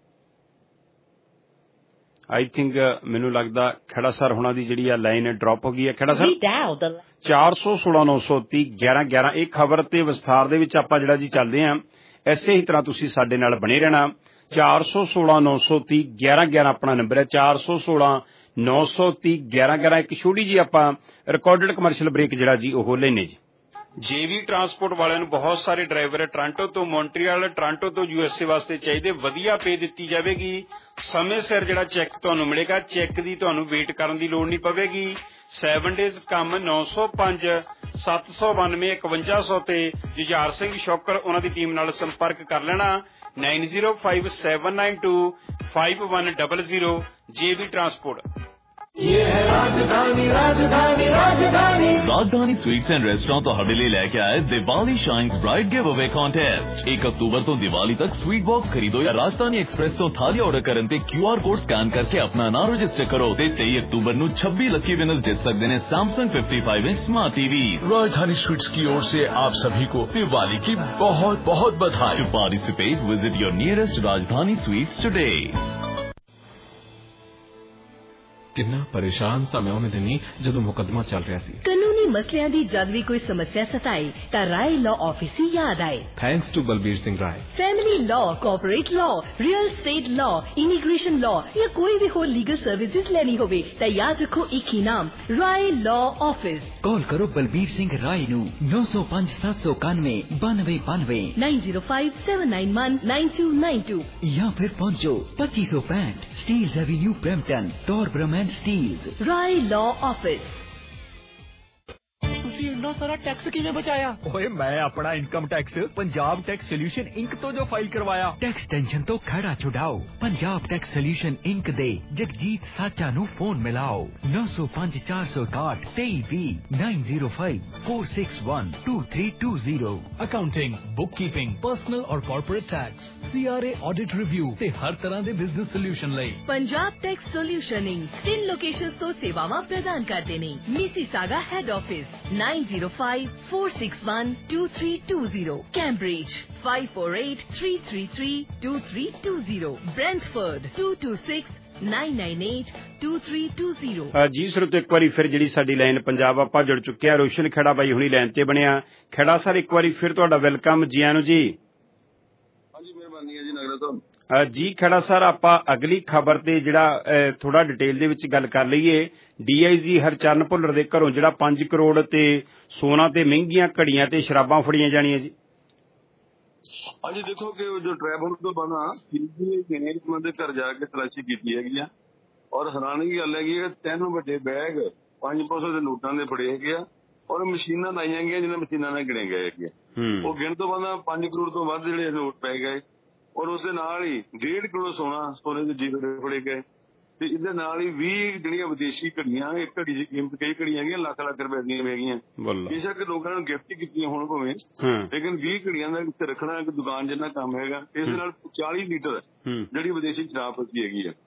Speaker 15: ਆਈ ਥਿੰਕ ਮੈਨੂੰ ਲੱਗਦਾ ਖੜਾ ਸਰ ਹੋਣਾ ਦੀ ਜਿਹੜੀ ਆ ਲਾਈਨ ਡ੍ਰੌਪ ਹੋ ਗਈ ਹੈ। ਖੜਾ ਸਰ ਚਾਰ ਸੌ ਸੋਲਾਂ ਨੌ ਸੌ ਤੀਹ ਗਿਆਰਾਂ ਗਿਆਰਾਂ ਇਹ ਖਬਰ ਤੇ ਵਿਸਥਾਰ ਦੇ ਵਿੱਚ ਆਪਾਂ ਜਿਹੜਾ ਜੀ ਚੱਲਦੇ ਹਾਂ। ਇਸੇ ਹੀ ਤਰ੍ਹਾਂ ਤੁਸੀਂ ਸਾਡੇ ਨਾਲ ਬਣੇ ਰਹਿਣਾ। ਚਾਰ ਸੌ ਸੋਲਾਂ ਨੌ ਸੌ ਤੀਹ ਗਿਆਰਾਂ ਗਿਆਰਾਂ ਆਪਣਾ ਨੰਬਰ ਹੈ। ਚਾਰ ਸੌ ਸੋਲਾਂ ਨੌ ਸੌ ਤੀਹ ਗਿਆਰਾਂ ਗਿਆਰਾਂ ਇੱਕ ਛੋਟੀ ਜੀ ਆਪਾਂ ਰਿਕਾਰਡਡ ਕਮਰਸ਼ੀਅਲ ਬ੍ਰੇਕ ਜਿਹੜਾ ਜੀ ਉਹ ਲੈਨੇ ਜੀ। ਜੇਵੀ ਟਰਾਂਸਪੋਰਟ ਵਾਲਿਆਂ ਨੂੰ ਬਹੁਤ ਸਾਰੇ ਡਰਾਈਵਰ ਟੋਰਾਂਟੋ ਤੋਂ ਮੌਂਟਰੀਅਲ, ਟੋਰਾਂਟੋ ਤੋਂ ਯੂਐਸਏ ਵਾਸਤੇ ਚਾਹੀਦੇ, ਵਧੀਆ ਪੇ ਦਿੱਤੀ ਜਾਵੇਗੀ। ਸਮੇਂ ਸਿਰ ਜਿਹੜਾ ਚੈੱਕ ਤੁਹਾਨੂੰ ਮਿਲੇਗਾ, ਚੈੱਕ ਦੀ ਤੁਹਾਨੂੰ ਵੇਟ ਕਰਨ ਦੀ ਲੋੜ ਨਹੀਂ ਪਵੇਗੀ। ਸੈਵਨ ਡੇਜ਼ ਕੰਮ ਨੌ ਸੌ ਪੰਜ ਸੱਤ ਸੌ ਬਾਨਵੇਂ ਇਕਵੰਜਾ ਸੌ ਤੇ ਜੁਝਾਰ ਸਿੰਘ ਸ਼ੌਕਰ ਉਹਨਾਂ ਦੀ ਟੀਮ ਨਾਲ ਸੰਪਰਕ ਕਰ ਲੈਣਾ। Nine zero five seven nine two five one double zero JV transport.
Speaker 4: ये है राजधानी राजधानी राजधानी
Speaker 5: राजधानी स्वीट्स एंड रेस्टोरेंट ਤੁਹਾਡੇ ਲਈ ਲੈ ਕੇ ਆਇਆ Diwali shines bright give away contest. ਇੱਕ ਅਕਤੂਬਰ ਤੋਂ ਦੀਵਾਲੀ ਤੱਕ ਸਵੀਟ ਬਾਕਸ ਖਰੀਦੋ ਜਾਂ ਰਾਜਧਾਨੀ ਐਕਸਪ੍ਰੈਸ ਤੋਂ ਥਾਲੀ ਆਰਡਰ ਕਰਨ ਤੇ ਕਿਊ ਆਰ ਕੋਡ ਸਕੈਨ ਕਰਕੇ ਆਪਣਾ ਨਾਮ ਰਜਿਸਟਰ ਕਰੋ ਤੇ तेईस अक्टूबर ਨੂੰ छब्बीस ਲੱਕੀ ਵਿਨਰਸ ਜਿੱਤ ਸਕਦੇ ਨੇ सैमसंग पचपन inch smart TV.
Speaker 1: Rajdhani sweets की ओर से आप सभी को दिवाली की बहुत बहुत बधाई।
Speaker 5: To participate visit your nearest Rajdhani sweets today.
Speaker 13: कितना परेशान सा मैं उन्हें दिनी जदों मुकदमा चल रहा सी।
Speaker 9: कानूनी मसलियां दी जद भी कोई समस्या सताए ता राय लॉ ऑफिस ही याद आए।
Speaker 13: Thanks to Balbir Singh Rai.
Speaker 9: Family law, corporate law, real estate law, immigration law या कोई भी हो लीगल सर्विसेज लेनी होवे ता याद रखो एक ही नाम, राय लॉ ऑफिस।
Speaker 18: कॉल करो बलबीर सिंह राय नू नौ सौ पांच सात सौ इक्यानवे बानवे बानवे
Speaker 9: nine zero five seven nine one nine two nine two
Speaker 18: या फिर पहुंचो पच्चीस सौ पैंठ Steeles avenue Brampton Torbram Steeles.
Speaker 9: Rai law office.
Speaker 11: ਤੁਸੀਂ ਇੰਨਾ ਸਾਰਾ ਟੈਕਸ ਕਿਵੇਂ ਬਚਾਇਆ? ਓਏ ਮੈਂ ਆਪਣਾ income tax Punjab tax solution inc ਤੋਂ ਜੋ ਫਾਈਲ ਕਰਵਾਇਆ।
Speaker 18: ਟੈਕਸ ਟੈਨਸ਼ਨ ਤੋਂ ਖੜਾ ਛੁਡਾਓ। ਪੰਜਾਬ ਟੈਕਸ ਸੋਲੂਸ਼ਨ ਇੰਕ ਦੇ ਜਗਜੀਤ ਸਾਚਾ ਨੂੰ ਫੋਨ ਮਿਲਾਓ नौ सौ पाँच चार सौ इकसठ तेईस बीस nine zero five four six one two three two zero.
Speaker 1: Accounting, bookkeeping, personal ਔਰ corporate tax, CRA audit review ਤੇ ਹਰ ਤਰ੍ਹਾਂ ਦੇ ਬਿਜ਼ਨਸ ਸੋਲੂਸ਼ਨ ਲਈ
Speaker 9: पंजाब टैक्स सोल्यूशन इंक तीन लोकेशंस तो सेवावां प्रदान करते ने। Mississauga head office nine zero five four six one two three two zero, Cambridge five four eight three three three two three two zero, Brantford two two six nine nine eight two three two zero.
Speaker 15: ਜੀ ਸਰੋਤੋ ਇੱਕ ਵਾਰੀ ਫਿਰ ਜਿਹੜੀ ਸਾਡੀ line Punjab ਆਪਾਂ ਜੁੜ ਚੁੱਕੇ ਆ। ਰੋਸ਼ਨ ਖੇੜਾ ਬਾਈ ਹੁਣੀ ਲਾਈਨ ਤੇ ਬਣਿਆ। ਖੇੜਾ ਸਰ ਇੱਕ ਵਾਰੀ ਫਿਰ ਤੁਹਾਡਾ ਵੈਲਕਮ ਜੀ ਆਇਆਂ ਨੂੰ ਜੀ।
Speaker 3: ਹਾਂਜੀ ਮਿਹਰਬਾਨੀ ਹੈ ਜੀ ਨਗਰਾ ਸਾਹਿਬ।
Speaker 15: ਜੀ ਖੜਾ ਸਰ ਆਪਾਂ ਅਗਲੀ ਖਬਰ ਤੇ ਜਿਹੜਾ ਥੋੜਾ ਡਿਟੇਲ ਦੇ ਵਿੱਚ ਗੱਲ ਕਰ ਲਈਏ। ਡੀਆਈਜੀ ਹਰਚਰਨ ਭੁੱਲਰ ਦੇ ਘਰੋਂ ਜਿਹੜਾ ਪੰਜ ਕਰੋੜ ਤੇ ਸੋਨਾ ਤੇ ਮਹਿੰਗੀਆਂ ਘੜੀਆਂ ਤੇ ਸ਼ਰਾਬਾਂ ਫੜੀਆਂ ਜਾਣੀਆਂ ਜੀ।
Speaker 3: ਹਾਂਜੀ ਦੇਖੋ ਕਿ ਜੋ ਟਰੈਵਲ ਤੋਂ ਬਣਾ ਨੇ ਉਹਨਾਂ ਦੇ ਘਰ ਜਾ ਕੇ ਤਲਾਸ਼ੀ ਕੀਤੀ ਹੈਗੀ ਆ ਔਰ ਹੈਰਾਨੀ ਦੀ ਗੱਲ ਹੈਗੀ ਕਿ ਤਿੰਨ ਵੱਡੇ ਬੈਗ ਪੰਜ ਸੌ ਦੇ ਨੋਟਾਂ ਦੇ ਫੜੇ ਹੈਗੇ ਆ ਔਰ ਮਸ਼ੀਨਾਂ ਲਾਈਆਂ ਗਈਆਂ ਜਿਹਨਾਂ ਮਸ਼ੀਨਾਂ ਨਾਲ ਗਿਣੇ ਗਏ ਹੈਗੇ। ਉਹ ਗਿਣ ਤੋਂ ਬਾਅਦ ਪੰਜ ਕਰੋੜ ਤੋਂ ਵੱਧ ਜਿਹੜੇ ਨੋਟ ਪੈ ਗਏ ਔਰ ਉਸ ਦੇ ਨਾਲ ਹੀ ਡੇਢ ਕਰੋੜ ਸੋਨਾ ਸੋਨੇ ਦੇ ਜੀਵਨ ਫੜੇ ਗਏ ਤੇ ਇਹਦੇ ਨਾਲ ਹੀ ਵੀਹ ਜਿਹੜੀਆਂ ਵਿਦੇਸ਼ੀ ਘੜੀਆਂ, ਇੱਕ ਘੜੀ ਦੀ ਕੀਮਤ ਕਈ ਘੜੀਆਂ ਹੈਗੀਆਂ ਲੱਖ ਲੱਖ ਰੁਪਏ ਦੀਆਂ ਹੈਗੀਆਂ। ਬੇਸ਼ੱਕ ਲੋਕਾਂ ਨੂੰ ਗਿਫਟ ਕੀਤੀਆਂ ਹੋਣ ਭਾਵੇਂ, ਲੇਕਿਨ ਵੀਹ ਘੜੀਆਂ ਦਾ ਇੱਥੇ ਰੱਖਣਾ ਇੱਕ ਦੁਕਾਨ ਜਿੰਨਾ ਕੰਮ ਹੈਗਾ। ਇਸ ਨਾਲ ਚਾਲੀ ਲੀਟਰ ਜਿਹੜੀ ਵਿਦੇਸ਼ੀ ਸ਼ਰਾਬ ਪੱਤੀ ਹੈਗੀ ਆ।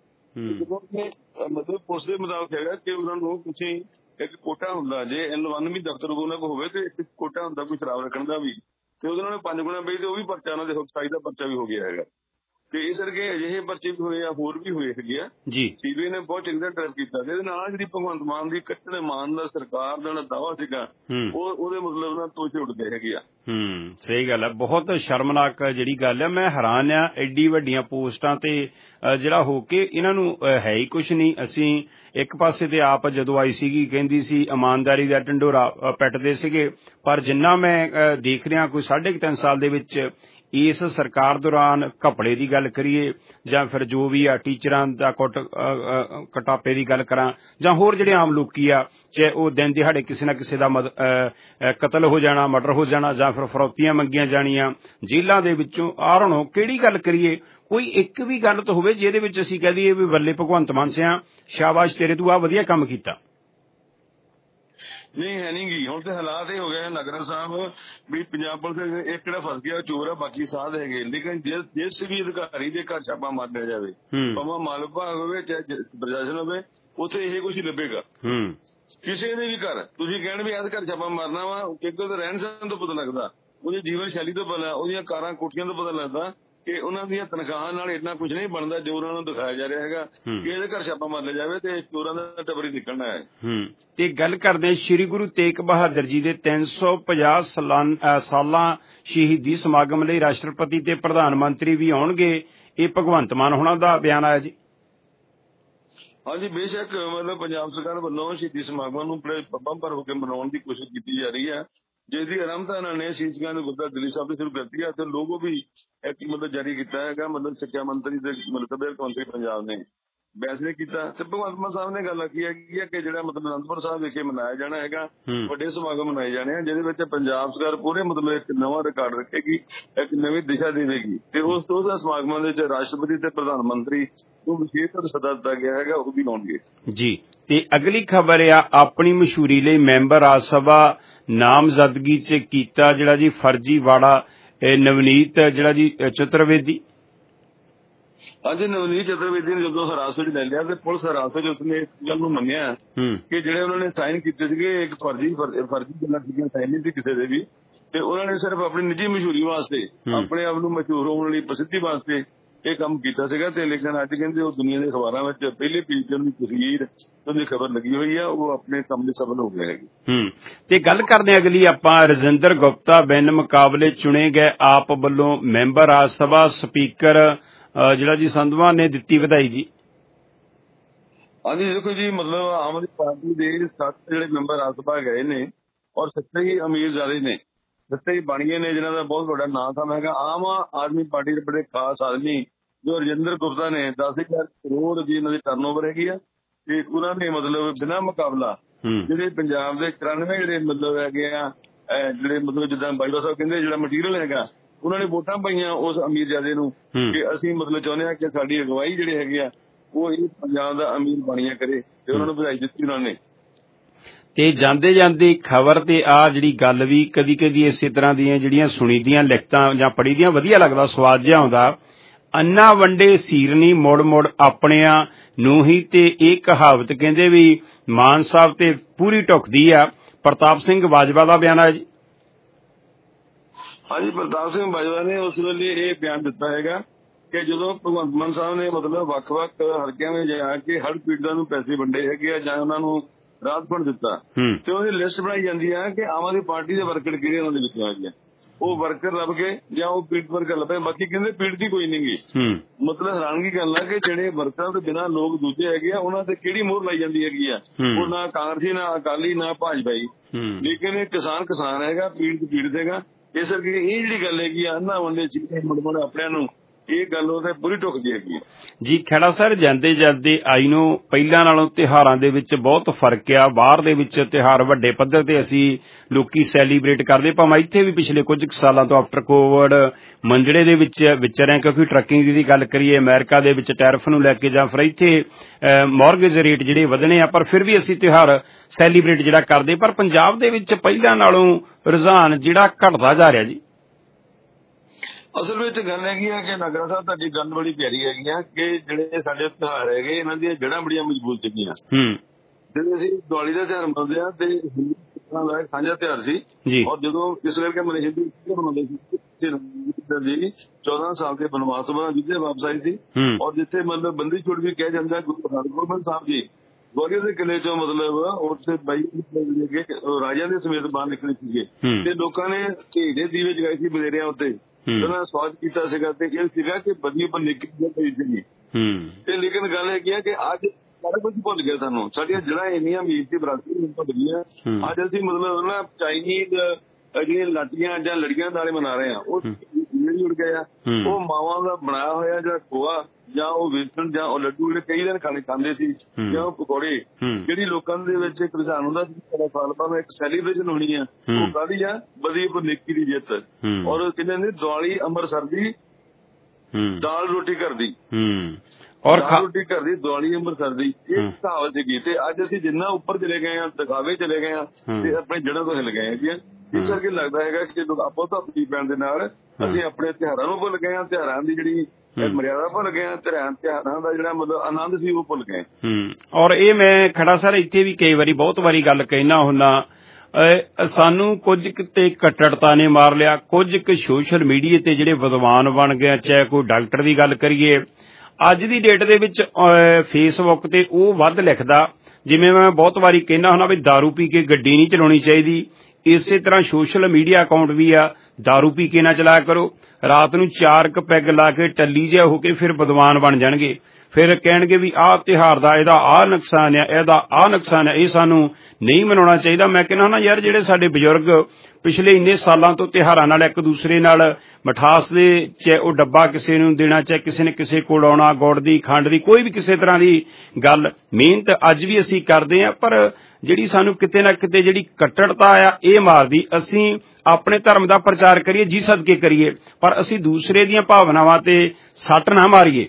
Speaker 3: ਮਤਲਬ ਪੁਲਿਸ ਦੇ ਮੁਤਾਬਕ ਹੈਗਾ ਕਿ ਉਹਨਾਂ ਨੂੰ ਤੁਸੀਂ ਇੱਕ ਕੋਟਾ ਹੁੰਦਾ, ਜੇ ਐਨ ਵਨ ਵੀ ਦਫ਼ਤਰ ਉਹਨਾਂ ਕੋਲ ਹੋਵੇ ਤੇ ਇੱਕ ਕੋਟਾ ਹੁੰਦਾ ਕੋਈ ਸ਼ਰਾਬ ਰੱਖਣ ਦਾ ਵੀ, ਤੇ ਉਹਦੇ ਨਾਲ ਪੰਜ ਗੁਣਾ ਪਈ ਤੇ ਉਹ ਵੀ ਪਰਚਾ ਉਹਨਾਂ ਦੇ ਹੁਕਸਾਈ ਦਾ ਪਰਚਾ ਵੀ ਹੋ ਗਿਆ ਹੈਗਾ। ਤੇ ਇਸ ਕਰਕੇ ਅਜਿਹੇ ਪਰਚੇ ਵੀ ਹੋਏ ਆ, ਹੋਰ ਵੀ ਹੋਏ ਹੈਗੇ ਆ ਜੀ। ਸੀਬੀਆਈ ਨੇ ਬਹੁਤ ਚੰਗਾ ਟਰੈਪ ਕੀਤਾ ਇਹਦੇ ਨਾਲ। ਜਿਹੜੀ ਭਗਵੰਤ ਮਾਨ ਦੀ ਕੱਟੜ ਮਾਨ ਦਾ ਸਰਕਾਰ ਦਾ ਦਾਅਵਾ ਸੀਗਾ ਉਹ ਉਹਦੇ ਮਤਲਬ ਨਾਲ ਤੋਸ਼ੇ ਉੱਡਦੇ ਹੈਗੇ ਆ। ਹੂੰ ਸਹੀ ਗੱਲ ਹੈ। ਬਹੁਤ ਸ਼ਰਮਨਾਕ ਜਿਹੜੀ ਗੱਲ ਹੈ। ਮੈਂ ਹੈਰਾਨ ਆ ਐਡੀ ਵੱਡੀਆਂ ਪੋਸਟਾਂ ਤੇ ਜਿਹੜਾ ਹੋ ਕੇ ਇਹਨਾਂ ਨੂੰ ਹੈ ਹੀ ਕੁਛ ਨਹੀਂ। ਅਸੀਂ ਇੱਕ ਪਾਸੇ ਤੇ ਆਪ ਜਦੋਂ ਆਈ ਸੀਗੀ ਕਹਿੰਦੀ ਸੀ ਇਮਾਨਦਾਰੀ ਦਾ ਢੰਡੋਰਾ ਪਿੱਟਦੇ ਸੀਗੇ, ਪਰ ਜਿੰਨਾ ਮੈਂ ਦੇਖ ਰਿਹਾ ਕੋਈ ਸਾਢੇ ਕੁ ਤਿੰਨ ਸਾਲ ਦੇ ਵਿੱਚ ਇਸ ਸਰਕਾਰ ਦੌਰਾਨ ਘਪਲੇ ਦੀ ਗੱਲ ਕਰੀਏ ਜਾਂ ਫਿਰ ਜੋ ਵੀ ਆ ਟੀਚਰਾਂ ਦਾ ਕੁੱਟ ਕਟਾਪੇ ਦੀ ਗੱਲ ਕਰਾਂ ਜਾਂ ਹੋਰ ਜਿਹੜੇ ਆਮ ਲੋਕੀ ਆ, ਚਾਹੇ ਉਹ ਦਿਨ ਦਿਹਾੜੇ ਕਿਸੇ ਨਾ ਕਿਸੇ ਦਾ ਕਤਲ ਹੋ ਜਾਣਾ, ਮਰਡਰ ਹੋ ਜਾਣਾ ਜਾਂ ਫਿਰ ਫਰੌਤੀਆਂ ਮੰਗੀਆਂ ਜਾਣੀਆਂ ਜੇਲ੍ਹਾਂ ਦੇ ਵਿੱਚੋਂ ਆ ਰਣੋ, ਕਿਹੜੀ ਗੱਲ ਕਰੀਏ? ਕੋਈ ਇੱਕ ਵੀ ਗੱਲ ਤਾਂ ਹੋਵੇ ਜਿਹਦੇ ਵਿੱਚ ਅਸੀਂ ਕਹਿ ਦਈਏ ਵੀ ਬੱਲੇ ਭਗਵੰਤ ਮਾਨ ਸਿਆ ਸ਼ਾਬਾਸ਼ ਤੇਰੇ ਤੂੰ ਆ ਵਧੀਆ ਕੰਮ ਕੀਤਾ। ਨਹੀਂ ਹੈ ਨਹੀਂ ਗੀ। ਹੁਣ ਤੇ ਹਾਲਾਤ ਇਹ ਹੋ ਗਏ ਨਗਰ ਸਾਹਿਬ ਵੀ ਪੰਜਾਬ ਪੁਲਿਸ ਇੱਕ ਜਿਹੜਾ ਫਸ ਗਿਆ ਚੋਰ ਆ, ਬਾਕੀ ਸਾਧ ਹੈਗੇ। ਲੇਕਿਨ ਜਿਸ ਜਿਸ ਵੀ ਅਧਿਕਾਰੀ ਦੇ ਘਰ ਛਾਪਾ ਮਾਰਿਆ ਜਾਵੇ, ਭਾਵੇਂ ਮਾਲ ਵਿਭਾਗ ਹੋਵੇ ਚਾਹੇ ਪ੍ਰਸ਼ਾਸਨ ਹੋਵੇ, ਉੱਥੇ ਇਹ ਕੁਝ ਲੱਭੇਗਾ। ਕਿਸੇ ਦੇ ਵੀ ਘਰ ਤੁਸੀਂ ਕਹਿਣ ਵੀ ਇਸ ਘਰ ਛਾਪਾ ਮਾਰਨਾ ਵਾ, ਕਿਉਂਕਿ ਉਹਦੇ ਰਹਿਣ ਸਹਿਣ ਤੋਂ ਪਤਾ ਲੱਗਦਾ, ਉਹਦੀ ਜੀਵਨ ਸ਼ੈਲੀ ਤੋਂ ਪਤਾ, ਉਹਦੀਆਂ ਕਾਰਾਂ ਕੋਠੀਆਂ ਤੋਂ ਪਤਾ ਲੱਗਦਾ ਕਿ ਉਹਨਾਂ ਦੀਆਂ ਤਨਖਾਹਾਂ ਨਾਲ ਇੰਨਾ ਕੁਝ ਨਹੀਂ ਬਣਦਾ ਜੋ ਉਹਨਾਂ ਨੂੰ ਦਿਖਾਇਆ ਜਾ ਰਿਹਾ ਹੈਗਾ ਕਿ ਇਹਦੇ ਘਰ ਛਾਪਾ ਮਾਰ ਲਿਆ ਜਾਵੇ ਤੇ ਚੋਰਾਂ ਦਾ ਟੱਬਰ ਹੀ ਨਿਕਲਣਾ ਹੈ। ਹੂੰ
Speaker 15: ਤੇ ਗੱਲ ਕਰਦੇ ਸ਼੍ਰੀ ਗੁਰੂ ਤੇਗ ਬਹਾਦਰ ਜੀ ਦੇ ਤਿੰਨ ਸੌ ਪੰਜਾਹ ਸਾਲਾਂ ਸ਼ਹੀਦੀ ਸਮਾਗਮ ਲਈ ਰਾਸ਼ਟਰਪਤੀ ਤੇ ਪ੍ਰਧਾਨ ਮੰਤਰੀ ਵੀ ਆਉਣਗੇ। ਇਹ ਭਗਵੰਤ ਮਾਨ ਹੋਣਾ ਦਾ ਬਿਆਨ ਆਇਆ ਜੀ।
Speaker 3: ਹਾਂਜੀ ਬੇਸ਼ੱਕ ਮਤਲਬ ਪੰਜਾਬ ਸਰਕਾਰ ਵੱਲੋਂ ਸ਼ਹੀਦੀ ਸਮਾਗਮਾਂ ਨੂੰ ਬੜੇ ਪੱਬਾਂ ਭਰ ਹੋ ਕੇ ਮਨਾਉਣ ਦੀ ਕੋਸ਼ਿਸ਼ ਕੀਤੀ ਜਾ ਰਹੀ ਹੈ, ਜਿਹਦੀ ਆਰੰਭਤਾ ਇਹਨਾਂ ਨੇ ਸ਼ੀਸ਼ਗੰਜ ਨੂੰ ਗੁਰਦੁਆਰਾ ਦਿੱਲੀ ਸਾਹਿਬ ਤੋਂ ਸ਼ੁਰੂ ਕਰਤੀ ਹੈ ਤੇ ਲੋਗੋ ਵੀ ਇੱਕ ਮਤਲਬ ਜਾਰੀ ਕੀਤਾ ਹੈਗਾ। ਮਤਲਬ ਸਿੱਖਿਆ ਮੰਤਰੀ ਤੇ ਮਤਲਬ ਮੰਤਰੀ ਪੰਜਾਬ ਨੇ ਬੈਂਸ ਨੇ ਕੀਤਾ ਤੇ ਭਗਵੰਤ ਮਾਨ ਸਾਹਿਬ ਨੇ ਗੱਲ ਆਖੀ ਹੈਗੀ ਹੈ ਕਿ ਜਿਹੜਾ ਮਤਲਬ ਅਨੰਦਪੁਰ ਸਾਹਿਬ ਵਿਖੇ ਮਨਾਇਆ ਜਾਣਾ ਹੈਗਾ, ਵੱਡੇ ਸਮਾਗਮ ਮਨਾਏ ਜਾਣੇ ਆ, ਜਿਹਦੇ ਵਿੱਚ ਪੰਜਾਬ ਸਰਕਾਰ ਪੂਰੇ ਮਤਲਬ ਇੱਕ ਨਵਾਂ ਰਿਕਾਰਡ ਰੱਖੇਗੀ, ਇੱਕ ਨਵੀਂ ਦਿਸ਼ਾ ਦੇਵੇਗੀ ਤੇ ਉਸ ਤੋਂ ਬਾਅਦ ਸਮਾਗਮਾਂ ਦੇ ਵਿੱਚ ਰਾਸ਼ਟਰਪਤੀ ਤੇ ਪ੍ਰਧਾਨ ਮੰਤਰੀ ਨੂੰ ਵਿਸ਼ੇਸ਼ ਤੌਰ ਸੱਦਾ ਦਿੱਤਾ ਗਿਆ ਹੈਗਾ, ਉਹ ਵੀ ਆਉਣਗੇ ਜੀ। ਤੇ ਅਗਲੀ ਖਬਰ ਆ ਆਪਣੀ ਮਸ਼ਹੂਰੀ ਲਈ ਮੈਂਬਰ ਰਾਜ ਸਭਾ ਨਾਮਜ਼ਦਗੀ ਚ ਕੀਤਾ ਜਿਹੜਾ ਜੀ ਫਰਜ਼ੀਵਾੜਾ ਨਵਨੀਤ ਜਿਹੜਾ ਜੀ ਚਤੁਰਵੇਦੀ। ਹਾਂਜੀ ਨਵਨੀਤ ਚਤੁਰਵੇਦੀ ਨੇ ਜਦੋਂ ਹਿਰਾਸਤ ਵਿੱਚ ਲੈ ਲਿਆ ਤੇ ਪੁਲਿਸ ਹਿਰਾਸਤ ਵਿੱਚ ਉਸਨੇ ਇਸ ਗੱਲ ਨੂੰ ਮੰਨਿਆ ਕਿ ਜਿਹੜੇ ਉਹਨਾਂ ਨੇ ਸਾਈਨ ਕੀਤੇ ਸੀਗੇ ਇੱਕ ਫਰਜ਼ੀ ਫਰਜ਼ੀ ਗੱਲਾਂ ਸੀਗੀਆਂ, ਸਾਈਨ ਨਹੀਂ ਸੀ ਕਿਸੇ ਦੇ ਵੀ, ਤੇ ਉਹਨਾਂ ਨੇ ਸਿਰਫ ਆਪਣੀ ਨਿੱਜੀ ਮਸ਼ਹੂਰੀ ਵਾਸਤੇ, ਆਪਣੇ ਆਪ ਨੂੰ ਮਸ਼ਹੂਰ ਹੋਣ ਲਈ, ਪ੍ਰਸਿੱਧੀ ਵਾਸਤੇ ਇਹ ਕੰਮ ਕੀਤਾ ਸੀਗਾ। ਤੇ ਲੇਕਿਨ ਅੱਜ ਕਹਿੰਦੇ ਉਹ ਦੁਨੀਆ ਦੇ ਅਖਬਾਰਾਂ ਵਿੱਚ ਪਹਿਲੇ ਪੇਜ ਤੇ ਉਹਦੀ ਤਸਵੀਰ, ਉਹਦੀ ਖਬਰ ਲੱਗੀ ਹੋਈ ਆ, ਉਹ ਆਪਣੇ ਕੰਮ ਦੇ ਸਫਲ ਹੋ ਗਏ ਹੈਗੇ। ਹੂੰ ਤੇ ਗੱਲ ਕਰਦੇ ਅਗਲੀ ਆਪਾਂ ਰਜਿੰਦਰ ਗੁਪਤਾ ਬਿਨ ਮੁਕਾਬਲੇ ਚੁਣੇ ਗਏ ਆਪ ਵੱਲੋਂ ਮੈਂਬਰ ਰਾਜ ਸਭਾ ਸਪੀਕਰ ਜਿਹੜਾ ਜੀ ਸੰਧਵਾ ਨੇ ਦਿੱਤੀ ਵਧਾਈ ਜੀ। ਹਾਂਜੀ ਦੇਖੋ ਜੀ ਮਤਲਬ ਆਮ ਆਦਮੀ ਪਾਰਟੀ ਦੇ ਸੱਤ ਜਿਹੜੇ ਮੈਂਬਰ ਰਾਜ ਸਭਾ ਗਏ ਨੇ ਔਰ ਸੱਤੇ ਹੀ ਅਮੀਰ ਜ਼ਾਦੇ ਨੇ, ਸੱਤੇ ਹੀ ਬਣੀਏ ਨੇ ਜਿਨ੍ਹਾਂ ਦਾ ਬਹੁਤ ਵੱਡਾ ਨਾਂ ਥਾਮ ਹੈਗਾ। ਆਮ ਆਦਮੀ ਪਾਰਟੀ ਦੇ ਬੜੇ ਖਾਸ ਆਦਮੀ ਜੋ ਰਜਿੰਦਰ ਗੁਪਤਾ ਨੇ ਦਸ ਹਜ਼ਾਰ ਕਰੋੜ ਦੀ ਇਹਨਾਂ ਦੀ ਟਰਨਓਵਰ ਹੈਗੀ ਆ ਤੇ ਉਹਨਾਂ ਨੇ ਮਤਲਬ ਬਿਨਾਂ ਮੁਕਾਬਲਾ ਜਿਹੜੇ ਪੰਜਾਬ ਦੇ ਚੁਰਾਨਵੇਂ ਜਿਹੜੇ ਮਤਲਬ ਹੈਗੇ ਆ ਜਿਹੜੇ ਮਤਲਬ ਜਿੱਦਾਂ ਬਾਈਵਾ ਸਾਹਿਬ ਕਹਿੰਦੇ ਜਿਹੜਾ ਮਟੀਰੀਅਲ ਹੈਗਾ, ਉਹਨਾਂ ਨੇ ਵੋਟਾਂ ਪਾਈਆਂ ਉਸ ਅਮੀਰਜ਼ਾਦੇ ਨੂੰ ਕਿ ਅਸੀਂ ਮਤਲਬ ਚਾਹੁੰਦੇ ਹਾਂ ਕਿ ਸਾਡੀ ਅਗਵਾਈ ਜਿਹੜੇ ਹੈਗੇ ਆ ਉਹ ਇਹ ਪੰਜਾਬ ਦਾ ਅਮੀਰ ਬਣੀਆਂ ਕਰੇ ਤੇ ਉਹਨਾਂ ਨੂੰ ਵਧਾਈ ਦਿੱਤੀ ਉਹਨਾਂ ਨੇ। ਤੇ ਜਾਂਦੇ ਜਾਂਦੇ ਖਬਰ ਤੇ ਆ ਜਿਹੜੀ ਗੱਲ ਵੀ ਕਦੀ ਕਦੀ ਇਸੇ ਤਰ੍ਹਾਂ ਦੀਆਂ ਜਿਹੜੀਆਂ ਸੁਣੀ ਦੀਆਂ ਲਿਖਤਾਂ ਜਾਂ ਪੜ੍ਹੀ ਦੀਆਂ ਵਧੀਆ ਲੱਗਦਾ, ਸਵਾਦ ਜਿਹਾ ਆਉਂਦਾ। ਅੰਨਾ ਵੰਡੇ ਸੀਰਨੀ ਮੁੜ ਮੁੜ ਆਪਣਿਆਂ ਨੂੰ ਹੀ, ਤੇ ਇਹ ਕਹਾਵਤ ਕਹਿੰਦੇ ਵੀ ਮਾਨ ਸਾਹਿਬ ਤੇ ਪੂਰੀ ਢੁੱਕਦੀ ਆ। ਪ੍ਰਤਾਪ ਸਿੰਘ ਬਾਜਵਾ ਦਾ ਬਿਆਨ ਆ ਜੀ। ਹਾਂਜੀ ਪ੍ਰਤਾਪ ਸਿੰਘ ਬਾਜਵਾ ਨੇ ਉਸ ਵੇਲੇ ਇਹ ਬਿਆਨ ਦਿੱਤਾ ਹੈਗਾ ਕਿ ਜਦੋਂ ਭਗਵੰਤ ਮਾਨ ਸਾਹਿਬ ਨੇ ਮਤਲਬ ਵੱਖ-ਵੱਖ ਹਲਕਿਆਂ ਵਿੱਚ ਜਾ ਕੇ ਹੜ੍ਹ ਪੀੜਤਾਂ ਨੂੰ ਪੈਸੇ ਵੰਡੇ ਹੈਗੇ ਆ ਜਾਂ ਉਹਨਾਂ ਨੂੰ ਰਾਹਤ ਫੰਡ ਦਿੱਤਾ ਤੇ ਉਹਦੀ ਲਿਸਟ ਬਣਾਈ ਜਾਂਦੀ ਹੈ ਕਿ ਆਮ ਆਦਮੀ ਪਾਰਟੀ ਦੇ ਵਰਕਰ ਕਿਹੜੇ ਉਹਨਾਂ ਦੇ ਵਿੱਚ ਹੈਗੇ ਆ, ਉਹ ਵਰਕਰ ਲੱਭ ਕੇ ਜਾਂ ਉਹ ਪੀੜਤ ਵਰਕਰ ਲੱਭੇ, ਬਾਕੀ ਕਹਿੰਦੇ ਪੀੜਤ ਦੀ ਕੋਈ ਨਹੀਂ ਗੀ। ਮਤਲਬ ਹੈਰਾਨਗੀ ਗੱਲ ਆ ਕਿ ਜਿਹੜੇ ਵਰਕਰਾਂ ਤੋਂ ਬਿਨਾਂ ਲੋਕ ਦੂਜੇ ਹੈਗੇ ਆ ਉਹਨਾਂ ਤੇ ਕਿਹੜੀ ਮੋਹਰ ਲਾਈ ਜਾਂਦੀ ਹੈਗੀ ਆ, ਉਹ ਨਾ ਕਾਂਗਰਸੀ ਨਾ ਅਕਾਲੀ ਨਾ ਭਾਜਪਾਈ, ਲੇਕਿਨ ਇਹ ਕਿਸਾਨ ਕਿਸਾਨ ਹੈਗਾ, ਪੀੜਤ ਪੀੜਤ ਹੈਗਾ। ਇਸ ਕਰਕੇ ਇਹ ਜਿਹੜੀ ਗੱਲ ਹੈਗੀ ਆ ਅੰਨਾ ਵੰਡੇ ਚੀਜ਼ਾਂ ਮੁੜ ਮੁੜ ਆਪਣਿਆਂ ਨੂੰ, ਇਹ ਗੱਲ ਉਹਦੇ ਪੂਰੀ ਢੁੱਕਦੀ ਹੈਗੀ ਜੀ। ਖੇੜਾ ਸਰ ਜਾਂਦੇ ਜਾਂਦੇ ਆਈ ਨੂੰ ਪਹਿਲਾਂ ਨਾਲੋਂ ਤਿਉਹਾਰਾਂ ਦੇ ਵਿੱਚ ਬਹੁਤ ਫਰਕ ਆ। ਬਾਹਰ ਦੇ ਵਿੱਚ ਤਿਉਹਾਰ ਵੱਡੇ ਪੱਧਰ ਤੇ ਅਸੀਂ ਲੋਕੀ ਸੈਲੀਬ੍ਰੇਟ ਕਰਦੇ, ਭਾਵੇਂ ਇੱਥੇ ਵੀ ਪਿਛਲੇ ਕੁਝ ਸਾਲਾਂ ਤੋਂ ਆਫਟਰ ਕੋਵਿਡ ਮੰਜੜੇ ਦੇ ਵਿੱਚ ਵਿਚਰਿਆ, ਕਿਉਂਕਿ ਟਰੱਕਿੰਗ ਦੀ ਗੱਲ ਕਰੀਏ ਅਮਰੀਕਾ ਦੇ ਵਿੱਚ ਟੈਰਿਫ ਨੂੰ ਲੈ ਕੇ ਜਾਂ ਫਿਰ ਇੱਥੇ ਮੌਰਗੇਜ ਰੇਟ ਜਿਹੜੇ ਵਧਣੇ ਆ, ਪਰ ਫਿਰ ਵੀ ਅਸੀਂ ਤਿਉਹਾਰ ਸੈਲੀਬ੍ਰੇਟ ਜਿਹੜਾ ਕਰਦੇ। ਪਰ ਪੰਜਾਬ ਦੇ ਵਿੱਚ ਪਹਿਲਾਂ ਨਾਲੋਂ ਰੁਝਾਨ ਜਿਹੜਾ ਘਟਦਾ ਜਾ ਰਿਹਾ ਜੀ। ਅਸਲ ਵਿੱਚ ਗੱਲ ਹੈਗੀ ਆ ਕਿ ਨਾਗਰਾ ਸਾਹਿਬ ਤੁਹਾਡੀ ਗੱਲ ਬੜੀ ਪਿਆਰੀ ਹੈਗੀ ਆ ਕਿ ਜਿਹੜੇ ਸਾਡੇ ਤਿਉਹਾਰ ਹੈਗੇ ਇਹਨਾਂ ਦੀਆਂ ਜੜ੍ਹਾਂ ਬੜੀਆਂ ਮਜ਼ਬੂਤ ਸੀਗੀਆਂ। ਜਦੋਂ ਅਸੀਂ ਦੀਵਾਲੀ ਦਾ ਤਿਉਹਾਰ ਮਨਾਉਂਦੇ ਆ ਤੇ ਦਾ ਸਾਂਝਾ ਤਿਉਹਾਰ ਸੀ, ਔਰ ਜਦੋਂ ਇਸ ਕਰਕੇ ਮਨੇ ਹਿੰਦੂ ਮਨਾਉਂਦੇ ਸੀ ਜੀ ਚੌਦਾਂ ਸਾਲ ਦੇ ਬਨਵਾਸ ਤੋਂ ਬਾਅਦ ਜਿੱਥੇ ਵਾਪਸ ਆਈ ਸੀ, ਔਰ ਜਿੱਥੇ ਮਤਲਬ ਬੰਦੀ ਛੋੜ ਵੀ ਕਿਹਾ ਜਾਂਦਾ ਗੁਰੂ ਹਰਗੋਬਿੰਦ ਸਾਹਿਬ ਜੀ ਗਵਾਲੀਅਰ ਦੇ ਕਿਲੇ ਚੋਂ ਮਤਲਬ ਉੱਥੇ ਬਾਈ ਰਾਜਿਆਂ ਦੇ ਸਮੇਤ ਬਾਹਰ ਨਿਕਲੇ ਸੀਗੇ ਤੇ ਲੋਕਾਂ ਨੇ ਝੀਲ ਦੇ ਦੀਵੇ ਜਗਾਏ ਸੀ ਬਲੇਰਿਆਂ ਉੱਤੇ, ਉਹਨਾਂ ਸਵਾਗਤ ਕੀਤਾ ਸੀਗਾ ਤੇ ਇਹ ਸੀਗਾ ਕਿ ਬਦੀ ਉੱਪਰ ਨਿਕਲ ਪਈ ਸੀਗੀ। ਤੇ ਲੇਕਿਨ ਗੱਲ ਇਹ ਹੈ ਕਿ ਅੱਜ ਸਾਰਾ ਕੁਝ ਭੁੱਲ ਗਿਆ, ਸਾਨੂੰ ਸਾਡੀਆਂ ਜੜ੍ਹਾਂ ਇੰਨੀਆਂ ਅਮੀਰ ਸੀ ਵਿਰਾਸਤੀ ਭੁੱਲ ਗਈਆਂ। ਅੱਜ ਅਸੀਂ ਮਤਲਬ ਨਾ ਚਾਈਨੀਜ਼ ਜਿਹੜੀਆਂ ਲਾਟੀਆਂ ਜਾਂ ਲੜੀਆਂ ਨਾਲੇ ਮਨਾ ਰਹੇ ਆ, ਉਹ ਜੁੜ ਗਏ ਆ। ਉਹ ਮਾਵਾਂ ਦਾ ਬਣਾਇਆ ਹੋਇਆ ਜਾਂ ਖੋਆ ਜਾਂ ਉਹ ਵੇਸਣ ਜਾਂ ਉਹ ਲੱਡੂ ਜਿਹੜੇ ਕਈ ਦਿਨ ਖਾਣੇ ਖਾਂਦੇ ਸੀ ਜਾਂ ਉਹ ਪਕੌੜੇ, ਜਿਹੜੀ ਲੋਕਾਂ ਦੇ ਵਿੱਚ ਇੱਕ ਰੁਝਾਨ ਹੁੰਦਾ ਸੀ ਸਾਲ ਬਾਅਦ ਇੱਕ ਸੈਲੀਬ੍ਰੇਸ਼ਨ ਹੋਣੀ ਆ, ਉਹ ਕਾਹਦੀ ਆ ਬਦੀ ਉੱਪਰ ਨੇਕੀ ਦੀ ਜਿੱਤ। ਔਰ ਕਹਿੰਦੇ ਨੇ ਦੀਵਾਲੀ ਅੰਮ੍ਰਿਤਸਰ ਦੀ ਦਾਲ ਰੋਟੀ ਕਰਦੀ। ਔਰ ਰੋਟੀ ਘਰ ਦੀ ਦਿਵਾਲੀ ਅੰਮ੍ਰਿਤਸਰ ਦੀ ਇਹ ਹਿਸਾਬ ਸੀਗੀ। ਤੇ ਅੱਜ ਅਸੀਂ ਜਿੰਨਾ ਉੱਪਰ ਚਲੇ ਗਏ ਹਾਂ, ਦਿਖਾਵੇ ਚਲੇ ਗਏ ਹਾਂ ਤੇ ਆਪਣੇ ਜੜ੍ਹਾਂ ਤੋਂ ਹਿੱਲ ਗਏ ਹੈਗੀਆਂ। ਇਸ ਕਰਕੇ ਲੱਗਦਾ ਹੈਗਾ ਕਿ ਜਦੋਂ ਆਪੋ ਧਰਤੀ ਪੈਣ ਦੇ ਨਾਲ ਅਸੀਂ ਆਪਣੇ ਤਿਉਹਾਰਾਂ ਨੂੰ ਭੁੱਲ ਗਏ ਹਾਂ, ਤਿਉਹਾਰਾਂ ਦੀ ਜਿਹੜੀ ਮਰਿਆਦਾ ਭੁੱਲ ਗਏ ਹਾਂ, ਤਿਉਹਾਰਾਂ ਦਾ ਜਿਹੜਾ ਮਤਲਬ ਆਨੰਦ ਸੀ ਉਹ ਭੁੱਲ ਗਏ। ਹੂੰ ਔਰ ਇਹ ਮੈਂ ਖੜਾ ਸਰ ਇੱਥੇ ਵੀ ਕਈ ਵਾਰੀ ਬਹੁਤ ਵਾਰੀ ਗੱਲ ਕਹਿਣਾ ਹੁੰਦਾ, ਸਾਨੂੰ ਕੁਝ ਤੇ ਕੱਟੜਤਾ ਨੇ ਮਾਰ ਲਿਆ, ਕੁਝ ਕੁ ਸੋਸ਼ਲ ਮੀਡੀਆ ਤੇ ਜਿਹੜੇ ਵਿਦਵਾਨ ਬਣ ਗਏ, ਚਾਹੇ ਕੋਈ ਡਾਕਟਰ ਦੀ ਗੱਲ ਕਰੀਏ ਅੱਜ ਦੀ ਡੇਟ ਦੇ ਵਿੱਚ ਫੇਸਬੁੱਕ ਤੇ ਉਹ ਵੱਧ ਲਿਖਦਾ, ਜਿਵੇਂ ਮੈਂ ਬਹੁਤ ਵਾਰੀ ਕਹਿਣਾ ਹੁੰਦਾ ਵੀ ਦਾਰੂ ਪੀ ਕੇ ਗੱਡੀ ਨਹੀਂ ਚਲਾਉਣੀ ਚਾਹੀਦੀ, ਇਸੇ ਤਰ੍ਹਾਂ ਸੋਸ਼ਲ ਮੀਡੀਆ ਅਕਾਊਂਟ ਵੀ ਆ, ਦਾਰੂ ਪੀ ਕੇ ਨਾ ਚਲਾਇਆ ਕਰੋ। ਰਾਤ ਨੂੰ ਚਾਰ ਕ ਪੈਗ ਲਾ ਕੇ ਟੱਲੀ ਜਿਹਾ ਹੋ ਕੇ ਫਿਰ ਵਿਦਵਾਨ ਬਣ ਜਾਣਗੇ, ਫਿਰ ਕਹਿਣਗੇ ਵੀ ਆਹ ਤਿਉਹਾਰ ਦਾ ਇਹਦਾ ਆਹ ਨੁਕਸਾਨ ਆ, ਇਹਦਾ ਆਹ ਨੁਕਸਾਨ ਆ, ਇਹ ਸਾਨੂੰ ਨਹੀਂ ਮਨਾਉਣਾ ਚਾਹੀਦਾ। ਮੈਂ ਕਹਿੰਦਾ ਹੁੰਦਾ ਯਾਰ ਜਿਹੜੇ ਸਾਡੇ ਬਜ਼ੁਰਗ ਪਿਛਲੇ ਇੰਨੇ ਸਾਲਾਂ ਤੋਂ ਤਿਉਹਾਰਾਂ ਨਾਲ ਇੱਕ ਦੂਸਰੇ ਨਾਲ ਮਿਠਾਸ ਦੇ, ਚਾਹੇ ਉਹ ਡੱਬਾ ਕਿਸੇ ਨੂੰ ਦੇਣਾ, ਚਾਹੇ ਕਿਸੇ ਨੇ ਕਿਸੇ ਕੋਲ ਆਉਣਾ, ਗੁੜ ਦੀ ਖੰਡ ਦੀ ਕੋਈ ਵੀ ਕਿਸੇ ਤਰ੍ਹਾਂ ਦੀ ਗੱਲ, ਮਿਹਨਤ ਅੱਜ ਵੀ ਅਸੀਂ ਕਰਦੇ ਹਾਂ, ਪਰ ਜਿਹੜੀ ਸਾਨੂੰ ਕਿਤੇ ਨਾ ਕਿਤੇ ਜਿਹੜੀ ਕੱਟੜਤਾ ਆ ਇਹ ਮਾਰਦੀ। ਅਸੀਂ ਆਪਣੇ ਧਰਮ ਦਾ ਪ੍ਰਚਾਰ ਕਰੀਏ, ਜੀ ਸਦਕੇ ਕਰੀਏ, ਪਰ ਅਸੀਂ ਦੂਸਰੇ ਦੀਆਂ ਭਾਵਨਾਵਾਂ ਤੇ ਸੱਟ ਨਾ ਮਾਰੀਏ।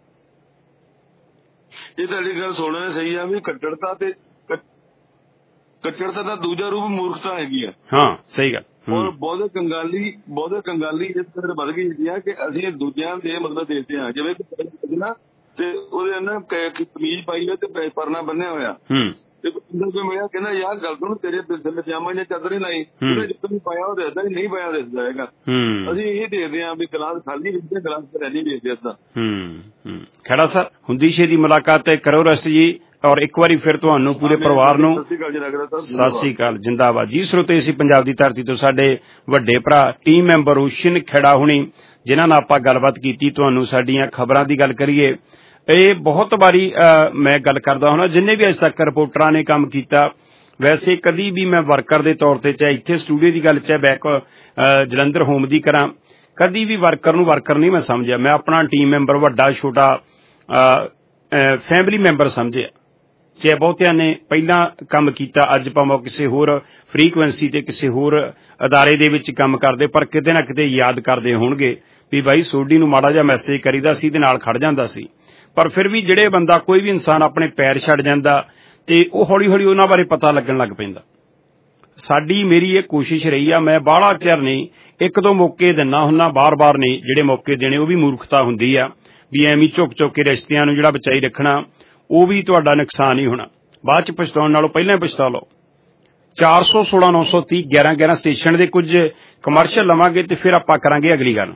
Speaker 3: ਇਹ ਤੁਹਾਡੀ ਗੱਲ ਸੁਣਨ ਸਹੀ ਆ ਵੀ ਕੱਟੜਤਾ ਤੇ ਕੱਟੜਤਾ ਦਾ ਦੂਜਾ ਰੂਪ ਮੂਰਖਤਾ ਹੈਗੀ ਆ। ਹਾਂ ਸਹੀ ਗੱਲ। ਔਰ ਬਹੁਤ ਕੰਗਾਲੀ ਬਹੁਤ ਕੰਗਾਲੀ ਇਸ ਤਰ੍ਹਾਂ ਵੱਧ ਗਈ ਹੈਗੀ ਆ ਕਿ ਅਸੀਂ ਦੂਜਿਆਂ ਦੇ ਮਤਲਬ ਦੇਖਦੇ ਹਾਂ, ਜਿਵੇਂ ਨਾ ਤੇ ਉਹਦੇ ਨਾ ਕਮੀਜ਼ ਪਾਈ ਹੋਈ ਤੇ ਪਰਨਾ ਬੰਨਿਆ ਹੋਇਆ ਤੇ ਕੋਈ ਮਿਲਿਆ ਕਹਿੰਦਾ ਯਾਰ ਗੱਲ ਸੁਣ ਤੇਰੇ ਦਿਲ ਪਜਾਮਾ ਜਾਂ ਚਾਦਰ ਹੀ ਲਾਈ, ਜਦੋਂ ਪਾਇਆ ਉਹ ਦੱਸਦਾ ਨਹੀਂ ਪਾਇਆ ਦੱਸਦਾ ਹੈਗਾ। ਅਸੀਂ ਇਹ ਦੇਖਦੇ ਹਾਂ ਵੀ ਗਲਾਸ ਖਾਲੀ ਵੇਚਦੇ, ਗਲਾਸ ਭਰਿਆ ਨਹੀਂ ਵੇਚਦੇ ਏਦਾਂ। ਹੂੰ ਖੜਾ ਸਰ ਹੁੰਦੀ ਛੇ ਦੀ ਮੁਲਾਕਾਤ ਤੇ ਕਰੋ ਰਸਟ ਜੀ, ਔਰ ਇੱਕ ਵਾਰੀ ਫਿਰ ਤੁਹਾਨੂੰ ਪੂਰੇ ਪਰਿਵਾਰ ਨੂੰ ਸਤਿ ਸ੍ਰੀ ਅਕਾਲ, ਜਿੰਦਾਬਾਦ ਜੀ। ਸਰੋਤੇ ਸੀ ਪੰਜਾਬ ਦੀ ਧਰਤੀ ਤੋਂ ਸਾਡੇ ਵੱਡੇ ਭਰਾ ਟੀਮ ਮੈਂਬਰ ਰੋਸ਼ਨ ਖੇੜਾ ਹੁਣੀ ਜਿਨ੍ਹਾਂ ਨਾਲ ਆਪਾਂ ਗੱਲਬਾਤ ਕੀਤੀ। ਤੁਹਾਨੂੰ ਸਾਡੀਆਂ ਖਬਰਾਂ ਦੀ ਗੱਲ ਕਰੀਏ, ਇਹ ਬਹੁਤ ਵਾਰੀ ਮੈਂ ਗੱਲ ਕਰਦਾ ਹੁੰਦਾ, ਜਿੰਨੇ ਵੀ ਅੱਜ ਤੱਕ ਰਿਪੋਰਟਰਾਂ ਨੇ ਕੰਮ ਕੀਤਾ, ਵੈਸੇ ਕਦੀ ਵੀ ਮੈਂ ਵਰਕਰ ਦੇ ਤੌਰ ਤੇ, ਚਾਹੇ ਇੱਥੇ ਸਟੂਡੀਓ ਦੀ ਗੱਲ, ਚਾਹੇ ਬੈਕ ਜਲੰਧਰ ਹੋਮ ਦੀ ਕਰਾਂ, ਕਦੀ ਵੀ ਵਰਕਰ ਨੂੰ ਵਰਕਰ ਨਹੀਂ ਮੈਂ ਸਮਝਿਆ। ਮੈਂ ਆਪਣਾ ਟੀਮ ਮੈਂਬਰ ਵੱਡਾ ਛੋਟਾ ਫੈਮਿਲੀ ਮੈਂਬਰ ਸਮਝਿਆ। ਚਾਹੇ ਬਹੁਤਿਆਂ ਨੇ ਪਹਿਲਾਂ ਕੰਮ ਕੀਤਾ, ਅੱਜ ਭਾਵੇਂ ਕਿਸੇ ਹੋਰ ਫਰੀਕੁਐਂਸੀ ਤੇ ਕਿਸੇ ਹੋਰ ਅਦਾਰੇ ਦੇ ਵਿੱਚ ਕੰਮ ਕਰਦੇ, ਪਰ ਕਿਤੇ ਨਾ ਕਿਤੇ ਯਾਦ ਕਰਦੇ ਹੋਣਗੇ ਵੀ ਬਾਈ ਸੋਢੀ ਨੂੰ ਮਾੜਾ ਜਿਹਾ ਮੈਸੇਜ ਕਰੀਦਾ ਸੀ ਤੇ ਨਾਲ ਖੜ ਜਾਂਦਾ ਸੀ। ਪਰ ਫਿਰ ਵੀ ਜਿਹੜੇ ਬੰਦਾ ਕੋਈ ਵੀ ਇਨਸਾਨ ਆਪਣੇ ਪੈਰ ਛੱਡ ਜਾਂਦਾ ਤੇ ਉਹ ਹੌਲੀ ਹੌਲੀ ਉਹਨਾਂ ਬਾਰੇ ਪਤਾ ਲੱਗਣ ਲੱਗ ਪੈਂਦਾ। ਸਾਡੀ ਮੇਰੀ ਇਹ ਕੋਸ਼ਿਸ਼ ਰਹੀ ਆ, ਮੈਂ ਬਾਹਲਾ ਚਿਰ ਨਹੀਂ, ਇੱਕ ਦੋ ਮੌਕੇ ਦਿੰਦਾ ਹੁੰਦਾ, ਬਾਰ ਬਾਰ ਨਹੀਂ ਜਿਹੜੇ ਮੌਕੇ ਦੇਣੇ, ਉਹ ਵੀ ਮੂਰਖਤਾ ਹੁੰਦੀ ਆ ਵੀ ਐਵੇਂ ਝੁਕ ਝੁਕ ਕੇ ਰਿਸ਼ਤਿਆਂ ਨੂੰ ਜਿਹੜਾ ਬਚਾਈ ਰੱਖਣਾ, ਉਹ ਵੀ ਤੁਹਾਡਾ ਨੁਕਸਾਨ ਹੀ ਹੋਣਾ। ਬਾਅਦ ਚ ਪਛਤਾਉਣ ਨਾਲੋਂ ਪਹਿਲਾਂ ਹੀ ਪਛਤਾ ਲਓ। ਚਾਰ ਸੌ ਸੋਲਾਂ ਨੌ ਸੌ ਤੀਹ ਗਿਆਰਾਂ ਗਿਆਰਾਂ ਸਟੇਸ਼ਨ ਦੇ ਕੁਝ ਕਮਰਸ਼ੀਅਲ ਲਵਾਂਗੇ ਤੇ ਫਿਰ ਆਪਾਂ ਕਰਾਂਗੇ ਅਗਲੀ ਗੱਲ।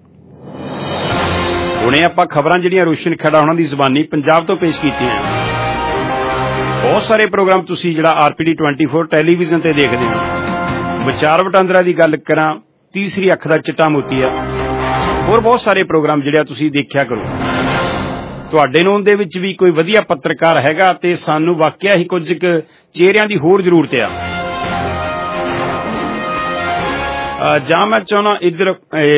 Speaker 3: ਹੁਣੇ ਆਪਾਂ ਖਬਰਾਂ ਜਿਹੜੀਆਂ ਰੋਸ਼ਨ ਖੇੜਾ ਉਹਨਾਂ ਦੀ ਜ਼ਬਾਨੀ ਪੰਜਾਬ ਤੋਂ ਪੇਸ਼ ਕੀਤੀਆਂ। ਬਹੁਤ ਸਾਰੇ ਪ੍ਰੋਗਰਾਮ ਤੁਸੀਂ ਜਿਹੜਾ ਆਰਪੀਡੀ ਟਵੈਂਟੀ ਫੋਰ ਟੈਲੀਵਿਜ਼ਨ ਤੇ ਦੇਖਦੇ ਹੋ। ਵਿਚਾਰ ਵਟਾਂਦਰਾ ਦੀ ਗੱਲ ਕਰਾਂ, ਤੀਸਰੀ ਅੱਖ ਦਾ ਚਿੱਟਾ ਮੋਤੀ ਆ, ਹੋਰ ਬਹੁਤ ਸਾਰੇ ਪ੍ਰੋਗਰਾਮ ਜਿਹੜੇ ਤੁਸੀਂ ਦੇਖਿਆ ਕਰੋ। ਤੁਹਾਡੇ ਨੂੰ ਦੇ ਵਿੱਚ ਵੀ ਕੋਈ ਵਧੀਆ ਪੱਤਰਕਾਰ ਹੈਗਾ ਤੇ ਸਾਨੂੰ ਵਾਕਿਆ ਹੀ ਕੁਝ ਕੁ ਚਿਹਰਿਆਂ ਦੀ ਹੋਰ ਜ਼ਰੂਰਤ ਆ। ਜਾਂ ਮੈਂ ਚਾਹੁੰਦਾ ਇੱਧਰ